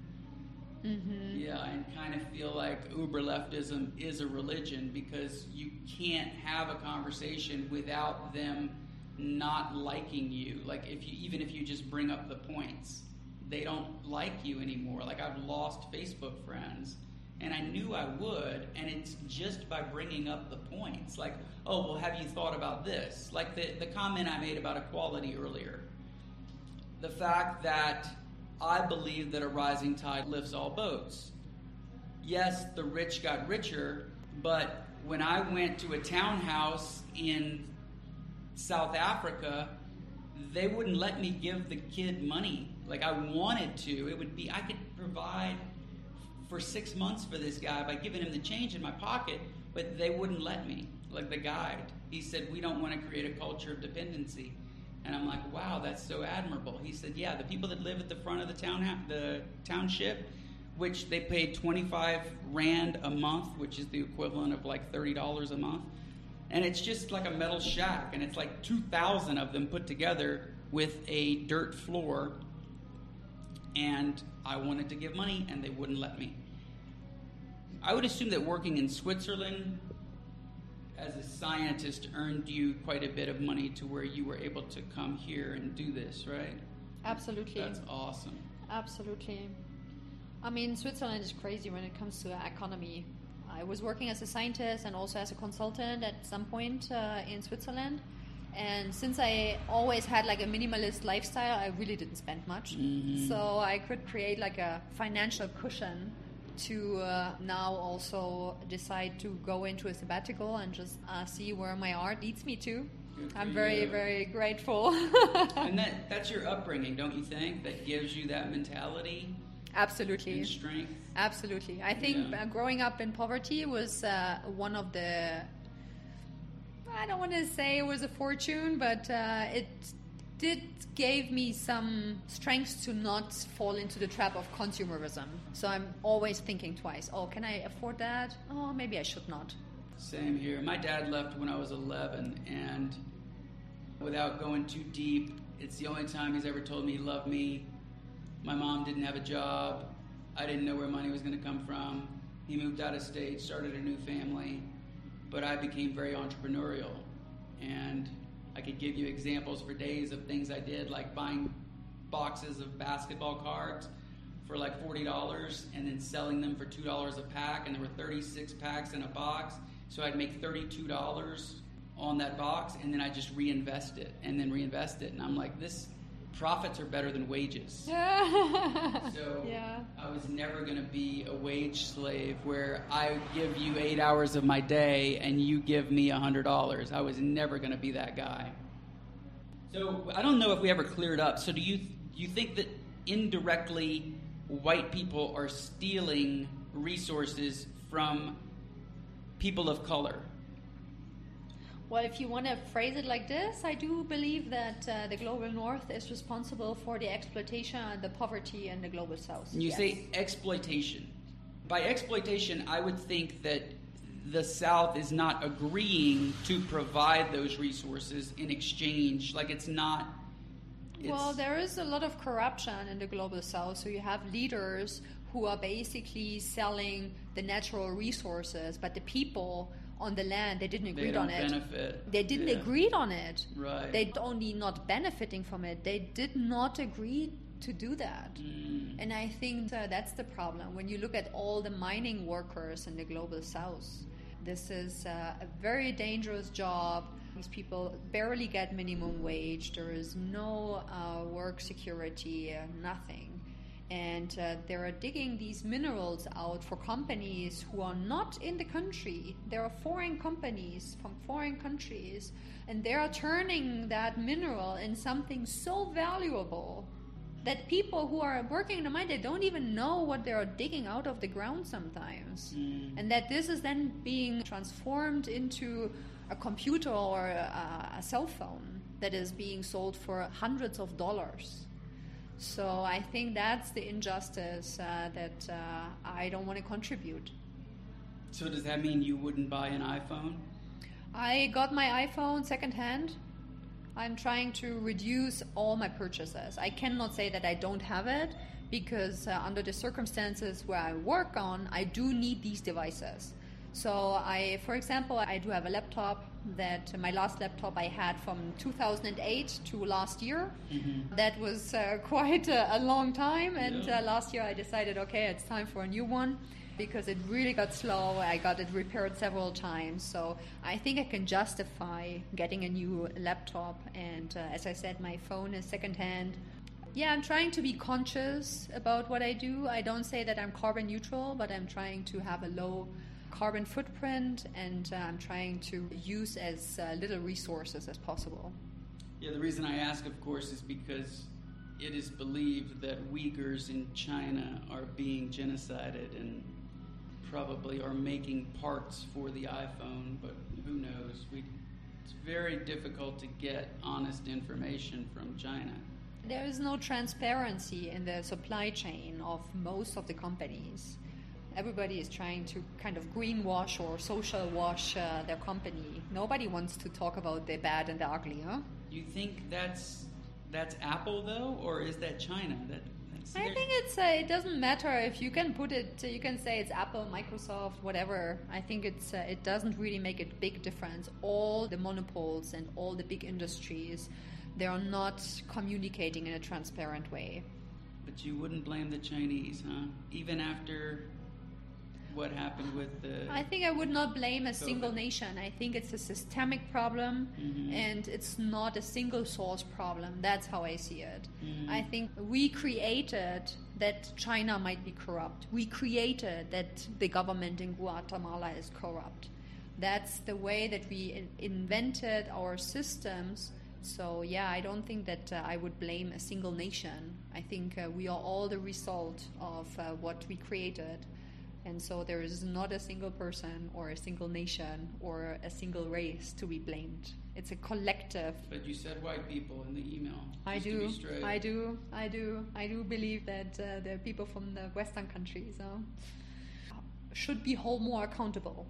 Mm-hmm. Yeah, and kind of feel like uber leftism is a religion because you can't have a conversation without them not liking you. Like, if you even if you just bring up the points, they don't like you anymore. Like, I've lost Facebook friends, and I knew I would, and it's just by bringing up the points. Like, oh, well, have you thought about this? Like the, the comment I made about equality earlier. The fact that I believe that a rising tide lifts all boats. Yes, the rich got richer, but when I went to a townhouse in South Africa, they wouldn't let me give the kid money. Like, I wanted to. It would be, I could provide for six months for this guy by giving him the change in my pocket, but they wouldn't let me. Like the guide, he said, we don't want to create a culture of dependency. And I'm like, wow, that's so admirable. He said, yeah, the people that live at the front of the town, the township, which they paid twenty-five rand a month, which is the equivalent of like thirty dollars a month. And it's just like a metal shack, and it's like two thousand of them put together with a dirt floor. And I wanted to give money, and they wouldn't let me. I would assume that working in Switzerland as a scientist earned you quite a bit of money to where you were able to come here and do this, right? Absolutely. That's awesome. Absolutely. I mean, Switzerland is crazy when it comes to economy. I was working as a scientist and also as a consultant at some point uh, in Switzerland. And since I always had like a minimalist lifestyle, I really didn't spend much. Mm-hmm. So I could create like a financial cushion to uh, now also decide to go into a sabbatical and just uh, see where my art leads me to. I'm very, you. very grateful. And that that's your upbringing, don't you think? That gives you that mentality? Absolutely. And strength? Absolutely. I think yeah. uh, growing up in poverty was uh, one of the... I don't want to say it was a fortune, but uh, it did gave me some strength to not fall into the trap of consumerism. So I'm always thinking twice. Oh, can I afford that? Oh, maybe I should not. Same here. My dad left when I was eleven, and without going too deep, it's the only time he's ever told me he loved me. My mom didn't have a job. I didn't know where money was going to come from. He moved out of state, started a new family. But I became very entrepreneurial, and I could give you examples for days of things I did, like buying boxes of basketball cards for like forty dollars and then selling them for two dollars a pack, and there were thirty-six packs in a box, so I'd make thirty-two dollars on that box, and then I just reinvest it, and then reinvest it, and I'm like, this profits are better than wages. So yeah. I was never going to be a wage slave where I give you eight hours of my day and you give me one hundred dollars. I was never going to be that guy. So I don't know if we ever cleared up. So do you, do you think that indirectly white people are stealing resources from people of color? Well, if you want to phrase it like this, I do believe that uh, the global north is responsible for the exploitation and the poverty in the global south. You yes. say exploitation. By exploitation, I would think that the south is not agreeing to provide those resources in exchange. Like, it's not It's, well, there is a lot of corruption in the global south. So you have leaders who are basically selling the natural resources, but the people on the land, they didn't agree they on don't it. benefit. They didn't Yeah. agree on it. Right. They only not benefiting from it. They did not agree to do that. Mm. And I think uh, that's the problem. When you look at all the mining workers in the global south, this is uh, a very dangerous job. These people barely get minimum wage. There is no uh, work security, uh, nothing. And uh, they are digging these minerals out for companies who are not in the country. There are foreign companies from foreign countries, and they are turning that mineral in something so valuable that people who are working in the mine, they don't even know what they are digging out of the ground sometimes. Mm. And that this is then being transformed into a computer or a, a cell phone that is being sold for hundreds of dollars. So I think that's the injustice uh, that uh, I don't want to contribute. So does that mean you wouldn't buy an iPhone? I got my iPhone secondhand. I'm trying to reduce all my purchases. I cannot say that I don't have it because uh, under the circumstances where I work on, I do need these devices. So I, for example, I do have a laptop that my last laptop I had from two thousand eight to last year. Mm-hmm. That was uh, quite a, a long time, and Yeah. uh, last year I decided, okay, it's time for a new one because it really got slow. I got it repaired several times, so I think I can justify getting a new laptop. And uh, as I said, my phone is secondhand. Yeah, I'm trying to be conscious about what I do. I don't say that I'm carbon neutral, but I'm trying to have a low carbon footprint, and uh, I'm trying to use as uh, little resources as possible. Yeah, the reason I ask, of course, is because it is believed that Uyghurs in China are being genocided and probably are making parts for the iPhone, but who knows? We, it's very difficult to get honest information from China. There is no transparency in the supply chain of most of the companies. Everybody is trying to kind of greenwash or social wash uh, their company. Nobody wants to talk about the bad and the ugly, huh? You think that's that's Apple though, or is that China? That that's I their- think it's uh, it doesn't matter if you can put it. You can say it's Apple, Microsoft, whatever. I think it's uh, it doesn't really make a big difference. All the monopoles and all the big industries, they are not communicating in a transparent way. But you wouldn't blame the Chinese, huh? Even after what happened with the... I think I would not blame a single COVID. nation. I think it's a systemic problem, Mhm. and it's not a single source problem. That's how I see it. Mhm. I think we created that China might be corrupt. We created that the government in Guatemala is corrupt. That's the way that we in- invented our systems. So yeah, I don't think that uh, I would blame a single nation. I think uh, we are all the result of uh, what we created. And so there is not a single person or a single nation or a single race to be blamed. It's a collective. But you said white people in the email. I just to do, be straight. I do, I do, I do believe that uh, the people from the Western countries uh, should be held more accountable.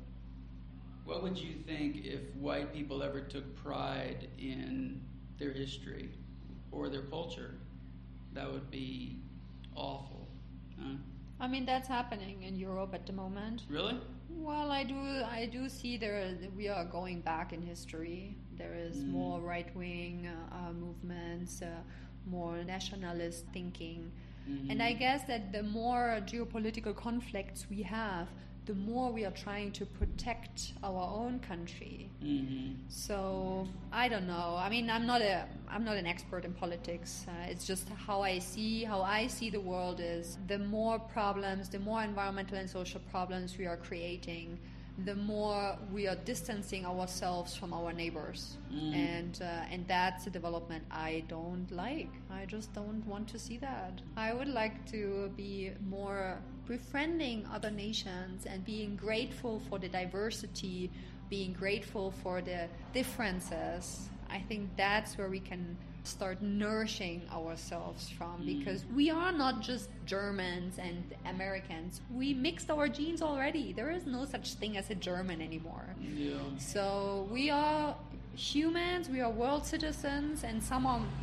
What would you think if white people ever took pride in their history or their culture? That would be awful, huh? I mean, that's happening in Europe at the moment. Really? Well, I do, I do see there we are going back in history. There is Mm. more right-wing uh, uh, movements, uh, more nationalist thinking, Mhm. and I guess that the more geopolitical conflicts we have, the more we are trying to protect our own country. Mhm. So I don't know. I mean, I'm not a I'm not an expert in politics. Uh, it's just how I see how I see the world is the more problems, the more environmental and social problems we are creating, the more we are distancing ourselves from our neighbors, Mm. and uh, and that's a development I don't like. I just don't want to see that. I would like to be more befriending other nations and being grateful for the diversity, being grateful for the differences. I think that's where we can start nourishing ourselves from, because we are not just Germans and Americans. We mixed our genes already. There is no such thing as a German anymore. Yeah. So we are humans, we are world citizens, and some are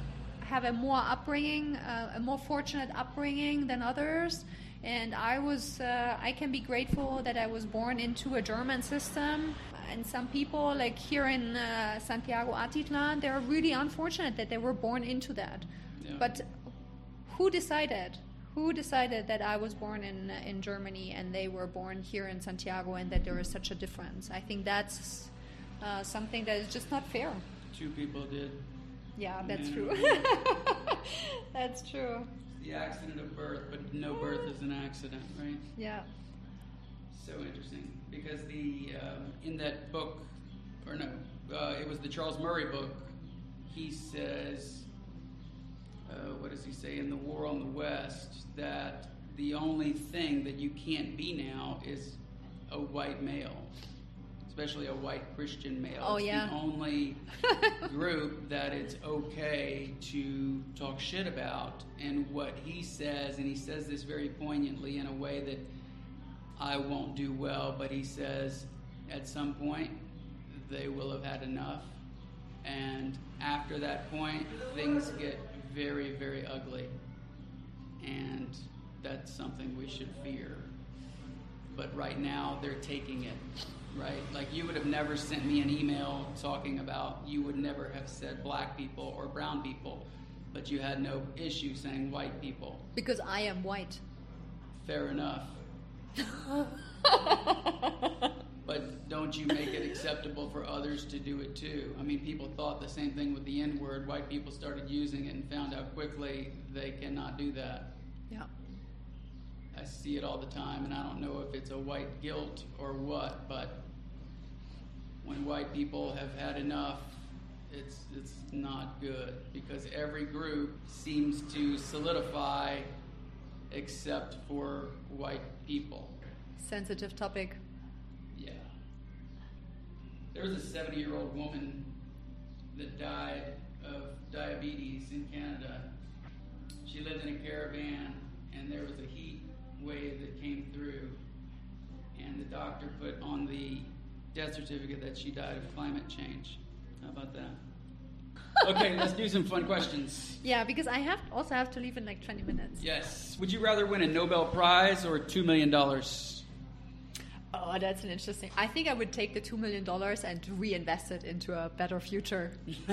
have a more upbringing, uh, a more fortunate upbringing than others. And I was, uh, I can be grateful that I was born into a German system. And some people, like here in uh, Santiago Atitlan, they're really unfortunate that they were born into that. Yeah. But who decided? Who decided that I was born in in Germany and they were born here in Santiago, and that there is such a difference? I think that's uh, something that is just not fair. Two people did. Yeah, that's Yeah. true. That's true. The accident of birth, but no birth is an accident, right? Yeah. So interesting, because the um, in that book, or no, uh, it was the Charles Murray book. He says, uh, what does he say in The War on the West? That the only thing that you can't be now is a white male, especially a white Christian male. Oh, it's yeah. the only group that it's okay to talk shit about. And what he says, and he says this very poignantly in a way that I won't do well, but he says at some point they will have had enough. And after that point, things get very, very ugly. And that's something we should fear. But right now, they're taking it, right? Like, you would have never sent me an email talking about, you would never have said black people or brown people, but you had no issue saying white people. Because I am white. Fair enough. But don't you make it acceptable for others to do it too? I mean, people thought the same thing with the N-word. White people started using it and found out quickly they cannot do that. Yeah. I see it all the time, and I don't know if it's a white guilt or what, but when white people have had enough, it's it's not good, because every group seems to solidify except for white people. Sensitive topic. Yeah. There was a seventy-year-old woman that died of diabetes in Canada. She lived in a caravan, and there was a heat wave that came through, and the doctor put on the death certificate that she died of climate change. How about that? Okay, let's do some fun questions. Yeah, because I have also have to leave in like twenty minutes. Yes. Would you rather win a Nobel Prize or two million dollars? Oh, that's an interesting. I think I would take the two million dollars and reinvest it into a better future.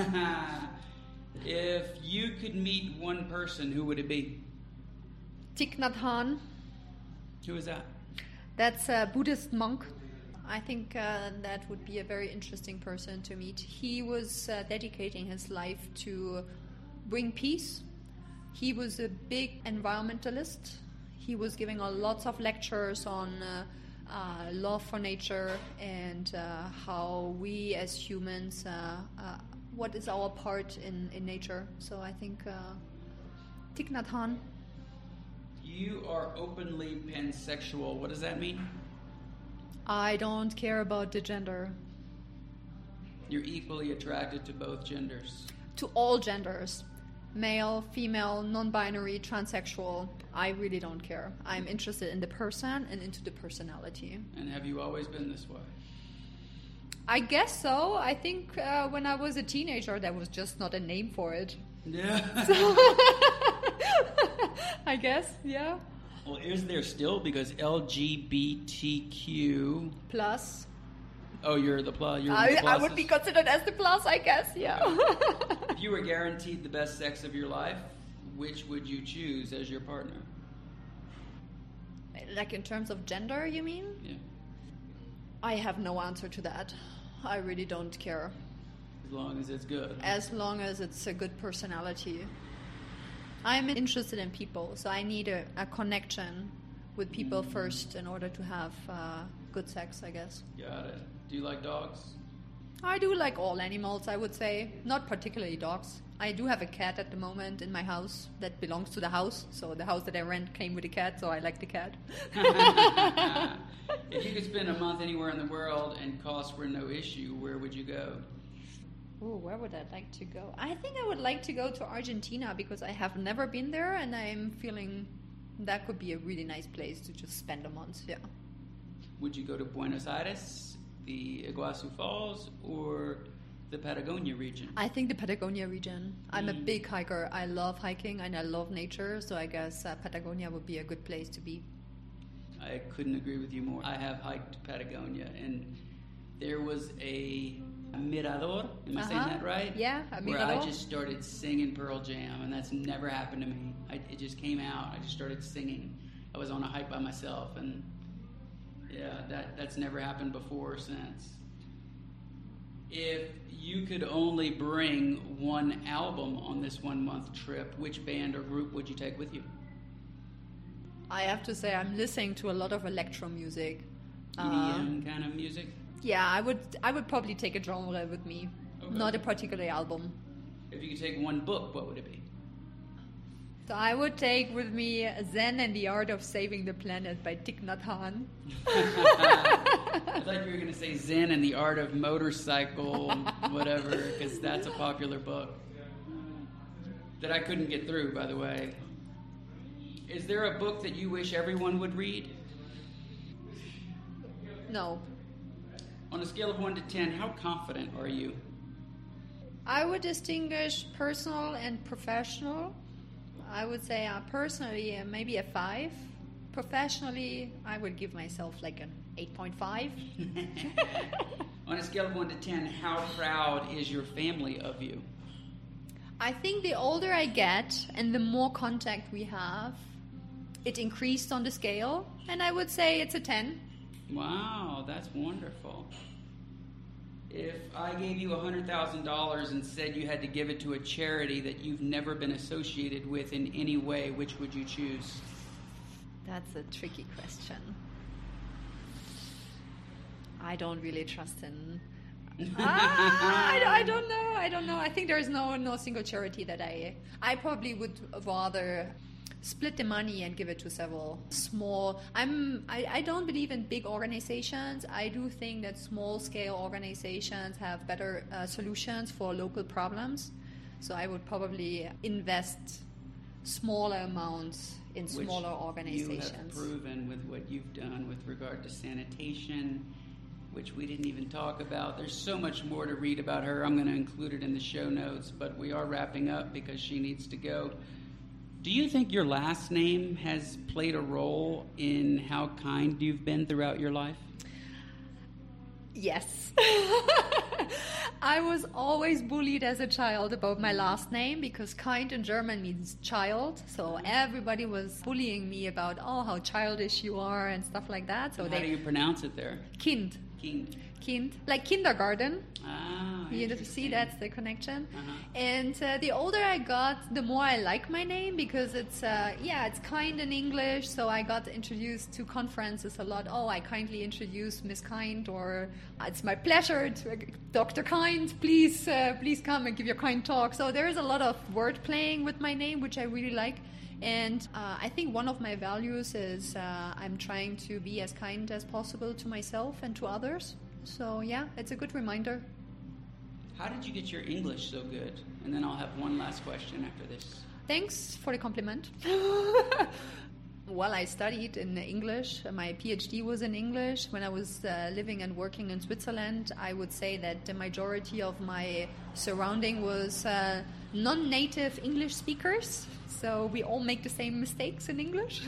If you could meet one person, who would it be? Thich Nhat Hanh. Who is that? That's a Buddhist monk. I think uh, that would be a very interesting person to meet. He was uh, dedicating his life to bring peace. He was a big environmentalist. He was giving a lots of lectures on uh, uh, love for nature and uh, how we as humans, uh, uh, what is our part in, in nature. So I think uh, Thich Nhat Hanh. You are openly pansexual. What does that mean? I don't care about the gender. You're equally attracted to both genders. To all genders. Male, female, non-binary, transsexual. I really don't care. I'm interested in the person and into the personality. And have you always been this way? I guess so. I think uh, when I was a teenager, there was just not a name for it. Yeah. So I guess, yeah. Well, is there still? Because L G B T Q. Plus. Oh, you're the plus. You're I, the I would be considered as the plus, I guess, yeah. If you were guaranteed the best sex of your life, which would you choose as your partner? Like in terms of gender, you mean? Yeah. I have no answer to that. I really don't care. As long as it's good. As long as it's a good personality. I'm interested in people, so I need a, a connection with people first in order to have uh, good sex, I guess. Got it. Do you like dogs? I do like all animals, I would say. Not particularly dogs. I do have a cat at the moment in my house that belongs to the house. So the house that I rent came with a cat, so I like the cat. If you could spend a month anywhere in the world and costs were no issue, where would you go? Ooh, where would I like to go? I think I would like to go to Argentina because I have never been there and I'm feeling that could be a really nice place to just spend a month, yeah. Would you go to Buenos Aires, the Iguazu Falls, or the Patagonia region? I think the Patagonia region. I'm Mm. a big hiker. I love hiking and I love nature, so I guess uh, Patagonia would be a good place to be. I couldn't agree with you more. I have hiked Patagonia, and there was a mirador. Am I saying Uh-huh. that right? Yeah, a Where I mirador. just started singing Pearl Jam, and that's never happened to me. I, it just came out. I just started singing. I was on a hike by myself, and yeah, that that's never happened before or since. If you could only bring one album on this one-month trip, which band or group would you take with you? I have to say I'm listening to a lot of electro music. E D M Uh, kind of music? yeah, I would I would probably take a genre with me, Okay. not a particular album. If you could take one book, what would it be? So I would take with me Zen and the Art of Saving the Planet by Thich Nhat Hanh. I thought you were going to say Zen and the Art of Motorcycle, whatever, because that's a popular book that I couldn't get through, by the way. Is there a book that you wish everyone would read? No. On a scale of one to ten, how confident are you? I would distinguish personal and professional. I would say uh, personally uh, maybe a five. Professionally, I would give myself like an eight point five. On a scale of one to ten, how proud is your family of you? I think the older I get and the more contact we have, it increased on the scale, and I would say it's a ten. Wow, that's wonderful. If I gave you one hundred thousand dollars and said you had to give it to a charity that you've never been associated with in any way, which would you choose? That's a tricky question. I don't really trust in... ah, I, I don't know. I don't know. I think there is no no single charity that I... I probably would rather split the money and give it to several small... I'm, I, I don't believe in big organizations. I do think that small-scale organizations have better uh, solutions for local problems. So I would probably invest smaller amounts in Which smaller you have organizations. proven with what you've done with regard to sanitation, which we didn't even talk about. There's so much more to read about her. I'm going to include it in the show notes, but we are wrapping up because she needs to go. Do you think your last name has played a role in how kind you've been throughout your life? Yes. I was always bullied as a child about my last name because kind in German means child. So everybody was bullying me about, oh, how childish you are and stuff like that. So And how they do you pronounce it there? Kind. Kind. Kind. Like kindergarten. Ah, You know, see, interesting. that's the connection. Uh-huh. And uh, the older I got, the more I like my name because it's, uh, yeah, it's kind in English. So I got introduced to conferences a lot. Oh, I kindly introduce Miss Kind, or it's my pleasure to Doctor Kind. Please, uh, please come and give your kind talk. So there is a lot of word playing with my name, which I really like. And uh, I think one of my values is uh, I'm trying to be as kind as possible to myself and to others. So yeah, it's a good reminder. How did you get your English so good? And then I'll have one last question after this. Thanks for the compliment. Well, I studied in English. My PhD was in English. When I was uh, living and working in Switzerland, I would say that the majority of my surrounding was uh, non-native English speakers. So we all make the same mistakes in English.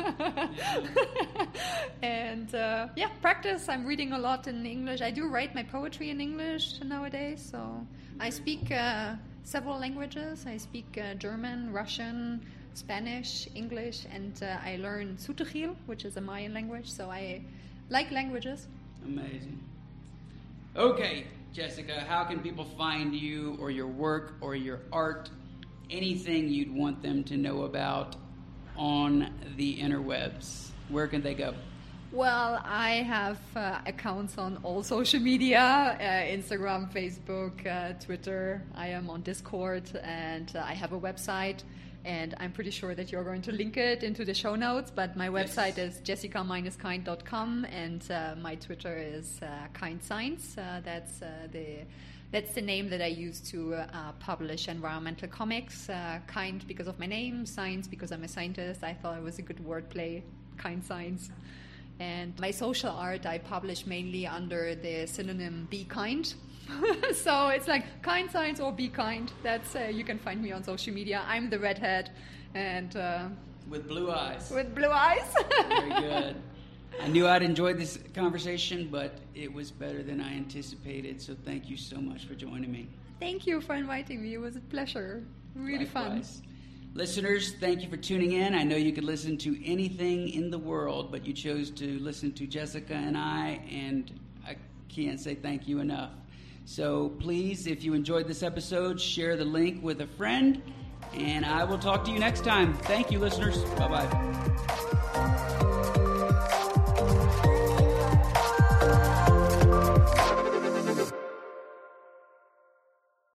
And uh, yeah, practice. I'm reading a lot in English. I do write my poetry in English nowadays. So I speak uh, several languages. I speak uh, German, Russian, Spanish, English, and uh, I learned Sutuhil, which is a Mayan language. So I like languages. Amazing. Okay, Jessica, how can people find you or your work or your art? Anything you'd want them to know about on the interwebs? Where can they go? Well, I have uh, accounts on all social media, uh, Instagram, Facebook, uh, Twitter. I am on Discord, and uh, I have a website, and I'm pretty sure that you're going to link it into the show notes, but my website Yes. is jessica dash kind dot com, and uh, my Twitter is uh, Kind Science. Uh, that's uh, the... That's the name that I use to uh, publish environmental comics. Uh, kind because of my name, science because I'm a scientist. I thought it was a good wordplay, Kind Science. And my social art I publish mainly under the synonym Be Kind. So it's like kind science or Be Kind. That's uh, you can find me on social media. I'm the redhead and uh, with blue eyes. With blue eyes. Very good. I knew I'd enjoyed this conversation, but it was better than I anticipated. So thank you so much for joining me. Thank you for inviting me. It was a pleasure. Really Likewise. Fun. Listeners, thank you for tuning in. I know you could listen to anything in the world, but you chose to listen to Jessica and I, and I can't say thank you enough. So please, if you enjoyed this episode, share the link with a friend, and I will talk to you next time. Thank you, listeners. Bye-bye.